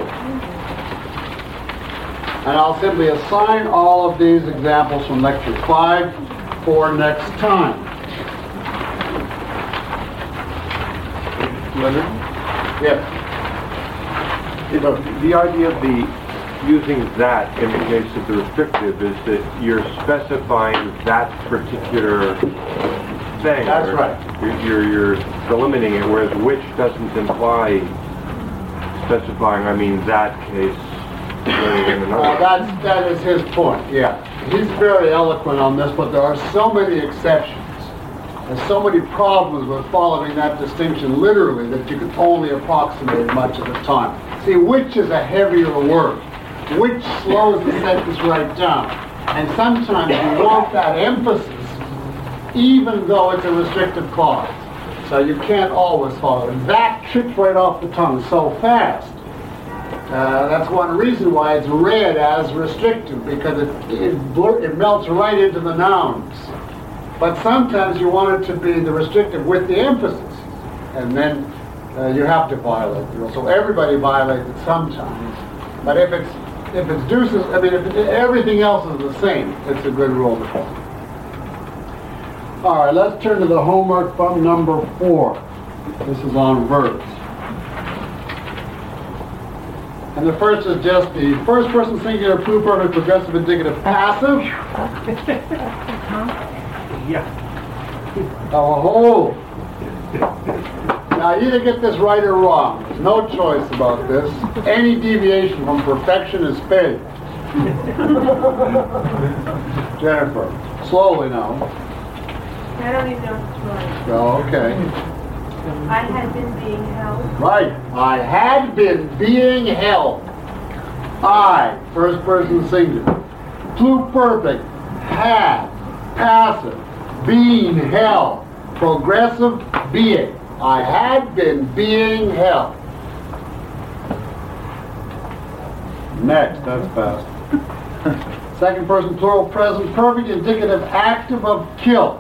And I'll simply assign all of these examples from lecture five for next time. Leonard? Yes. You know, the idea of the using that in the case of the restrictive is that you're specifying that particular thing. That's right. You're, you're, you're delimiting it, whereas which doesn't imply specifying, I mean, that case rather than another. Uh, that's, that is his point, yeah. He's very eloquent on this, but there are so many exceptions. There's so many problems with following that distinction literally that you can only approximate much of the time. See, which is a heavier word. Which slows the sentence right down. And sometimes you want that emphasis even though it's a restrictive clause. So you can't always follow it. That trips right off the tongue so fast. Uh, that's one reason why it's read as restrictive, because it, it, blur, it melts right into the nouns. But sometimes you want it to be the restrictive with the emphasis, and then uh, you have to violate the rule. So everybody violates it sometimes. But if it's if it's deuces, I mean, if it, everything else is the same, it's a good rule to follow. All right, let's turn to the homework from number four. This is on verbs. And the first is just the first person singular pluperfect progressive indicative passive. Yeah. Oh, now you either get this right or wrong. There's no choice about this. Any deviation from perfection is failure. Jennifer, slowly now. I don't even know if it's right. Oh, okay. I had been being held. Right. I had been being held. I, first person singular. Pluperfect, had, passive, being held, progressive, being. I had been being held. Next, that's fast. Second person plural present perfect indicative active of kill.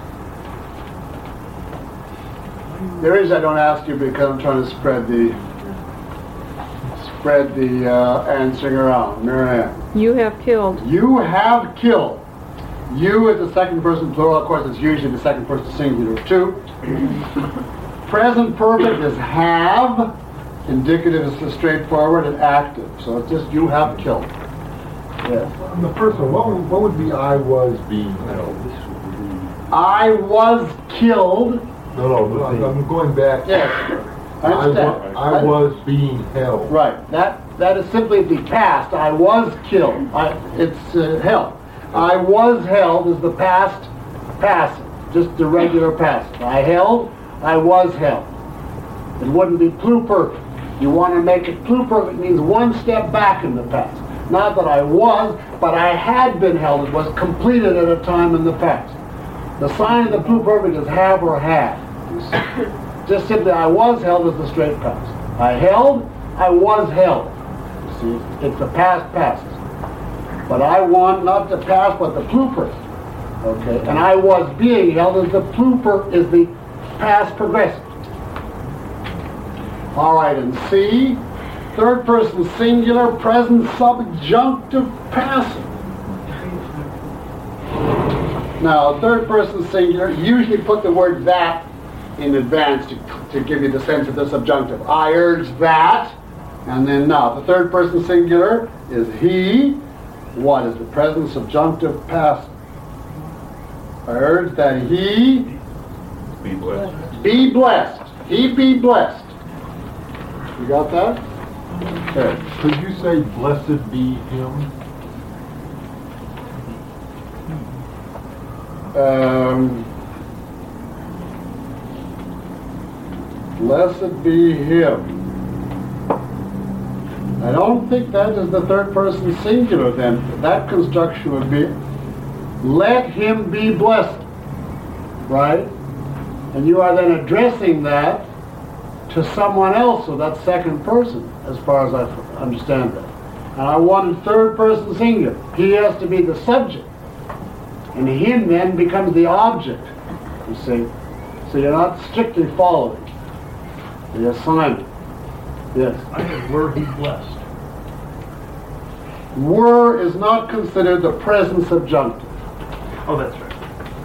There is, I don't ask you because I'm trying to spread the spread the uh, answering around. Marianne. You have killed. You have killed. You is the second person plural. Of course, it's usually the second person singular too. Present perfect is have. Indicative is straightforward and active. So it's just you have killed. Yes. On the first one, what would, what would be I was being held? I was killed. No, no, but I'm I'm going back. Yes. I I, understand. wa- I was being held. Right. That that is simply the past. I was killed. I, it's uh, held. I was held is the past passive, just the regular passive. I held, I was held. It wouldn't be pluperfect. You want to make it pluperfect means one step back in the past. Not that I was, but I had been held. It was completed at a time in the past. The sign of the pluperfect is have or had. Just simply, I was held is the straight past. I held, I was held. You see, it's the past passive. But I want not the past, but the pluperfect. Okay, and I was being held as the pluper is the past progressive. All right, and C, third person singular, present subjunctive passive. Now, third person singular, usually put the word that in advance to, to give you the sense of the subjunctive. I urge that, and then now, the third person singular is he. What is the present subjunctive passive? I urge that he Be blessed. be blessed. He be blessed. You got that? Okay. Could you say, blessed be him? Um, blessed be him. I don't think that is the third person singular then. That construction would be, let him be blessed. Right? And you are then addressing that to someone else, so that's second person, as far as I understand that. And I wanted third person singular. He has to be the subject. And him then becomes the object, you see. So you're not strictly following the assignment. Yes. I had were he blessed. Were is not considered the present subjunctive. Oh, that's right.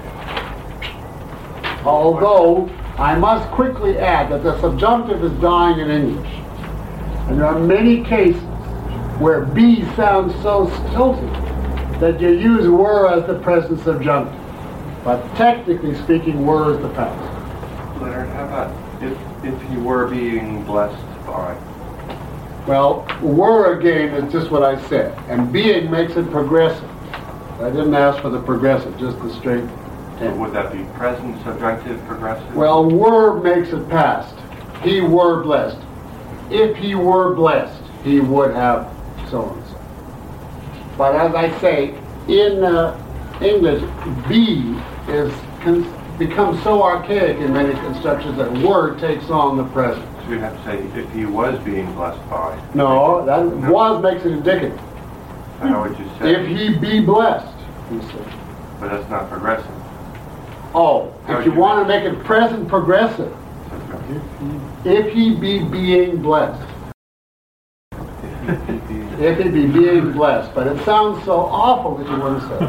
Although, I must quickly add that the subjunctive is dying in English. And there are many cases where be sounds so stilted that you use were as the present subjunctive. But technically speaking, were is the past. Leonard, how about if, if you were being blessed by? Well, were again is just what I said. And being makes it progressive. I didn't ask for the progressive, just the straight tense. Would that be present subjunctive progressive? Well, were makes it past. He were blessed. If he were blessed, he would have so and so. But as I say, in uh, English, be is con- becomes so archaic in many constructions that were takes on the present. So you'd have to say if he was being blessed by. No, that No. was makes it indicative. I know what you said. If he be blessed, he said. But that's not progressive. Oh, How if you would you want to make it present progressive, if he be being blessed. If he be being blessed. But it sounds so awful that you want to say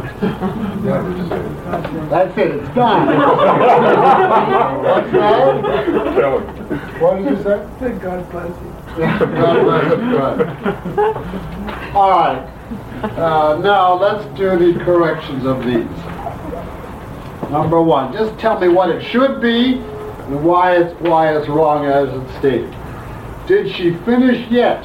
it. That's it, it's done. What's that? What did you say? God bless you. God bless you. Right. All right. Uh, now let's do the corrections of these. Number one, just tell me what it should be and why it's why it's wrong as it's stated. Did she finish yet?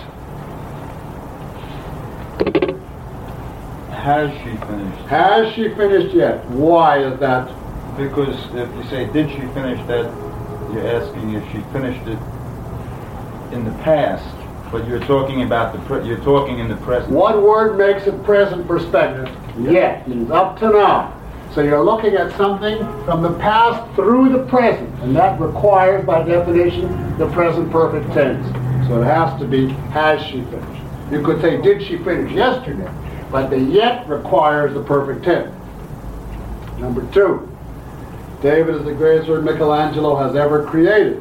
Has she finished? Has she finished yet? Why is that? Because if you say, did she finish that, you're asking if she finished it in the past, but you're talking about the, pre- you're talking in the present. One word makes it present perspective. Yet means up to now. So you're looking at something from the past through the present, and that requires, by definition, the present perfect tense. So it has to be, has she finished? You could say, did she finish yesterday? But the yet requires the perfect tense. Number two, David is the greatest word Michelangelo has ever created.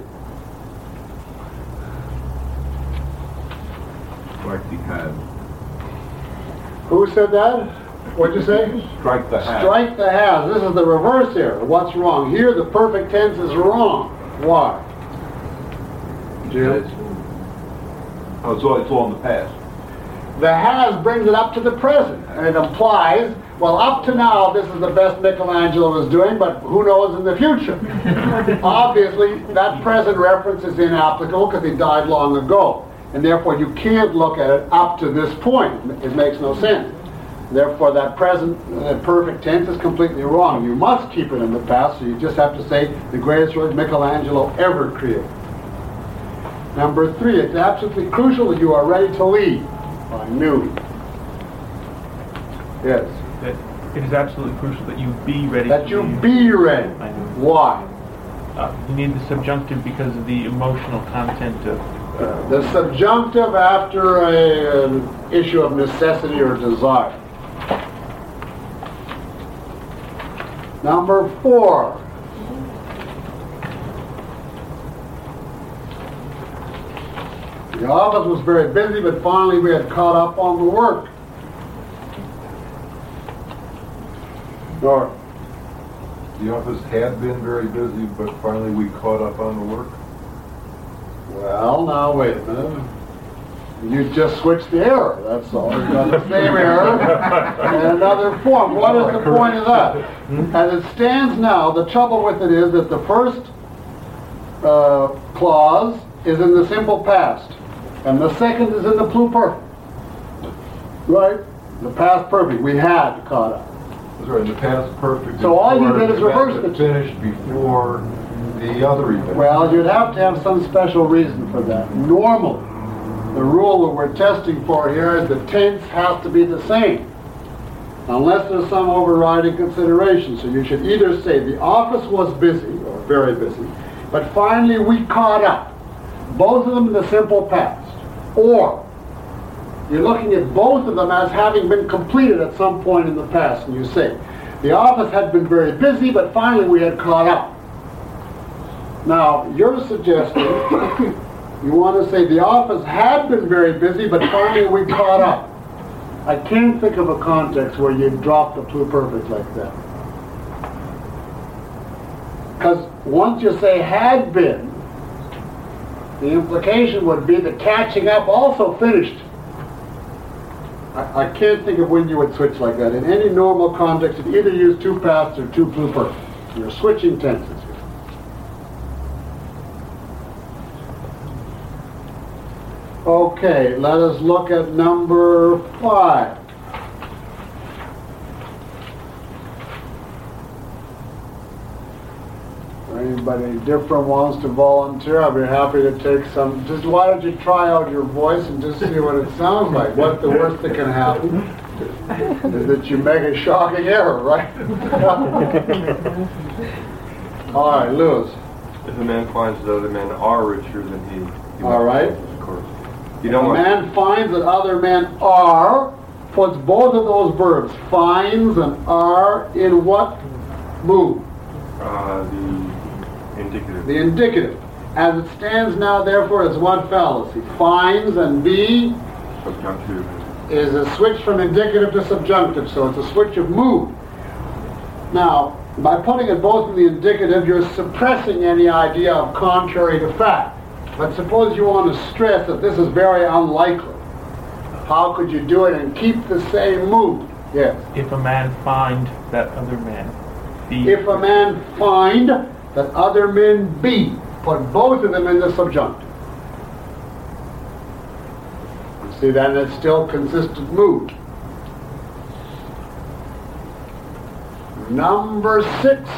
Strike the has. Who said that? What'd you say? Strike the has. Strike the has. This is the reverse here. What's wrong? Here the perfect tense is wrong. Why? Jim? Oh, it's all, it's all in the past. The has brings it up to the present, and it implies, well, up to now, this is the best Michelangelo is doing, but who knows in the future? Obviously, that present reference is inapplicable because he died long ago. and therefore you can't look at it up to this point. It makes no sense. Therefore, that present uh, perfect tense is completely wrong. You must keep it in the past, so you just have to say the greatest work Michelangelo ever created. Number three, it's absolutely crucial that you are ready to leave. I knew. Yes. That it is absolutely crucial that you be ready. That to you leave. be ready. I know. Why? Uh, you need the subjunctive because of the emotional content of. Uh, The subjunctive after a, an issue of necessity or desire. Number four. The office was very busy, but finally we had caught up on the work. Or, The office had been very busy, but finally we caught up on the work. well, now wait a minute. You just switched the error, that's all. You've got the same error in another form. What is the point of that? As it stands now, the trouble with it is that the first uh, clause is in the simple past, and the second is in the pluperfect. Right? The past perfect. We had caught up. That's right, in the past perfect. So all you did is before reverse the it. Finished before the other event. Well, you'd have to have some special reason for that. Normally, the rule that we're testing for here is the tense has to be the same, unless there's some overriding consideration. So you should either say the office was busy, or very busy, but finally we caught up. Both of them in the simple past. Or, you're looking at both of them as having been completed at some point in the past, and you say, the office had been very busy, but finally we had caught up. Now, you're suggesting you want to say the office had been very busy, but finally we caught up. I can't think of a context where you drop the pluperfect like that. Because once you say had been, the implication would be that catching up also finished. I, I can't think of when you would switch like that. In any normal context, you'd either use two past or two pluperfect. You're switching tenses. Okay, let us look at number five. Anybody different wants to volunteer, I'll be happy to take some. Just why don't you try out your voice and just see what it sounds like. What's the worst that can happen is that you make a shocking error, right? All right, Lewis. If a man finds that other men are richer than he, he All right. Of course. You If don't a want man finds that other men are, puts both of those verbs, finds and are, in what mood? uh, the indicative. The indicative. As it stands now, therefore, is what fallacy? Finds and be Subjunctive. is a switch from indicative to subjunctive, so it's a switch of mood. Now, by putting it both in the indicative, you're suppressing any idea of contrary to fact. But suppose you want to stress that this is very unlikely. How could you do it and keep the same mood? Yes. If a man find that other man be. If a man find that other men be, put both of them in the subjunctive. You see, then it's still consistent mood. Number six.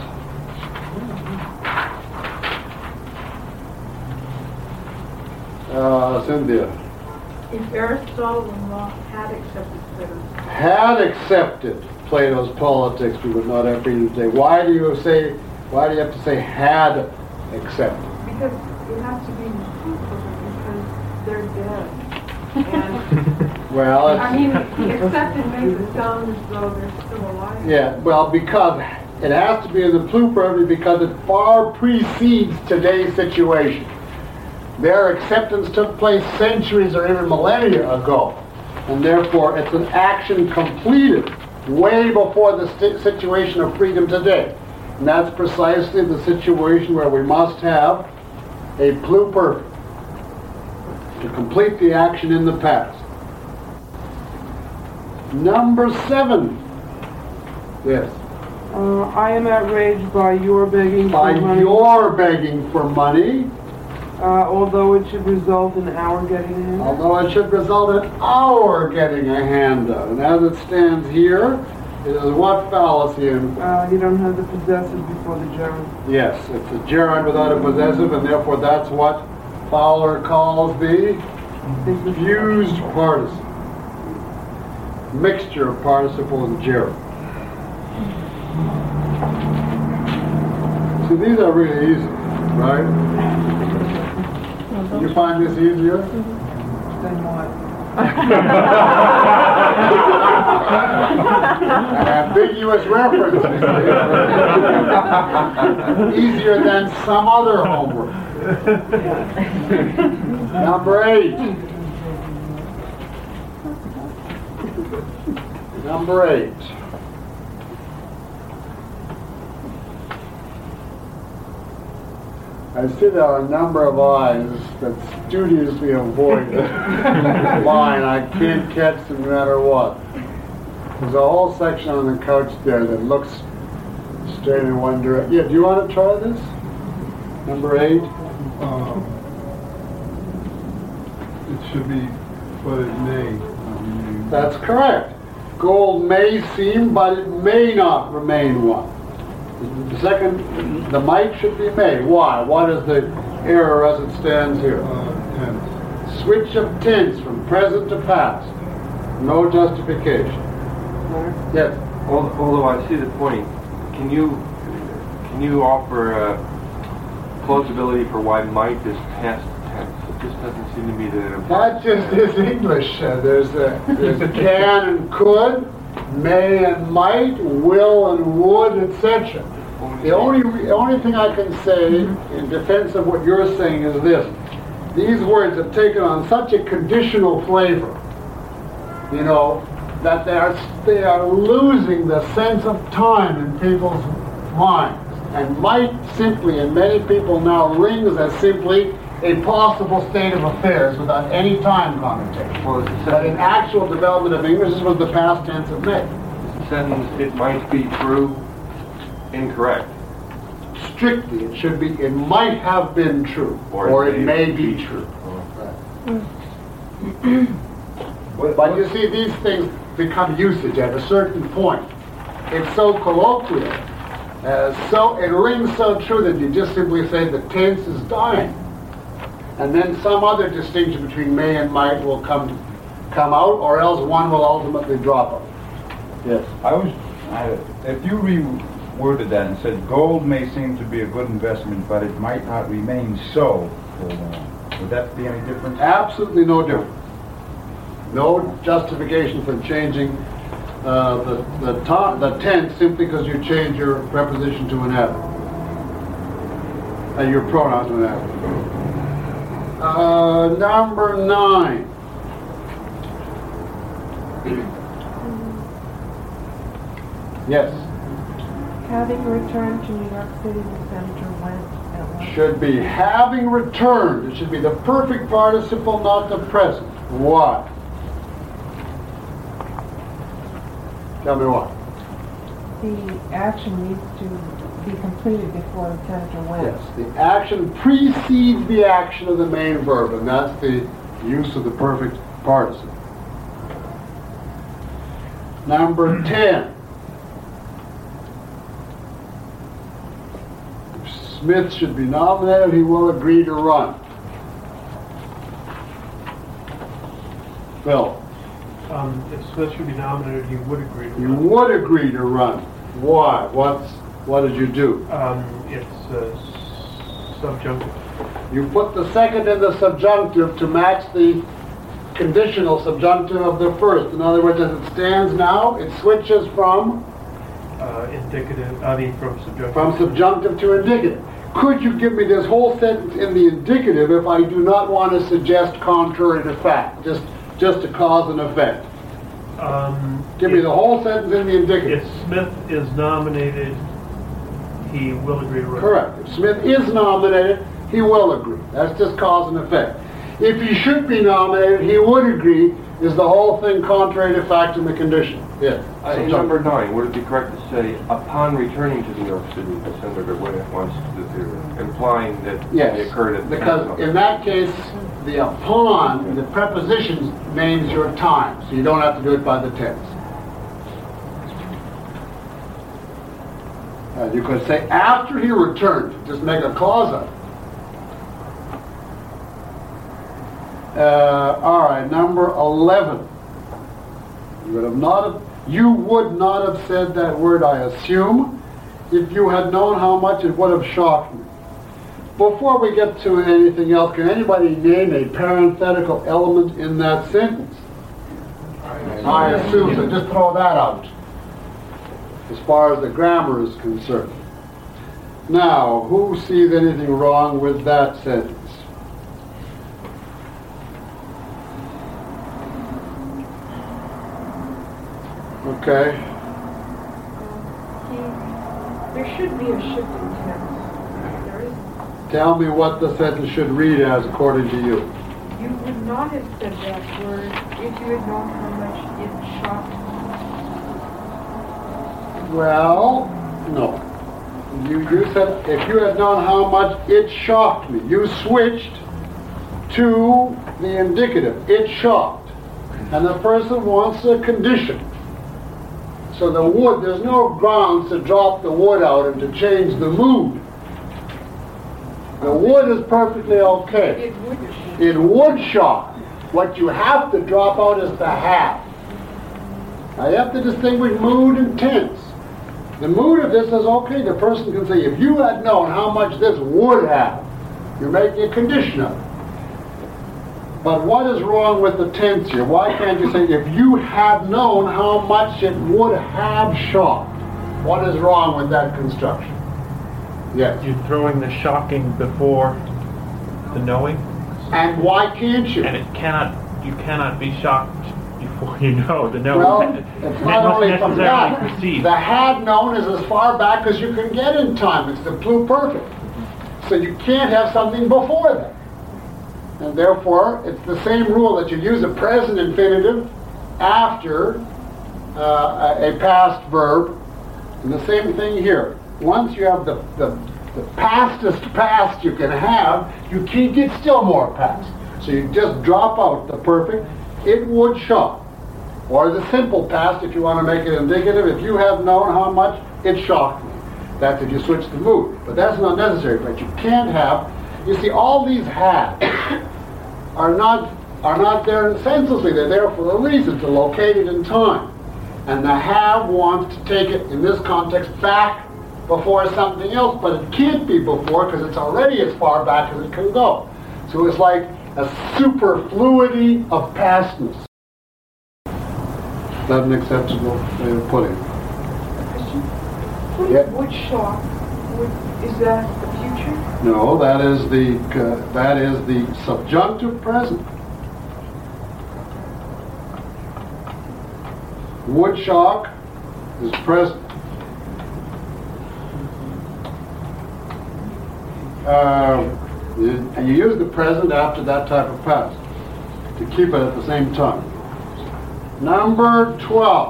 Uh, Cynthia. If Aristotle and Locke had accepted Plato, Had accepted Plato's politics, we would not have freedom today. Why do you say, why do you have to say had accepted? Because it has to be in the pluperfect because they're dead. And, Well, I it's, mean, accepted makes it sound as though they're still alive. yeah, well, because it has to be in the pluperfect because it far precedes today's situation. Their acceptance took place centuries or even millennia ago, and therefore it's an action completed way before the st- situation of freedom today. And that's precisely the situation where we must have a pluperfect to complete the action in the past. Number seven. Yes. Uh, I am outraged by your begging By for money. your begging for money. Uh, although it should result in our getting a handout? Although it should result in our getting a handout. And as it stands here, it is what fallacy? In, uh, you don't have the possessive before the gerund. Yes, it's a gerund without a possessive, and therefore that's what Fowler calls the fused participle. Mixture of participle and gerund. So these are really easy, right? You find this easier? Then what? An ambiguous reference. Easier than some other homework. Number eight. Number eight. I see there are a number of eyes that studiously avoid the line. I can't catch them no matter what. There's a whole section on the couch there that looks straight in one direction. Yeah, do you want to try this? Number eight? Um, it should be, but it may. That's correct. Gold may seem, but it may not remain one. The second, the might should be may. Why? What is the error as it stands here? Uh, tense. Switch of tense from present to past. No justification. Yes. Although I see the point, can you can you offer uh, plausibility for why might is past tense? It just doesn't seem to me that. That just is English. Uh, there's a, there's can and could, may and might, will and would, et cetera. The only the only thing I can say in defense of what you're saying is this: these words have taken on such a conditional flavor, you know, that they are they are losing the sense of time in people's minds, and might simply, in many people now, rings as simply a possible state of affairs without any time connotation. Well, but in actual development of English, this was the past tense of may. The sentence, it might be true, incorrect. Strictly, it should be, it might have been true, or, or it may be, be true. Right. But you see, these things become usage at a certain point. It's so colloquial, uh, so it rings so true that you just simply say the tense is dying. And then some other distinction between may and might will come come out, or else one will ultimately drop out. Yes. I was, I, if you reworded that and said gold may seem to be a good investment, but it might not remain so for long, would that be any different? Absolutely no different. No justification for changing uh, the the, to- the tense simply because you change your preposition to an adverb, and your pronoun to an adverb. Uh, number nine. Yes. Having returned to New York City, the senator went at once. Should be having returned. It should be the perfect participle, not the present. Why? Tell me why. The action needs to be completed before the senator went. Yes, the action precedes the action of the main verb, and that's the use of the perfect participle. Number ten. If Smith should be nominated, he will agree to run. Phil. Um, if Smith should be nominated, he would agree to You run. would agree to run. Why? What's what did you do? Um, it's uh, subjunctive. You put the second in the subjunctive to match the conditional subjunctive of the first. In other words, as it stands now, it switches from Uh, indicative, I mean from subjunctive. from subjunctive to indicative. Could you give me this whole sentence in the indicative if I do not want to suggest contrary to fact, just just to cause and effect? Um, Give me the whole sentence in the indicative. If Smith is nominated, he will agree to run. Correct. If Smith is nominated, he will agree. That's just cause and effect. If he should be nominated, he would agree. Is the whole thing contrary to fact in the condition? Yes. Uh, in number nine, would it be correct to say, upon returning to New York City, the senator went at once to the theater, implying that Yes, it occurred at the because time? in that case, the upon, the preposition names your time, so you don't have to do it by the tense. Uh, you could say after he returned, just make a clause of it. Uh, all right, number eleven. You would have not have, you would not have said that word, I assume, if you had known how much it would have shocked me. Before we get to anything else, can anybody name a parenthetical element in that sentence? I assume, so just throw that out, as far as the grammar is concerned. Now, who sees anything wrong with that sentence? Okay. There should be a shift in tense. There isn't. Tell me what the sentence should read as according to you. You would not have said that word if you had known how much it shocked Well, no. You, you said if you had known how much it shocked me. You switched to the indicative. It shocked. And the person wants a condition. So the would, there's no grounds to drop the would out and to change the mood. The would is perfectly okay. It would. It would shock. What you have to drop out is the have. Now you have to distinguish mood and tense. The mood of this is okay. The person can say, if you had known how much this would have, you're making a condition of it. But what is wrong with the tense here? Why can't you say, if you had known how much it would have shocked? What is wrong with that construction? Yes. You're throwing the shocking before the knowing. And why can't you? And it cannot, you cannot be shocked before you know the knowing. Well, it it's must not only from necessarily that. precede. The had known is as far back as you can get in time. It's the pluperfect. So you can't have something before that. And therefore, it's the same rule that you use a present infinitive after uh, a, a past verb. And the same thing here. Once you have the, the, the pastest past you can have, you can't get still more past. So you just drop out the perfect, it would shock. Or the simple past, if you want to make it indicative, if you have known how much it shocked me. That's if you switch the mood. But that's not necessary. But you can't have, you see, all these have are not are not there senselessly. They're there for a reason, to locate it in time. And the have wants to take it, in this context, back before something else, but it can't be before because it's already as far back as it can go. So it's like a superfluity of pastness. Is that an acceptable way of putting it? Question? What Yeah. would shock? Would, is that the future? No, that is the uh, that is the subjunctive present. Would shock is present. Uh, you, you use the present after that type of past to keep it at the same time. Number twelve.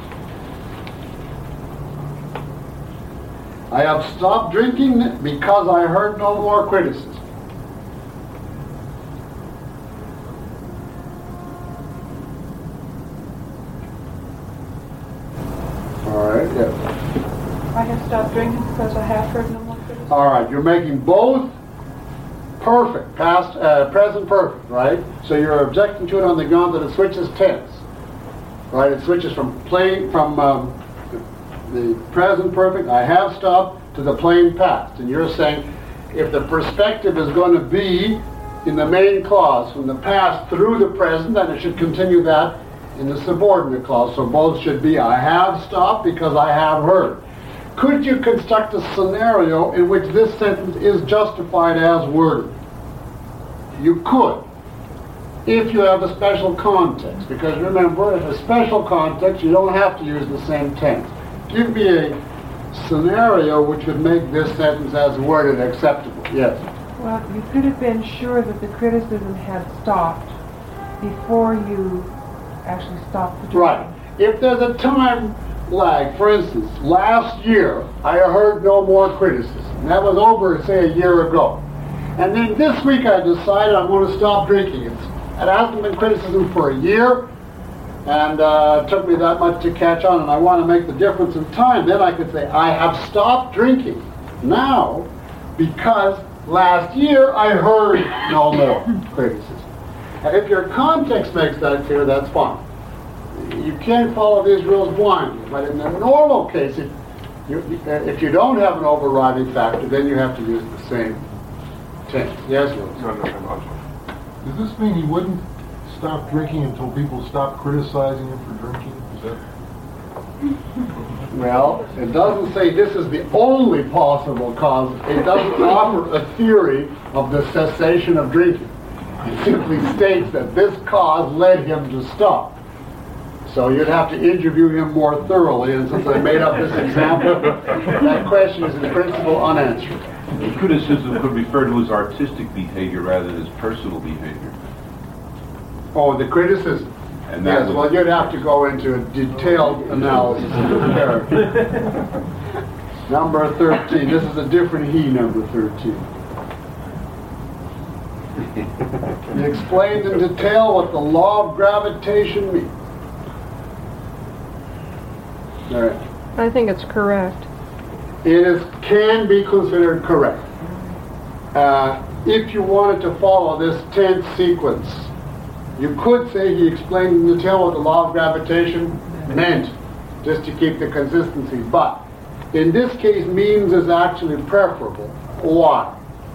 I have stopped drinking because I heard no more criticism. All right, yes. I have stopped drinking because I have heard no more criticism. All right, you're making both perfect, past, uh, present perfect, right? So you're objecting to it on the ground that it switches tense, right? It switches from plain, from um, the present perfect, I have stopped, to the plain past. And you're saying if the perspective is going to be in the main clause from the past through the present, then it should continue that in the subordinate clause. So both should be I have stopped because I have heard. Could you construct a scenario in which this sentence is justified as worded? You could, if you have a special context. Because remember, in a special context, you don't have to use the same tense. Give me a scenario which would make this sentence as worded acceptable. Yes? Well, you could have been sure that the criticism had stopped before you actually stopped the drinking. Right. if there's a time lag, for instance, last year I heard no more criticism. And that was over, say, a year ago. And then this week I decided I'm going to stop drinking. It's, it hasn't been criticism for a year, and uh, it took me that much to catch on, and I want to make the difference in time. Then I could say, I have stopped drinking now because last year I heard no more criticism. And if your context makes that clear, that's fine. You can't follow these rules blindly, but in the normal case, if you, if you don't have an overriding factor, then you have to use the same tense. Yes, Louis? Does this mean he wouldn't stop drinking until people stop criticizing him for drinking? Is that... Well, it doesn't say this is the only possible cause. It doesn't offer a theory of the cessation of drinking. It simply states that this cause led him to stop. So you'd have to interview him more thoroughly, and since I made up this example, that question is in principle unanswered. The criticism could refer to his artistic behavior rather than his personal behavior. Oh, the criticism. And that yes, was, well, you'd have to go into a detailed analysis of the character. Number thirteen. This is a different he, number thirteen. He explained in detail what the law of gravitation means. All right. I think it's correct. It is, can be considered correct. Uh, if you wanted to follow this tense sequence, you could say he explained in detail what the law of gravitation meant, just to keep the consistency. But in this case, means is actually preferable. Why?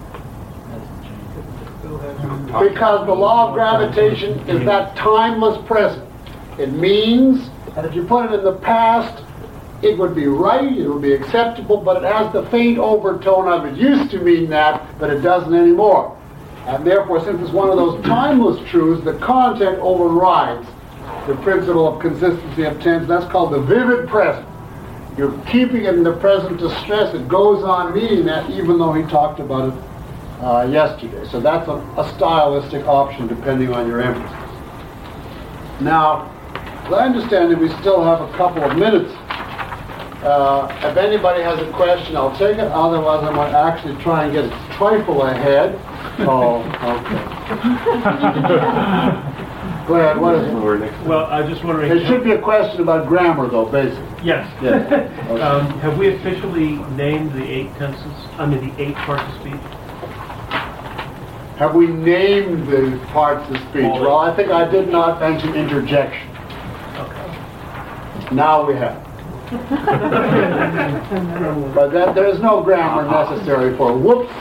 Because the law of gravitation is that timeless present. It means that if you put it in the past, it would be right, it would be acceptable, but it has the faint overtone of it used to mean that, but it doesn't anymore. And therefore, since it's one of those timeless truths, the content overrides the principle of consistency of tense. That's called the vivid present. You're keeping it in the present to stress it goes on meaning that even though he talked about it uh, yesterday. So that's a, a stylistic option depending on your emphasis. Now, as I understand it, we still have a couple of minutes. Uh, if anybody has a question, I'll take it. Otherwise, I might actually try and get a trifle ahead. Oh, okay. Go ahead, what is it? Well, I just wondering... It should be a question about grammar, though, basically. Yes. Yes. Okay. Um, have we officially named the eight tenses, I mean the eight parts of speech? Have we named the parts of speech? Well, I think I did not mention interjection. Okay. Now we have. But that, there is no grammar necessary for whoops.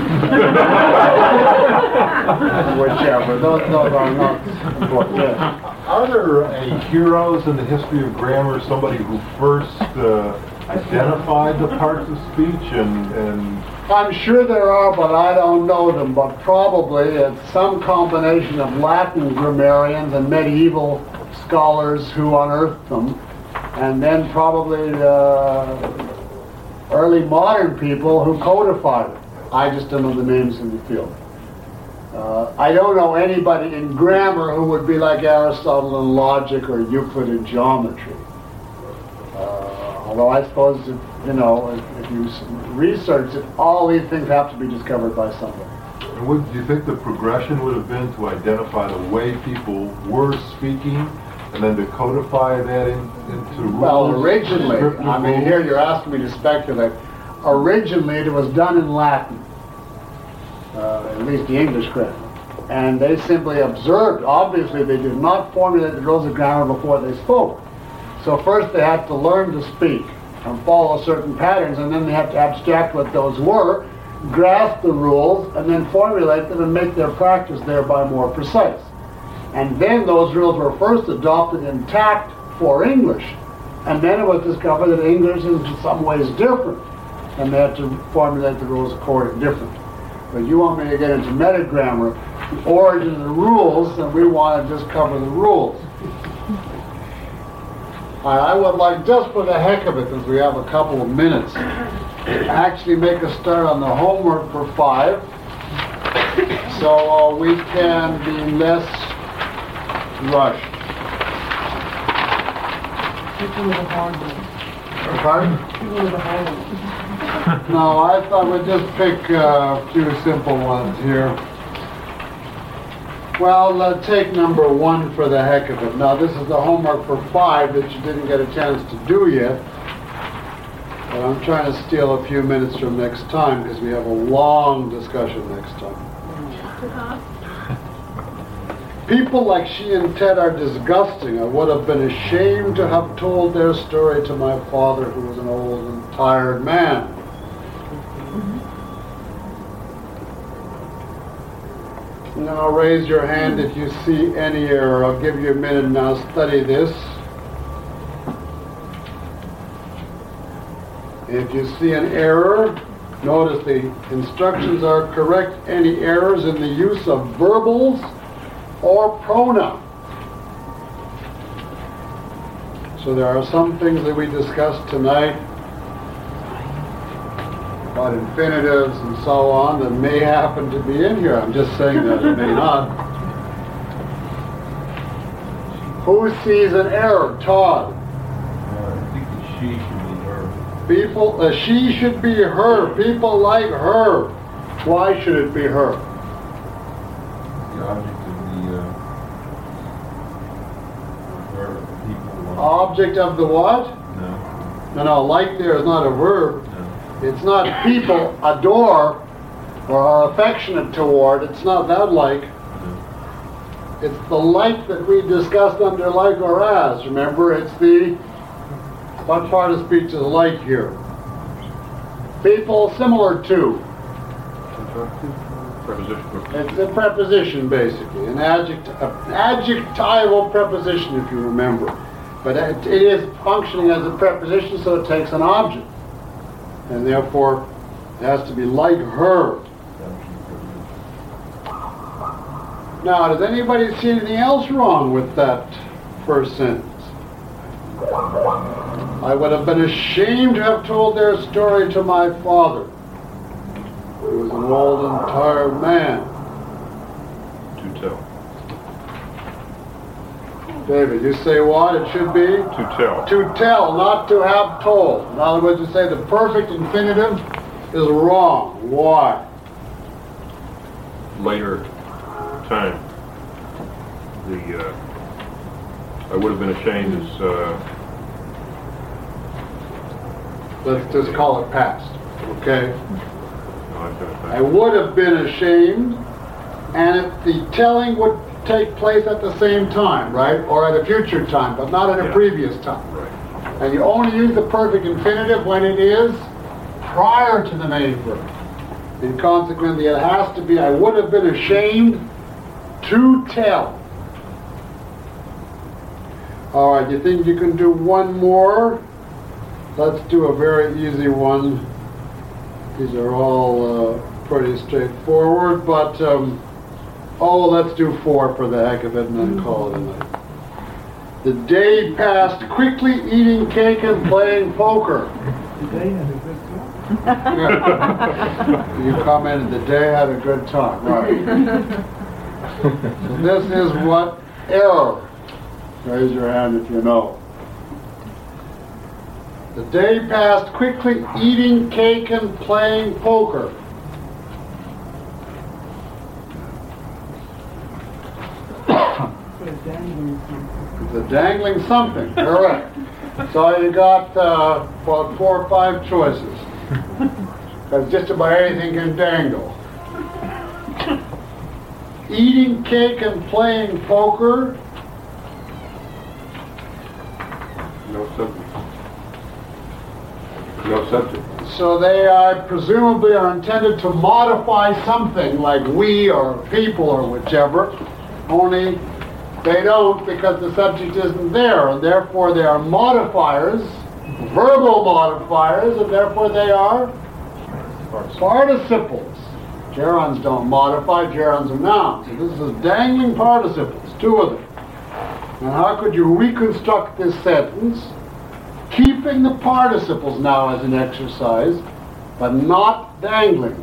Whichever. Those, those are not important. Yes. Are there uh, heroes in the history of grammar, somebody who first uh, identified the parts of speech and, and... I'm sure there are, but I don't know them. But probably it's some combination of Latin grammarians and medieval scholars who unearthed them. And then probably uh, early modern people who codified it. I just don't know the names in the field. Uh, I don't know anybody in grammar who would be like Aristotle in logic or Euclid in geometry. Uh, although I suppose, if, you know, if, if you research it, all these things have to be discovered by somebody. And would, do you think the progression would have been to identify the way people were speaking and then to codify that in, into rules? Well, originally, I mean, here you're asking me to speculate. Originally, it was done in Latin, uh, at least the English grammar. And they simply observed. Obviously, they did not formulate the rules of grammar before they spoke. So first they had to learn to speak and follow certain patterns, and then they had to abstract what those were, grasp the rules, and then formulate them and make their practice thereby more precise. And then those rules were first adopted intact for English. And then it was discovered that English is in some ways different. And they had to formulate the rules accordingly differently. But you want me to get into metagrammar, the origin of the rules, and we want to just cover the rules. I, I would like, just for the heck of it, since we have a couple of minutes, actually make a start on the homework for five. So uh, we can be less rushed. People with a hard one. Pardon? People with a hard one. No, I thought we'd just pick uh, a few simple ones here. Well, uh, take number one for the heck of it. Now, this is the homework for five that you didn't get a chance to do yet. But I'm trying to steal a few minutes from next time because we have a long discussion next time. People like she and Ted are disgusting. I would have been ashamed to have told their story to my father, who was an old and tired man. Now raise your hand if you see any error. I'll give you a minute now. Study this. If you see an error, notice the instructions are correct. Any errors in the use of verbals or pronouns. So there are some things that we discussed tonight about infinitives and so on that may happen to be in here. I'm just saying that it may not. Who sees an error? Todd. I think the she should be her. People, uh, she should be her. People like her. Why should it be her? The object of the, uh, verb, people. Object of the what? No. No, no, like there is not a verb. No. It's not people adore or are affectionate toward. It's not that like. No. It's the like that we discussed under like or as. Remember, it's the, what part of speech is like here? People similar to. Preposition. It's a preposition, basically. An adject, an adjectival preposition, if you remember. But it, it is functioning as a preposition, so it takes an object. And therefore, it has to be like her. Now, does anybody see anything else wrong with that first sentence? I would have been ashamed to have told their story to my father. He was an old and tired man. To tell. David, you say what? It should be? To tell. To tell, not to have told. In other words, you say the perfect infinitive is wrong. Why? Later time. The, uh, I would have been ashamed is, uh, Let's just call it past, okay? no, I've got I would have been ashamed, and if the telling would take place at the same time, right? Or at a future time, but not at a Yeah. previous time. Right. And you only use the perfect infinitive when it is prior to the main verb. And consequently, it has to be, I would have been ashamed to tell. All right, you think you can do one more? Let's do a very easy one. These are all uh, pretty straightforward, but um, oh, let's do four for the heck of it and then call it a night. The day passed quickly eating cake and playing poker. The day had a good time. You commented the day had a good time, right? This is what error. Raise your hand if you know. The day passed quickly eating cake and playing poker. The dangling something, correct. So you got uh, about four or five choices. Because just about anything can dangle. Eating cake and playing poker. No subject. No subject. So they are presumably are intended to modify something like we or people or whichever, only they don't because the subject isn't there, and therefore they are modifiers, verbal modifiers, and therefore they are participles. Gerunds don't modify, gerunds are nouns. So this is dangling participles, two of them. And how could you reconstruct this sentence, keeping the participles now as an exercise, but not dangling?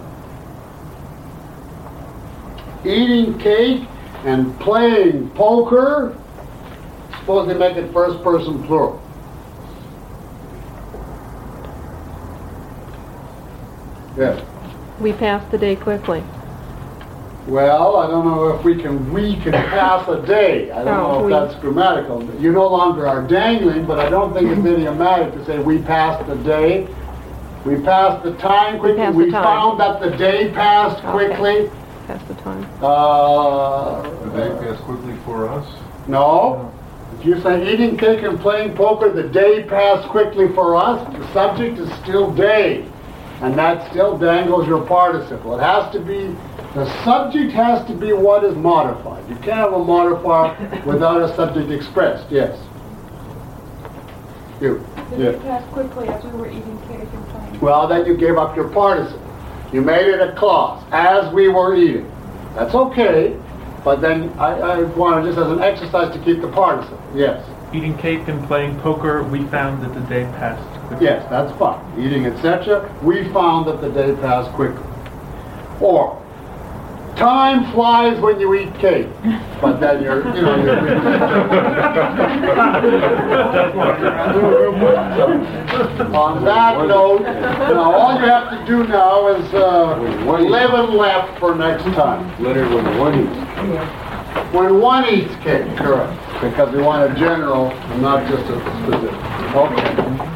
Eating cake and playing poker, suppose they make it first person plural. Yes. We passed the day quickly. Well, I don't know if we can, we can pass a day. I don't Oh, know if we- that's grammatical. You no longer are dangling, but I don't think it's idiomatic to say we passed the day. We passed the time quickly. passed the We time. found that the day passed Okay. quickly. Passed the time. Uh, Did they pass quickly for us? no. If you say eating cake and playing poker, the day passed quickly for us, the subject is still day. And that still dangles your participle. It has to be, the subject has to be what is modified. You can't have a modifier without a subject expressed. Yes. You. The day passed quickly as we were eating cake and playing. Well, then you gave up your participle. You made it a clause, as we were eating. That's okay, but then I, I want to, just as an exercise, to keep the participle. Yes. Eating cake and playing poker, we found that the day passed quickly. Yes, that's fine. Eating, et cetera. We found that the day passed quickly. Or, time flies when you eat cake. But then you're, you know, you're... On that note, now all you have to do now is uh, live and left for next time. Leonard, when one eats. When one eats cake, correct. Because we want a general and not just a specific. Okay.